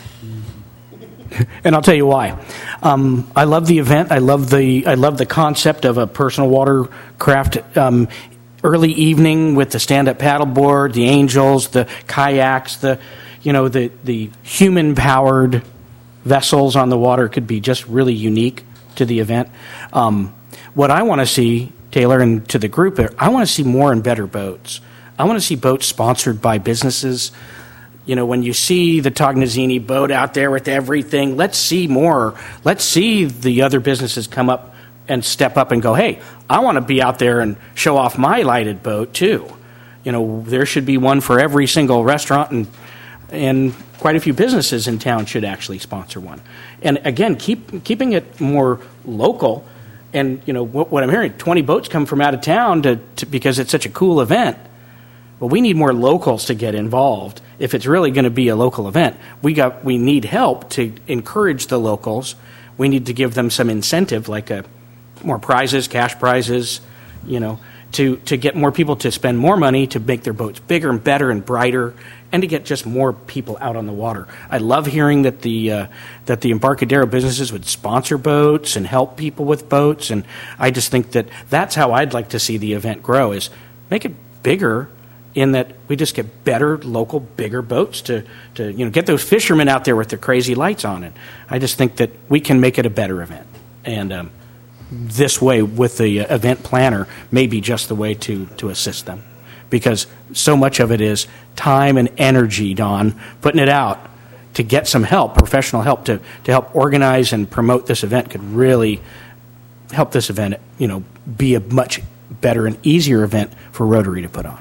And I'll tell you why. Um, I love the event. I love the I love the concept of a personal watercraft um, early evening with the stand-up paddleboard, the angels, the kayaks, the you know the the human-powered vessels on the water could be just really unique to the event. Um, what I want to see, Taylor, and to the group, I want to see more and better boats. I want to see boats sponsored by businesses. You know, when you see the Tognazzini boat out there with everything, let's see more. Let's see the other businesses come up and step up and go, hey, I want to be out there and show off my lighted boat too. You know, there should be one for every single restaurant, and and quite a few businesses in town should actually sponsor one. And again, keep keeping it more local. And, you know, what, what I'm hearing, twenty boats come from out of town to, to because it's such a cool event. Well, we need more locals to get involved. If it's really going to be a local event, we got we need help to encourage the locals. We need to give them some incentive, like a more prizes, cash prizes, you know, to, to get more people to spend more money to make their boats bigger and better and brighter, and to get just more people out on the water. I love hearing that the uh, that the Embarcadero businesses would sponsor boats and help people with boats, and I just think that that's how I'd like to see the event grow, is make it bigger in that we just get better local, bigger boats to, to you know, get those fishermen out there with their crazy lights on it. I just think that we can make it a better event. And um, this way, with the event planner, may be just the way to, to assist them. Because so much of it is time and energy, Don, putting it out to get some help, professional help, to, to help organize and promote this event could really help this event, you know, be a much better and easier event for Rotary to put on.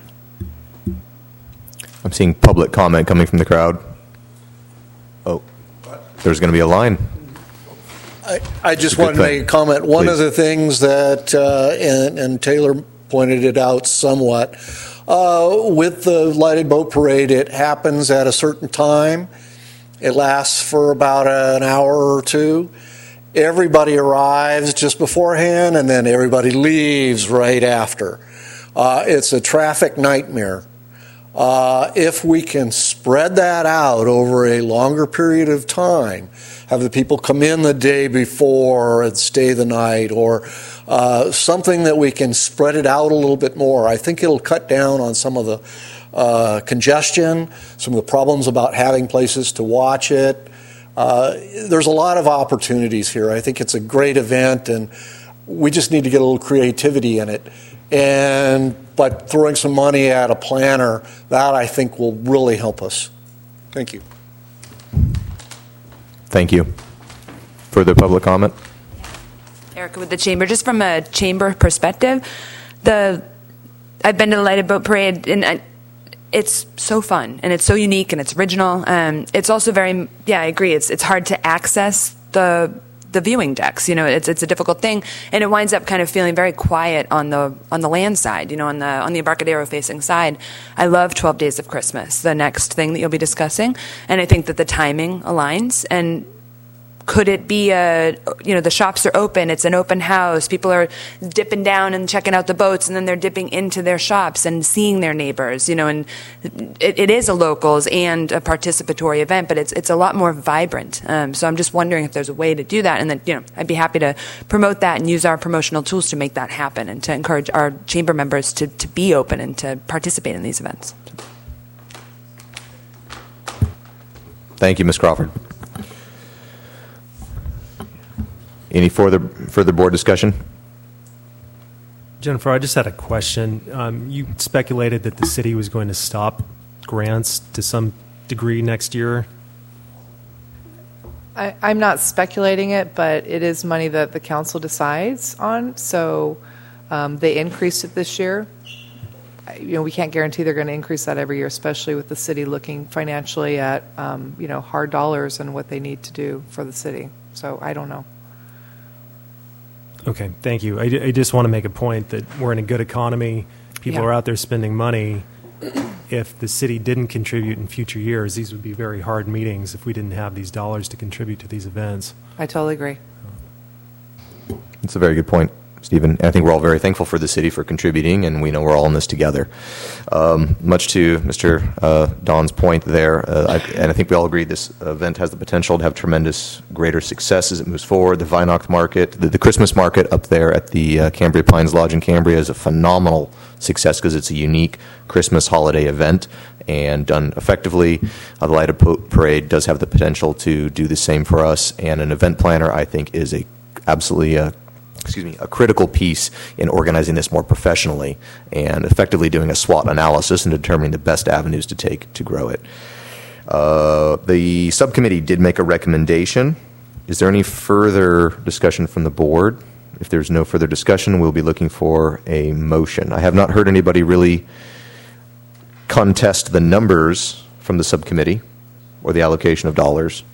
I'm seeing public comment coming from the crowd. Oh, there's going to be a line. I, I just Good wanted to thing. make a comment. One Please. of the things that, uh, and, and Taylor pointed it out somewhat, uh, with the lighted boat parade, it happens at a certain time. It lasts for about an hour or two. Everybody arrives just beforehand, and then everybody leaves right after. Uh, it's a traffic nightmare. Uh, if we can spread that out over a longer period of time, have the people come in the day before and stay the night, or uh, something that we can spread it out a little bit more, I think it'll cut down on some of the uh, congestion, some of the problems about having places to watch it. Uh, there's a lot of opportunities here. I think it's a great event, and we just need to get a little creativity in it. And but throwing some money at a planner, that I think will really help us. Thank you. Thank you. Further public comment? Erica with the Chamber. Just from a Chamber perspective, the I've been to the Lighted Boat Parade, and I, it's so fun, and it's so unique, and it's original. Um, it's also very, yeah, I agree. It's it's hard to access the the viewing decks. You know, it's it's a difficult thing, and it winds up kind of feeling very quiet on the on the land side. You know, on the on the Embarcadero facing side. I love twelve Days of Christmas, the next thing that you'll be discussing, and I think that the timing aligns. And could it be a, you know, the shops are open, it's an open house, people are dipping down and checking out the boats, and then they're dipping into their shops and seeing their neighbors, you know, and it, it is a locals and a participatory event, but it's it's a lot more vibrant. Um, so I'm just wondering if there's a way to do that, and then, you know, I'd be happy to promote that and use our promotional tools to make that happen, and to encourage our chamber members to, to be open and to participate in these events. Thank you, Miz Crawford. Any further further board discussion? Jennifer, I just had a question. Um, you speculated that the city was going to stop grants to some degree next year. I, I'm not speculating it, but it is money that the council decides on. So um, they increased it this year. I- You know, we can't guarantee they're going to increase that every year, especially with the city looking financially at um, you know, hard dollars and what they need to do for the city. So I don't know. Okay, thank you. I, I just want to make a point that we're in a good economy. People Yeah. are out there spending money. If the city didn't contribute in future years, these would be very hard meetings if we didn't have these dollars to contribute to these events. I totally agree. That's a very good point, Stephen. I think we're all very thankful for the city for contributing, and we know we're all in this together. Um, much to Mister Uh, Don's point there, uh, I, and I think we all agree this event has the potential to have tremendous greater success as it moves forward. The Vinoc Market, the, the Christmas market up there at the uh, Cambria Pines Lodge in Cambria is a phenomenal success because it's a unique Christmas holiday event, and done effectively. Uh, the Lighted Boat Parade does have the potential to do the same for us, and an event planner, I think, is a absolutely a excuse me, a critical piece in organizing this more professionally and effectively doing a SWOT analysis and determining the best avenues to take to grow it. Uh, the subcommittee did make a recommendation. Is there any further discussion from the board? If there's no further discussion, we'll be looking for a motion. I have not heard anybody really contest the numbers from the subcommittee or the allocation of dollars.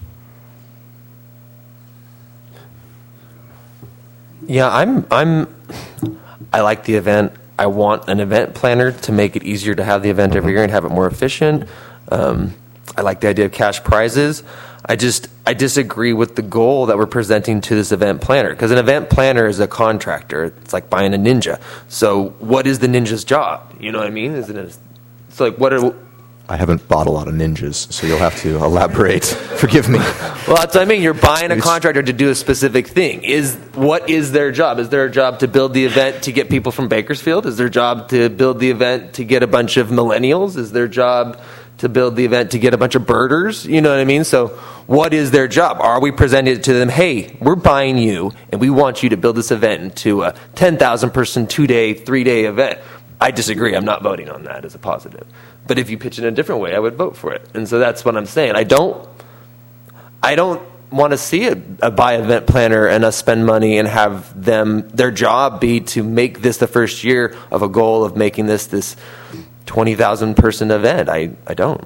Yeah, I'm. I'm. I like the event. I want an event planner to make it easier to have the event every year and have it more efficient. Um, I like the idea of cash prizes. I just I disagree with the goal that we're presenting to this event planner, because an event planner is a contractor. It's like buying a ninja. So what is the ninja's job? You know what I mean? Isn't it? It's like, what are... I haven't bought a lot of ninjas, so you'll have to elaborate. Forgive me. Well, that's what I mean. You're buying a contractor to do a specific thing. Is what is their job? Is their job to build the event to get people from Bakersfield? Is their job to build the event to get a bunch of millennials? Is their job to build the event to get a bunch of birders? You know what I mean? So what is their job? Are we presenting it to them, hey, we're buying you, and we want you to build this event into a ten thousand person, two-day, three-day event? I disagree. I'm not voting on that as a positive. But if you pitch it in a different way, I would vote for it. And so that's what I'm saying. I don't I don't want to see a, a buy event planner and us spend money and have them, their job be to make this the first year of a goal of making this this twenty thousand person event. I, I don't.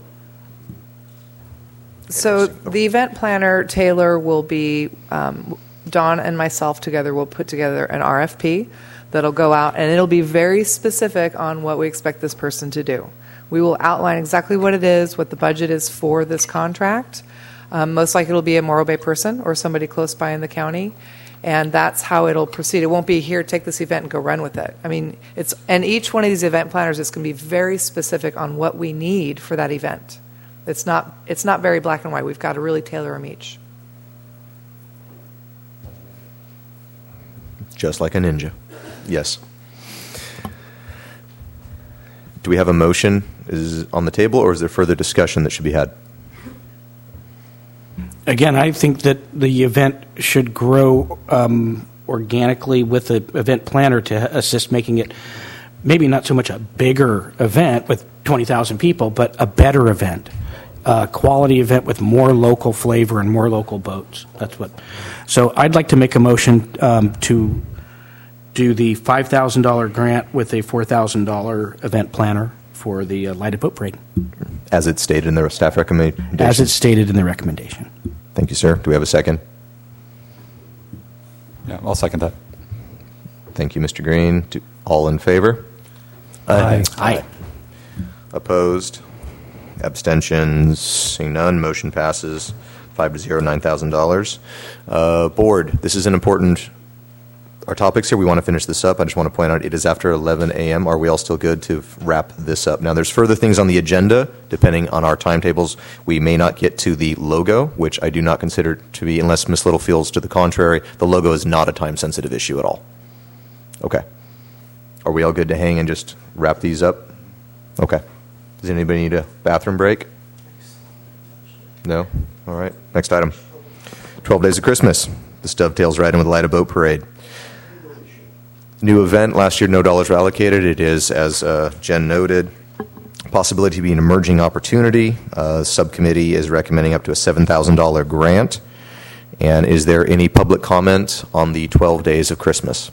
So the event planner, Taylor, will be, um, Dawn and myself together will put together an R F P that'll go out, and it'll be very specific on what we expect this person to do. We will outline exactly what it is, what the budget is for this contract. Um, most likely it'll be a Morro Bay person or somebody close by in the county, and that's how it'll proceed. It won't be, here, take this event and go run with it. I mean, it's, and each one of these event planners is going to be very specific on what we need for that event. It's not, it's not very black and white. We've got to really tailor them each. Just like a ninja. Yes. Do we have a motion is on the table, or is there further discussion that should be had? Again, I think that the event should grow um, organically with the event planner to assist making it maybe not so much a bigger event with twenty thousand people, but a better event, a quality event with more local flavor and more local boats. That's what. So I'd like to make a motion um, to do the five thousand dollars grant with a four thousand dollars event planner for the uh, Lighted Boat Parade. As it's stated in the staff recommendation? As it's stated in the recommendation. Thank you, sir. Do we have a second? Yeah, I'll second that. Thank you, Mister Green. Do, all in favor? Aye. Aye. Opposed? Abstentions? Seeing none, motion passes five to zero, nine thousand dollars. Uh, board, this is an important... Our topics here, we want to finish this up. I just want to point out it is after eleven a.m. Are we all still good to wrap this up? Now, there's further things on the agenda. Depending on our timetables, we may not get to the logo, which I do not consider to be, unless Miz Little feels to the contrary, the logo is not a time-sensitive issue at all. Okay. Are we all good to hang and just wrap these up? Okay. Does anybody need a bathroom break? No? All right. Next item. twelve Days of Christmas. This dovetails right in with the Lighted Boat Parade. New event. Last year, no dollars were allocated. It is, as uh, Jen noted, possibility to be an emerging opportunity. Uh, subcommittee is recommending up to a seven thousand dollars grant. And is there any public comment on the twelve Days of Christmas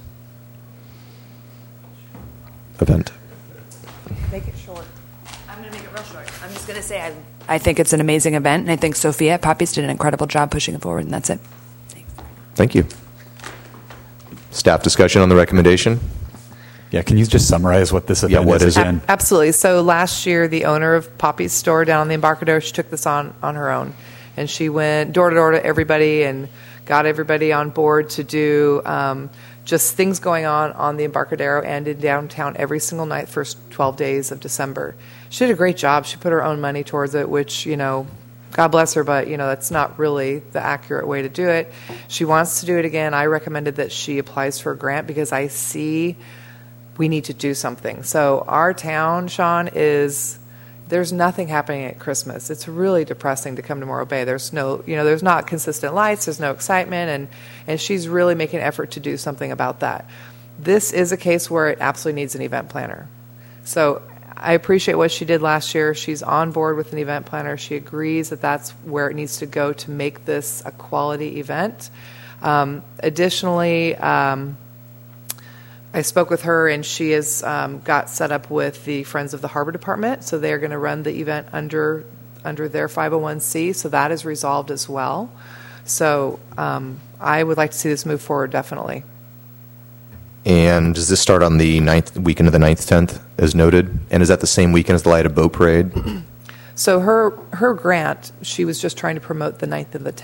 event? Make it short. I'm going to make it real short. I'm just going to say I, I think it's an amazing event, and I think Sophia at Poppies did an incredible job pushing it forward, and that's it. Thanks. Thank you. Staff discussion on the recommendation? Yeah, can you just summarize what this event Yeah, what is is it? again? Absolutely. So last year, the owner of Poppy's store down on the Embarcadero, she took this on, on her own. And she went door to door to everybody and got everybody on board to do um, just things going on on the Embarcadero and in downtown every single night, first twelve days of December. She did a great job. She put her own money towards it, which, you know, God bless her, but, you know, that's not really the accurate way to do it. She wants to do it again. I recommended that she applies for a grant because I see we need to do something. So our town, Sean, is, there's nothing happening at Christmas. It's really depressing to come to Morro Bay. There's no, you know, there's not consistent lights, there's no excitement, and, and she's really making an effort to do something about that. This is a case where it absolutely needs an event planner. So I appreciate what she did last year. She's on board with an event planner. She agrees that that's where it needs to go to make this a quality event. Um, additionally, um, I spoke with her, and she has um, got set up with the Friends of the Harbor Department, so they're going to run the event under under their five oh one c, so that is resolved as well. So um, I would like to see this move forward, definitely. And does this start on the ninth weekend of the ninth, tenth, as noted? And is that the same weekend as the Lighted Boat Parade? So her her grant, she was just trying to promote the ninth and the tenth.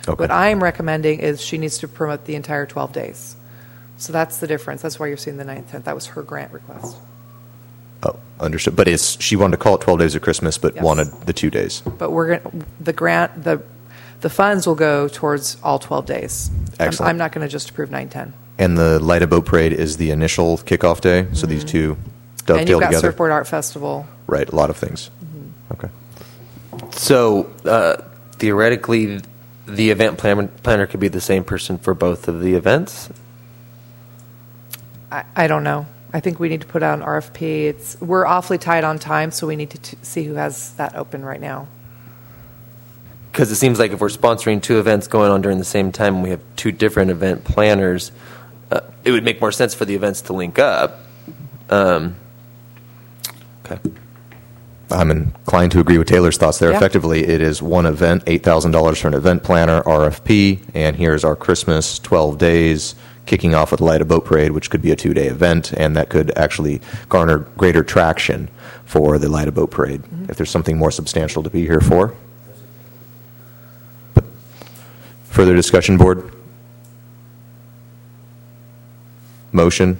Okay. What I'm recommending is she needs to promote the entire twelve days. So that's the difference. That's why you're seeing the ninth, tenth. That was her grant request. Oh, understood. But it's, she wanted to call it twelve days of Christmas, but Yes. wanted the two days. But we're going the grant, the the funds will go towards all twelve days. I'm- Excellent. I'm not going to just approve nine, ten. And the Light a Boat Parade is the initial kickoff day, so these two And dovetail you've got together. Surfboard Art Festival. Right, a lot of things. Okay. So uh, theoretically, the event plan- planner could be the same person for both of the events. I, I don't know. I think we need to put out an R F P. It's we're awfully tight on time, so we need to t- see who has that open right now. Because it seems like if we're sponsoring two events going on during the same time, and we have two different event planners, uh, it would make more sense for the events to link up. Um, okay. I'm inclined to agree with Taylor's thoughts there. Yeah. Effectively, it is one event, eight thousand dollars for an event planner, R F P, and here's our Christmas, twelve days, kicking off with Light a Boat Parade, which could be a two-day event, and that could actually garner greater traction for the Light a Boat Parade, Mm-hmm. if there's something more substantial to be here for. But further discussion, board? Motion?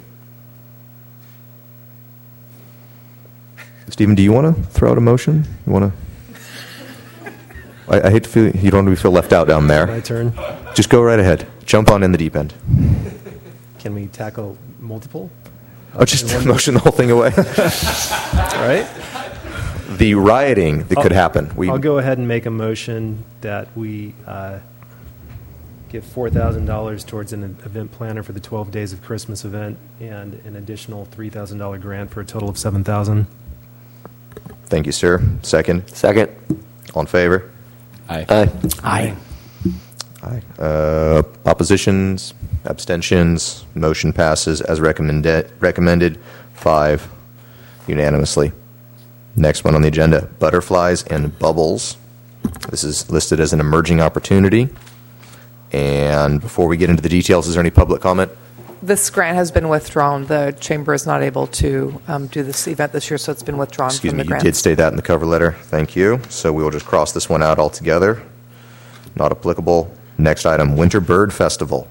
Stephen, do you want to throw out a motion? You want to? I, I hate to feel you don't want to feel left out down My there. turn. Just go right ahead. Jump on in the deep end. Can we tackle multiple? Oh, just motion the whole thing away. All right. The rioting that could I'll- happen. We I'll go ahead and make a motion that we uh, give four thousand dollars towards an event planner for the twelve Days of Christmas event and an additional three thousand dollars grant for a total of seven thousand dollars. Thank you, sir. Second. Second. All in favor? Aye. Aye. Aye. Aye. Uh, oppositions, abstentions, motion passes as recommended, recommended, five unanimously. Next one on the agenda, butterflies and bubbles. This is listed as an emerging opportunity. And before we get into the details, is there any public comment? This grant has been withdrawn. The chamber is not able to um, do this event this year, so it's been withdrawn Excuse from me, the you grant. did state that in the cover letter. Thank you. So we will just cross this one out altogether. Not applicable. Next item, Winter Bird Festival.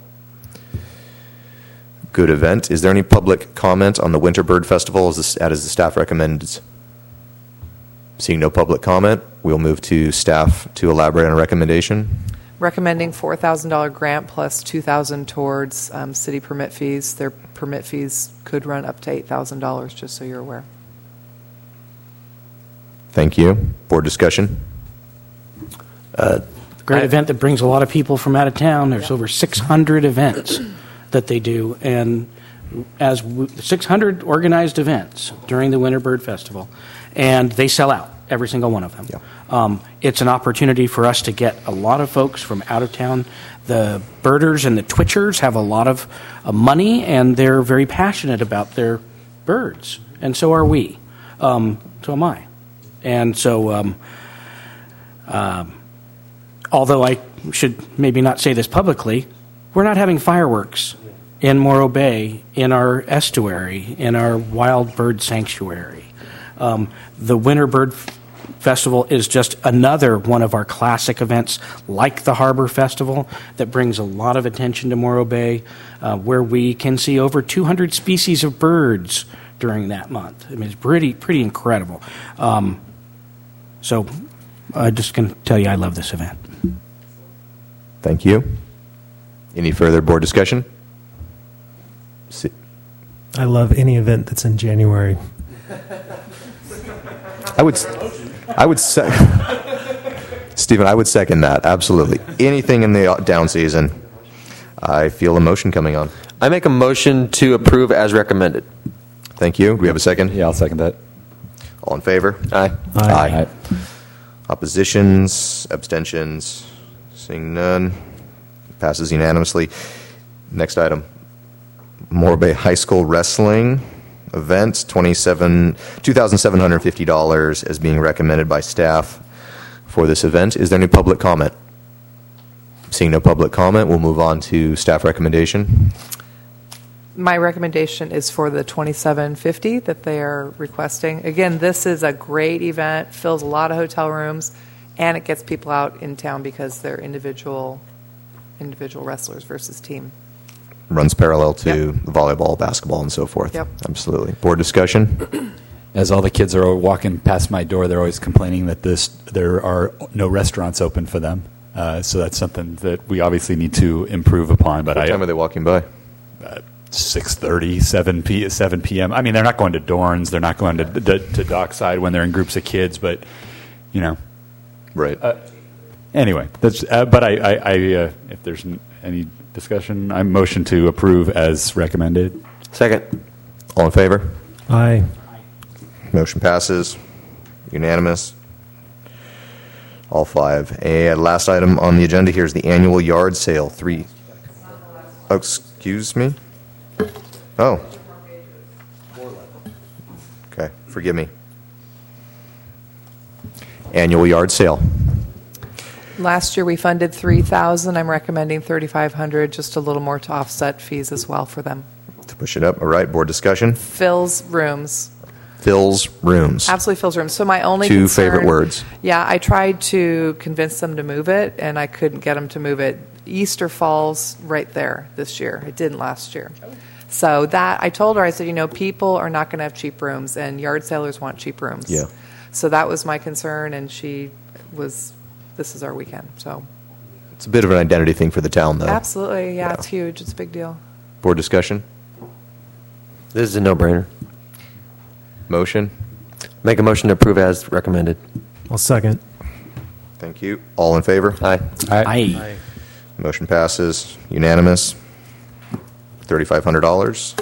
Good event. Is there any public comment on the Winter Bird Festival as, this, as the staff recommends? Seeing no public comment, we'll move to staff to elaborate on a recommendation. Recommending four thousand dollars grant plus two thousand dollars towards um, city permit fees. Their permit fees could run up to eight thousand dollars, just so you're aware. Thank you. Board discussion? Great event that brings a lot of people from out of town. There's over six hundred events that they do, and as w- six hundred organized events during the Winter Bird Festival, and they sell out, every single one of them. Yeah. Um, it's an opportunity for us to get a lot of folks from out of town. The birders and the twitchers have a lot of uh, money, and they're very passionate about their birds, and so are we. Um, so am I. And so, um, um, although I should maybe not say this publicly, we're not having fireworks in Morro Bay, in our estuary, in our wild bird sanctuary. Um, the Winter Bird F- Festival is just another one of our classic events, like the Harbor Festival, that brings a lot of attention to Morro Bay, uh, where we can see over two hundred species of birds during that month. I mean, it's pretty, pretty incredible. Um, so I'm just going to tell you I love this event. Thank you. Any further board discussion? Si- I love any event that's in January. I would, I would say, Stephen, I would second that, absolutely. Anything in the down season, I feel a motion coming on. I make a motion to approve as recommended. Thank you. Do we have a second? Yeah, I'll second that. All in favor? Aye. Aye. Oppositions, abstentions, seeing none, passes unanimously. Next item, Morro Bay High School Wrestling event, twenty-seven, two thousand seven hundred fifty dollars is being recommended by staff for this event. Is there any public comment? Seeing no public comment, we'll move on to staff recommendation. My recommendation is for the twenty-seven fifty that they are requesting. Again, this is a great event, fills a lot of hotel rooms, and it gets people out in town because they're individual individual wrestlers versus team. Runs parallel to Yep. volleyball, basketball, and so forth. Yep. Absolutely. Board discussion? As all the kids are walking past my door, they're always complaining that this there are no restaurants open for them. Uh, so that's something that we obviously need to improve upon. But What I, time are they walking by? six thirty, seven p seven p.m. I mean, they're not going to Dorns. They're not going to, to, to Dockside when they're in groups of kids. But, you know. Right. Uh, anyway, that's, uh, but I, I, I uh, if there's n- any discussion, I motion to approve as recommended. Second. All in favor? Aye. Motion passes. Unanimous. All five. And last item on the agenda here is the annual yard sale. Three. Oh, excuse me? Oh. Okay, forgive me. Annual yard sale. Last year we funded three thousand. I'm recommending thirty-five hundred, just a little more to offset fees as well for them. To push it up. All right, board discussion. Fills rooms. Fills rooms. Absolutely fills rooms. So my only Two concern- favorite words. Yeah, I tried to convince them to move it, and I couldn't get them to move it. Easter falls right there this year. It didn't last year. So that, I told her, I said, you know, people are not going to have cheap rooms, and yard sailors want cheap rooms. Yeah. So that was my concern, and she was, this is our weekend. So It's a bit of an identity thing for the town, though. absolutely, yeah, Yeah. it's huge. It's a big deal. Board discussion. This is a no-brainer. Motion. Make a motion to approve as recommended. I'll second. Thank you. All in favor? Aye. Aye. Motion passes. Unanimous. thirty-five hundred dollars.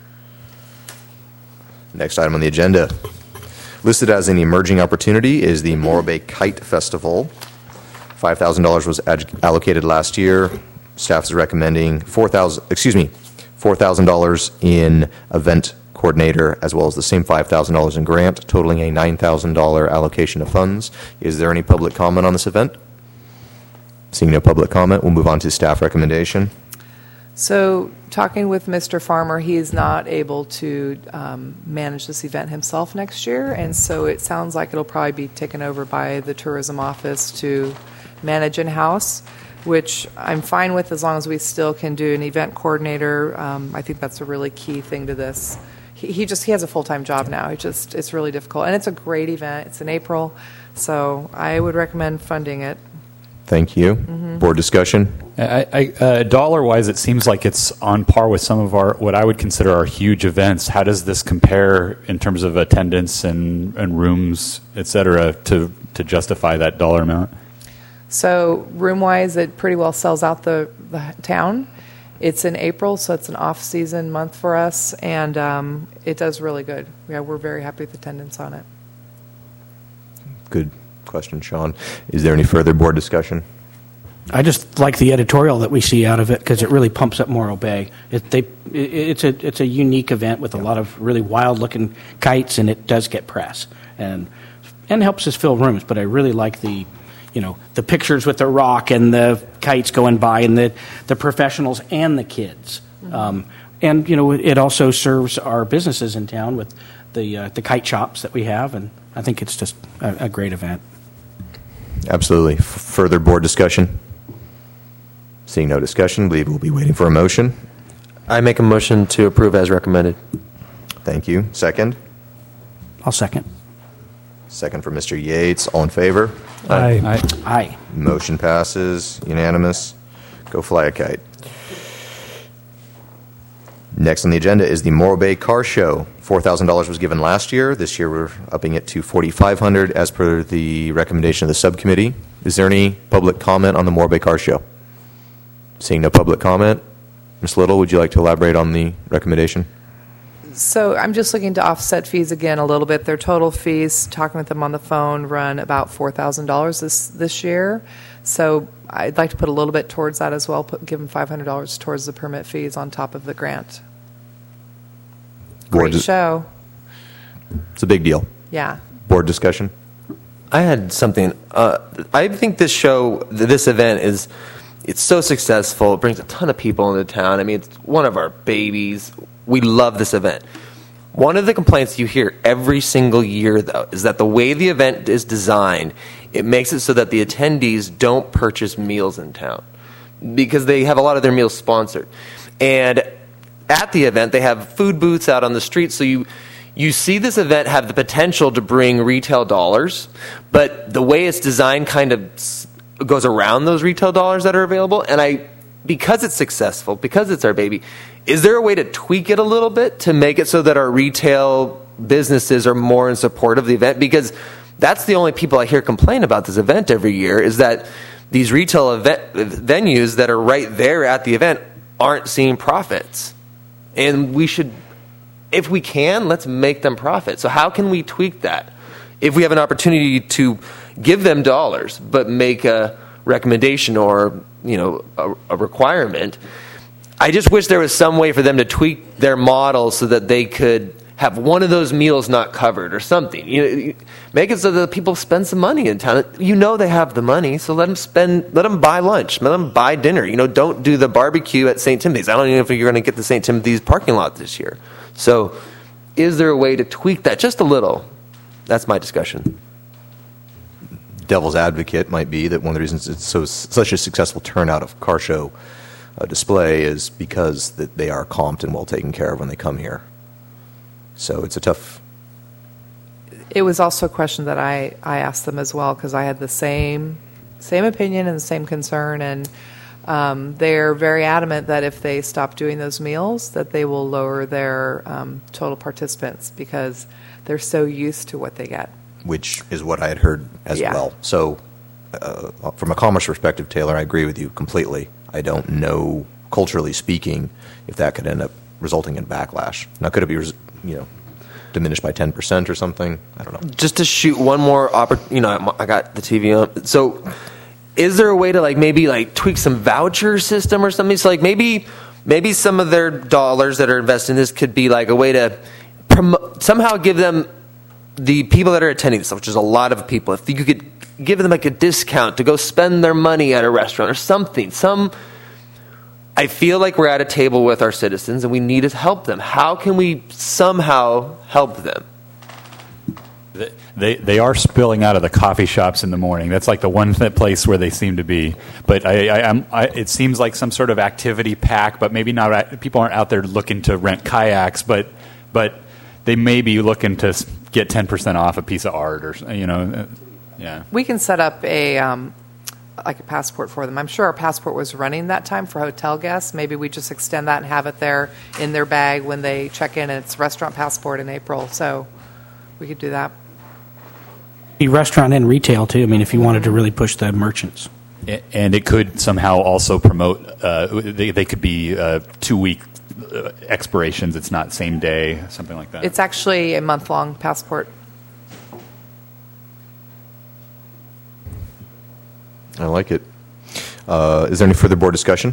Next item on the agenda. Listed as an emerging opportunity is the Morro Bay Kite Festival. five thousand dollars was ad- allocated last year. Staff is recommending four thousand dollars, excuse me, four thousand dollars in event coordinator, as well as the same five thousand dollars in grant, totaling a nine thousand dollars allocation of funds. Is there any public comment on this event? Seeing no public comment, we'll move on to staff recommendation. So, talking with Mister Farmer, he is not able to um, manage this event himself next year, and so it sounds like it'll probably be taken over by the tourism office to manage in-house, which I'm fine with as long as we still can do an event coordinator. Um, I think that's a really key thing to this. He, he just he has a full-time job now. It just it's really difficult, and it's a great event. It's in April, so I would recommend funding it. Thank you. Mm-hmm. Board discussion. I, I, uh, dollar-wise, it seems like it's on par with some of our what I would consider our huge events. How does this compare in terms of attendance and, and rooms, et cetera, to to justify that dollar amount? So room-wise, it pretty well sells out the, the town. It's in April, so it's an off-season month for us, and um, it does really good. Yeah, we're very happy with attendance on it. Good question, Sean. Is there any further board discussion? I just like the editorial that we see out of it because it really pumps up Morro Bay. It, they, it, it's a it's a unique event with a lot of really wild-looking kites, and it does get press and and helps us fill rooms. But I really like the, you know, the pictures with the rock and the kites going by, and the the professionals and the kids. Mm-hmm. Um, and you know, it also serves our businesses in town with the uh, the kite shops that we have, and I think it's just a, a great event. Absolutely. F- further board discussion? Seeing no discussion, I believe we'll be waiting for a motion. I make a motion to approve as recommended. Thank you. Second? I'll second. Second for Mister Yates. All in favor? Aye. I, Aye. Motion passes. Unanimous. Go fly a kite. Next on the agenda is the Morro Bay Car Show. four thousand dollars was given last year. This year we're upping it to four thousand five hundred dollars as per the recommendation of the subcommittee. Is there any public comment on the Morro Bay Car Show? Seeing no public comment, Miz Little, would you like to elaborate on the recommendation? So I'm just looking to offset fees again a little bit. Their total fees, talking with them on the phone, run about four thousand dollars this this year. So I'd like to put a little bit towards that as well, put, give them five hundred dollars towards the permit fees on top of the grant. Board Great dis- show. It's a big deal. Yeah. Board discussion? I had something. Uh, I think this show, this event is, it's so successful. It brings a ton of people into town. I mean, it's one of our babies. We love this event. One of the complaints you hear every single year, though, is that the way the event is designed, it makes it so that the attendees don't purchase meals in town. because they have a lot of their meals sponsored. And at the event, they have food booths out on the street, so you you see this event have the potential to bring retail dollars, but the way it's designed kind of s- goes around those retail dollars that are available. And I, because it's successful, because it's our baby, is there a way to tweak it a little bit to make it so that our retail businesses are more in support of the event? Because that's the only people I hear complain about this event every year, is that these retail event venues that are right there at the event aren't seeing profits. And we should, if we can, let's make them profit. So how can we tweak that? If we have an opportunity to give them dollars, but make a recommendation or, you know, a, a requirement, I just wish there was some way for them to tweak their model so that they could have one of those meals not covered or something. You know, make it so that people spend some money in town. You know they have the money, so let them spend. Let them buy lunch. Let them buy dinner. You know, don't do the barbecue at Saint Timothy's. I don't even know if you're going to get the Saint Timothy's parking lot this year. So, is there a way to tweak that just a little? That's my discussion. Devil's advocate might be that one of the reasons it's so such a successful turnout of car show uh, display is because that they are comped and well taken care of when they come here. So it's a tough. It was also a question that I, I asked them as well, because I had the same same opinion and the same concern, and um, they're very adamant that if they stop doing those meals, that they will lower their um, total participants because they're so used to what they get. Which is what I had heard as Yeah. well. So uh, from a commerce perspective, Taylor, I agree with you completely. I don't know, culturally speaking, if that could end up resulting in backlash. Now, could it be, res- you know, diminished by ten percent or something? I don't know. Just to shoot one more oppor- you know, I'm- I got the T V on. So, is there a way to like maybe like tweak some voucher system or something? So like maybe maybe some of their dollars that are invested in this could be like a way to promote, somehow give them, the people that are attending this, which is a lot of people, if you could give them like a discount to go spend their money at a restaurant or something, some. I feel like we're at a table with our citizens and we need to help them. How can we somehow help them? They they are spilling out of the coffee shops in the morning. That's like the one th- place where they seem to be. But I, I, I'm, I, it seems like some sort of activity pack, but maybe not. At, people aren't out there looking to rent kayaks, but but they may be looking to s- get ten percent off a piece of art or you know, uh, yeah. We can set up a um, like a passport for them. I'm sure our passport was running that time for hotel guests. Maybe we just extend that and have it there in their bag when they check in. And it's restaurant passport in April, so we could do that. Be restaurant and retail, too. I mean, if you wanted to really push the merchants. A- And it could somehow also promote. Uh, they they could be uh, two week uh, expirations. It's not same day, something like that. It's actually a month-long passport. I like it. Uh, is there any further board discussion?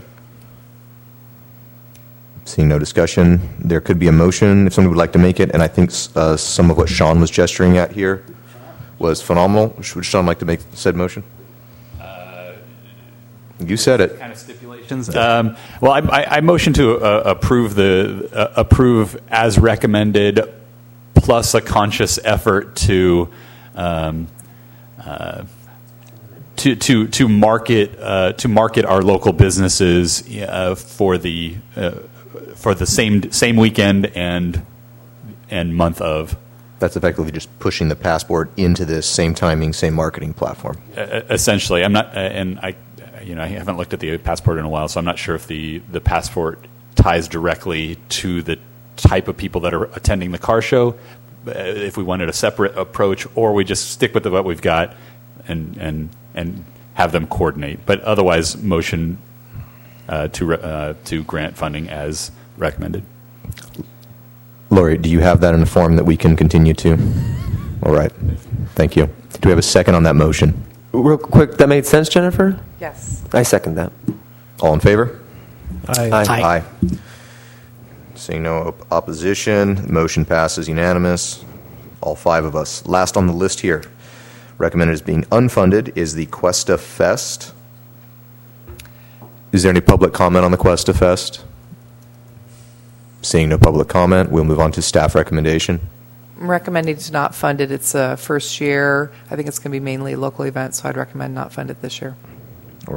Seeing no discussion, there could be a motion if somebody would like to make it, and I think uh, some of what Sean was gesturing at here was phenomenal. Would Sean like to make said motion? Uh, you said it. Kind of stipulations. Um, well, I, I, I motion to uh, approve the uh, approve as recommended, plus a conscious effort to um, uh, to to to market uh, to market our local businesses uh, for the uh, for the same same weekend and and month of. That's effectively just pushing the passport into this same timing, same marketing platform. Uh, essentially, I'm not, uh, and I, you know, I haven't looked at the passport in a while, so I'm not sure if the, the passport ties directly to the type of people that are attending the car show. Uh, if we wanted a separate approach, or we just stick with the, what we've got, and and and have them coordinate. But otherwise, motion uh, to re- uh, to grant funding as recommended. Lori, do you have that in a form that we can continue to? All right. Thank you. Do we have a second on that motion? Real quick, that made sense, Jennifer? Yes. I second that. All in favor? Aye. Aye. Seeing no op- opposition, motion passes unanimous. All five of us. Last on the list here, recommended as being unfunded, is the Cuesta Fest. Is there any public comment on the Cuesta Fest? Seeing no public comment, we'll move on to staff recommendation. I'm recommending to not fund it. It's a first year. I think it's going to be mainly a local event, so I'd recommend not fund it this year. All right.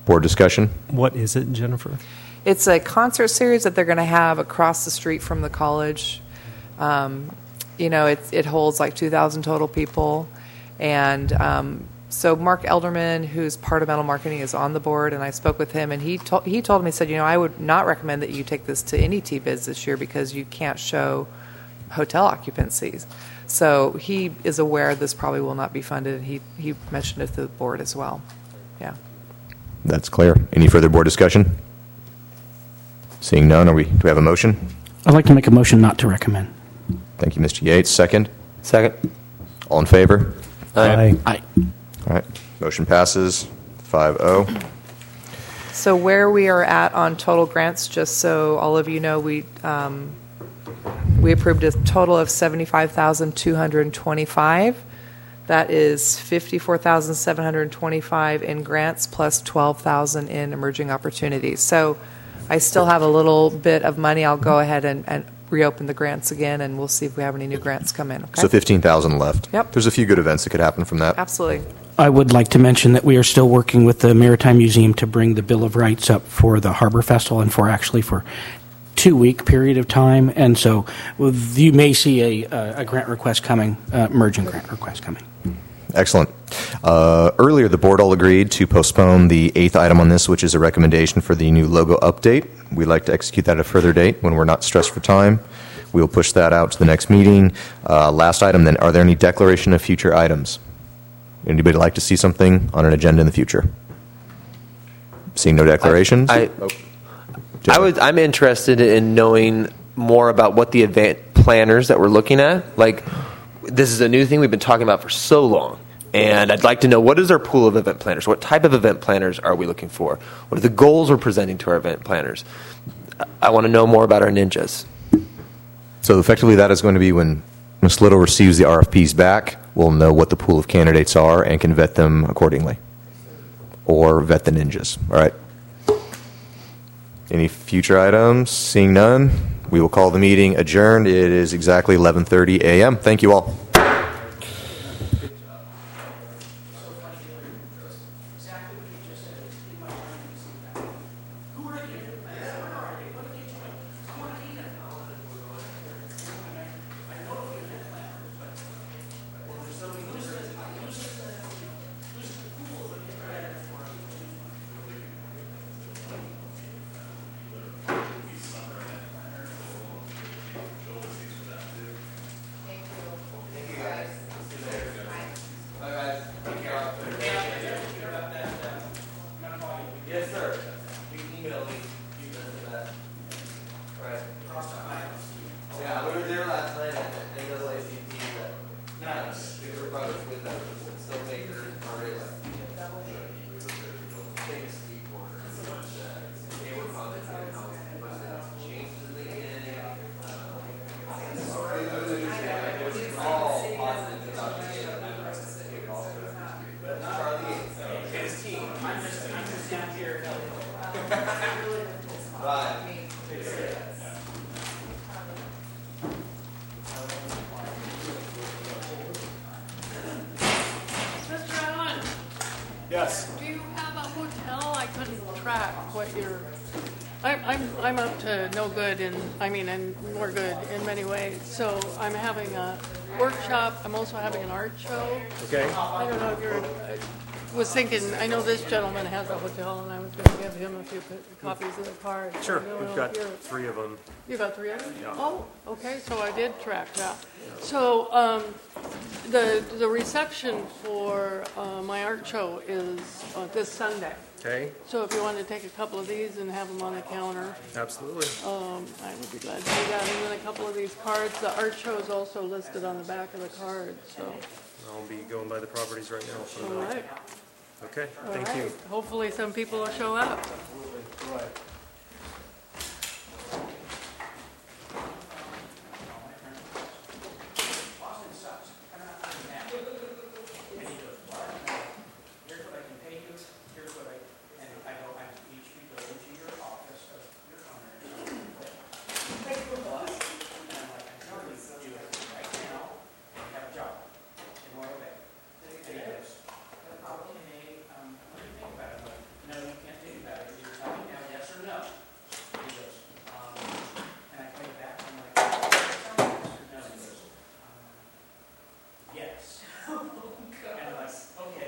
Board discussion? What is it, Jennifer? It's a concert series that they're going to have across the street from the college. Um, you know, it, it holds like two thousand total people. And um, so Mark Elderman, who's part of Metal Marketing, is on the board, and I spoke with him, and he, to- he told me, he said, you know, I would not recommend that you take this to any T-bids this year because you can't show hotel occupancies. So he is aware this probably will not be funded, and he, he mentioned it to the board as well. Yeah. That's clear. Any further board discussion? Seeing none, are we, do we have a motion? I'd like to make a motion not to recommend. Thank you, Mister Yates. Second? Second. All in favor? Aye. Aye. All right. Motion passes five oh. So where we are at on total grants, just so all of you know, we um, we approved a total of seventy-five thousand two hundred twenty-five. That is fifty-four thousand seven hundred twenty-five in grants plus twelve thousand in emerging opportunities. So I still have a little bit of money. I'll go ahead and, and reopen the grants again, and we'll see if we have any new grants come in. Okay? So fifteen thousand left. Yep. There's a few good events that could happen from that. Absolutely. I would like to mention that we are still working with the Maritime Museum to bring the Bill of Rights up for the Harbor Festival and for actually for two-week period of time. And so with- you may see a, a grant request coming, uh, emerging grant request coming. Excellent. Uh, earlier, the board all agreed to postpone the eighth item on this, which is a recommendation for the new logo update. We'd like to execute that at a further date when we're not stressed for time. We'll push that out to the next meeting. Uh, last item, then, are there any declaration of future items? Anybody like to see something on an agenda in the future? Seeing no declarations? I, Oh. I would. I'm interested in knowing more about what the event planners that we're looking at. Like, this is a new thing we've been talking about for so long, and I'd like to know what is our pool of event planners. What type of event planners are we looking for? What are the goals we're presenting to our event planners? I want to know more about our ninjas. So effectively, that is going to be when Miz Little receives the R F Ps back, we'll know what the pool of candidates are and can vet them accordingly. Or vet the ninjas. All right. Any future items? Seeing none, we will call the meeting adjourned. It is exactly eleven thirty a.m. Thank you all. Yes, sir. You can email me. Right. Yeah, we were there last night at the N double A C P. Nice. We were brothers with them. Still makers. Famous skateboarders. They were probably changes in the beginning. All positive about the game. Charlie and his team. I'm just, I'm just down here. Right. Mister Allen, Yes. do you have a hotel? I couldn't track what you're. I'm I'm I'm up to no good in. I mean, and more good in many ways. So I'm having a workshop. I'm also having an art show. Okay. I don't know if you're. I was thinking. I know this gentleman has a hotel, and I was going to give him a few co- copies of the card. Sure. I don't We've know got if you're- three of them. You got three of them? Yeah. Oh, okay, so I did track that. So um, the the reception for uh, my art show is uh, this Sunday. Okay. So if you want to take a couple of these and have them on the counter, Absolutely. um, I would be glad to do that. And then a couple of these cards. The art show is also listed on the back of the card, so. I'll be going by the properties right now. For All the night. right. Okay. All Thank right. you. Hopefully some people will show up. No, you can't Yes.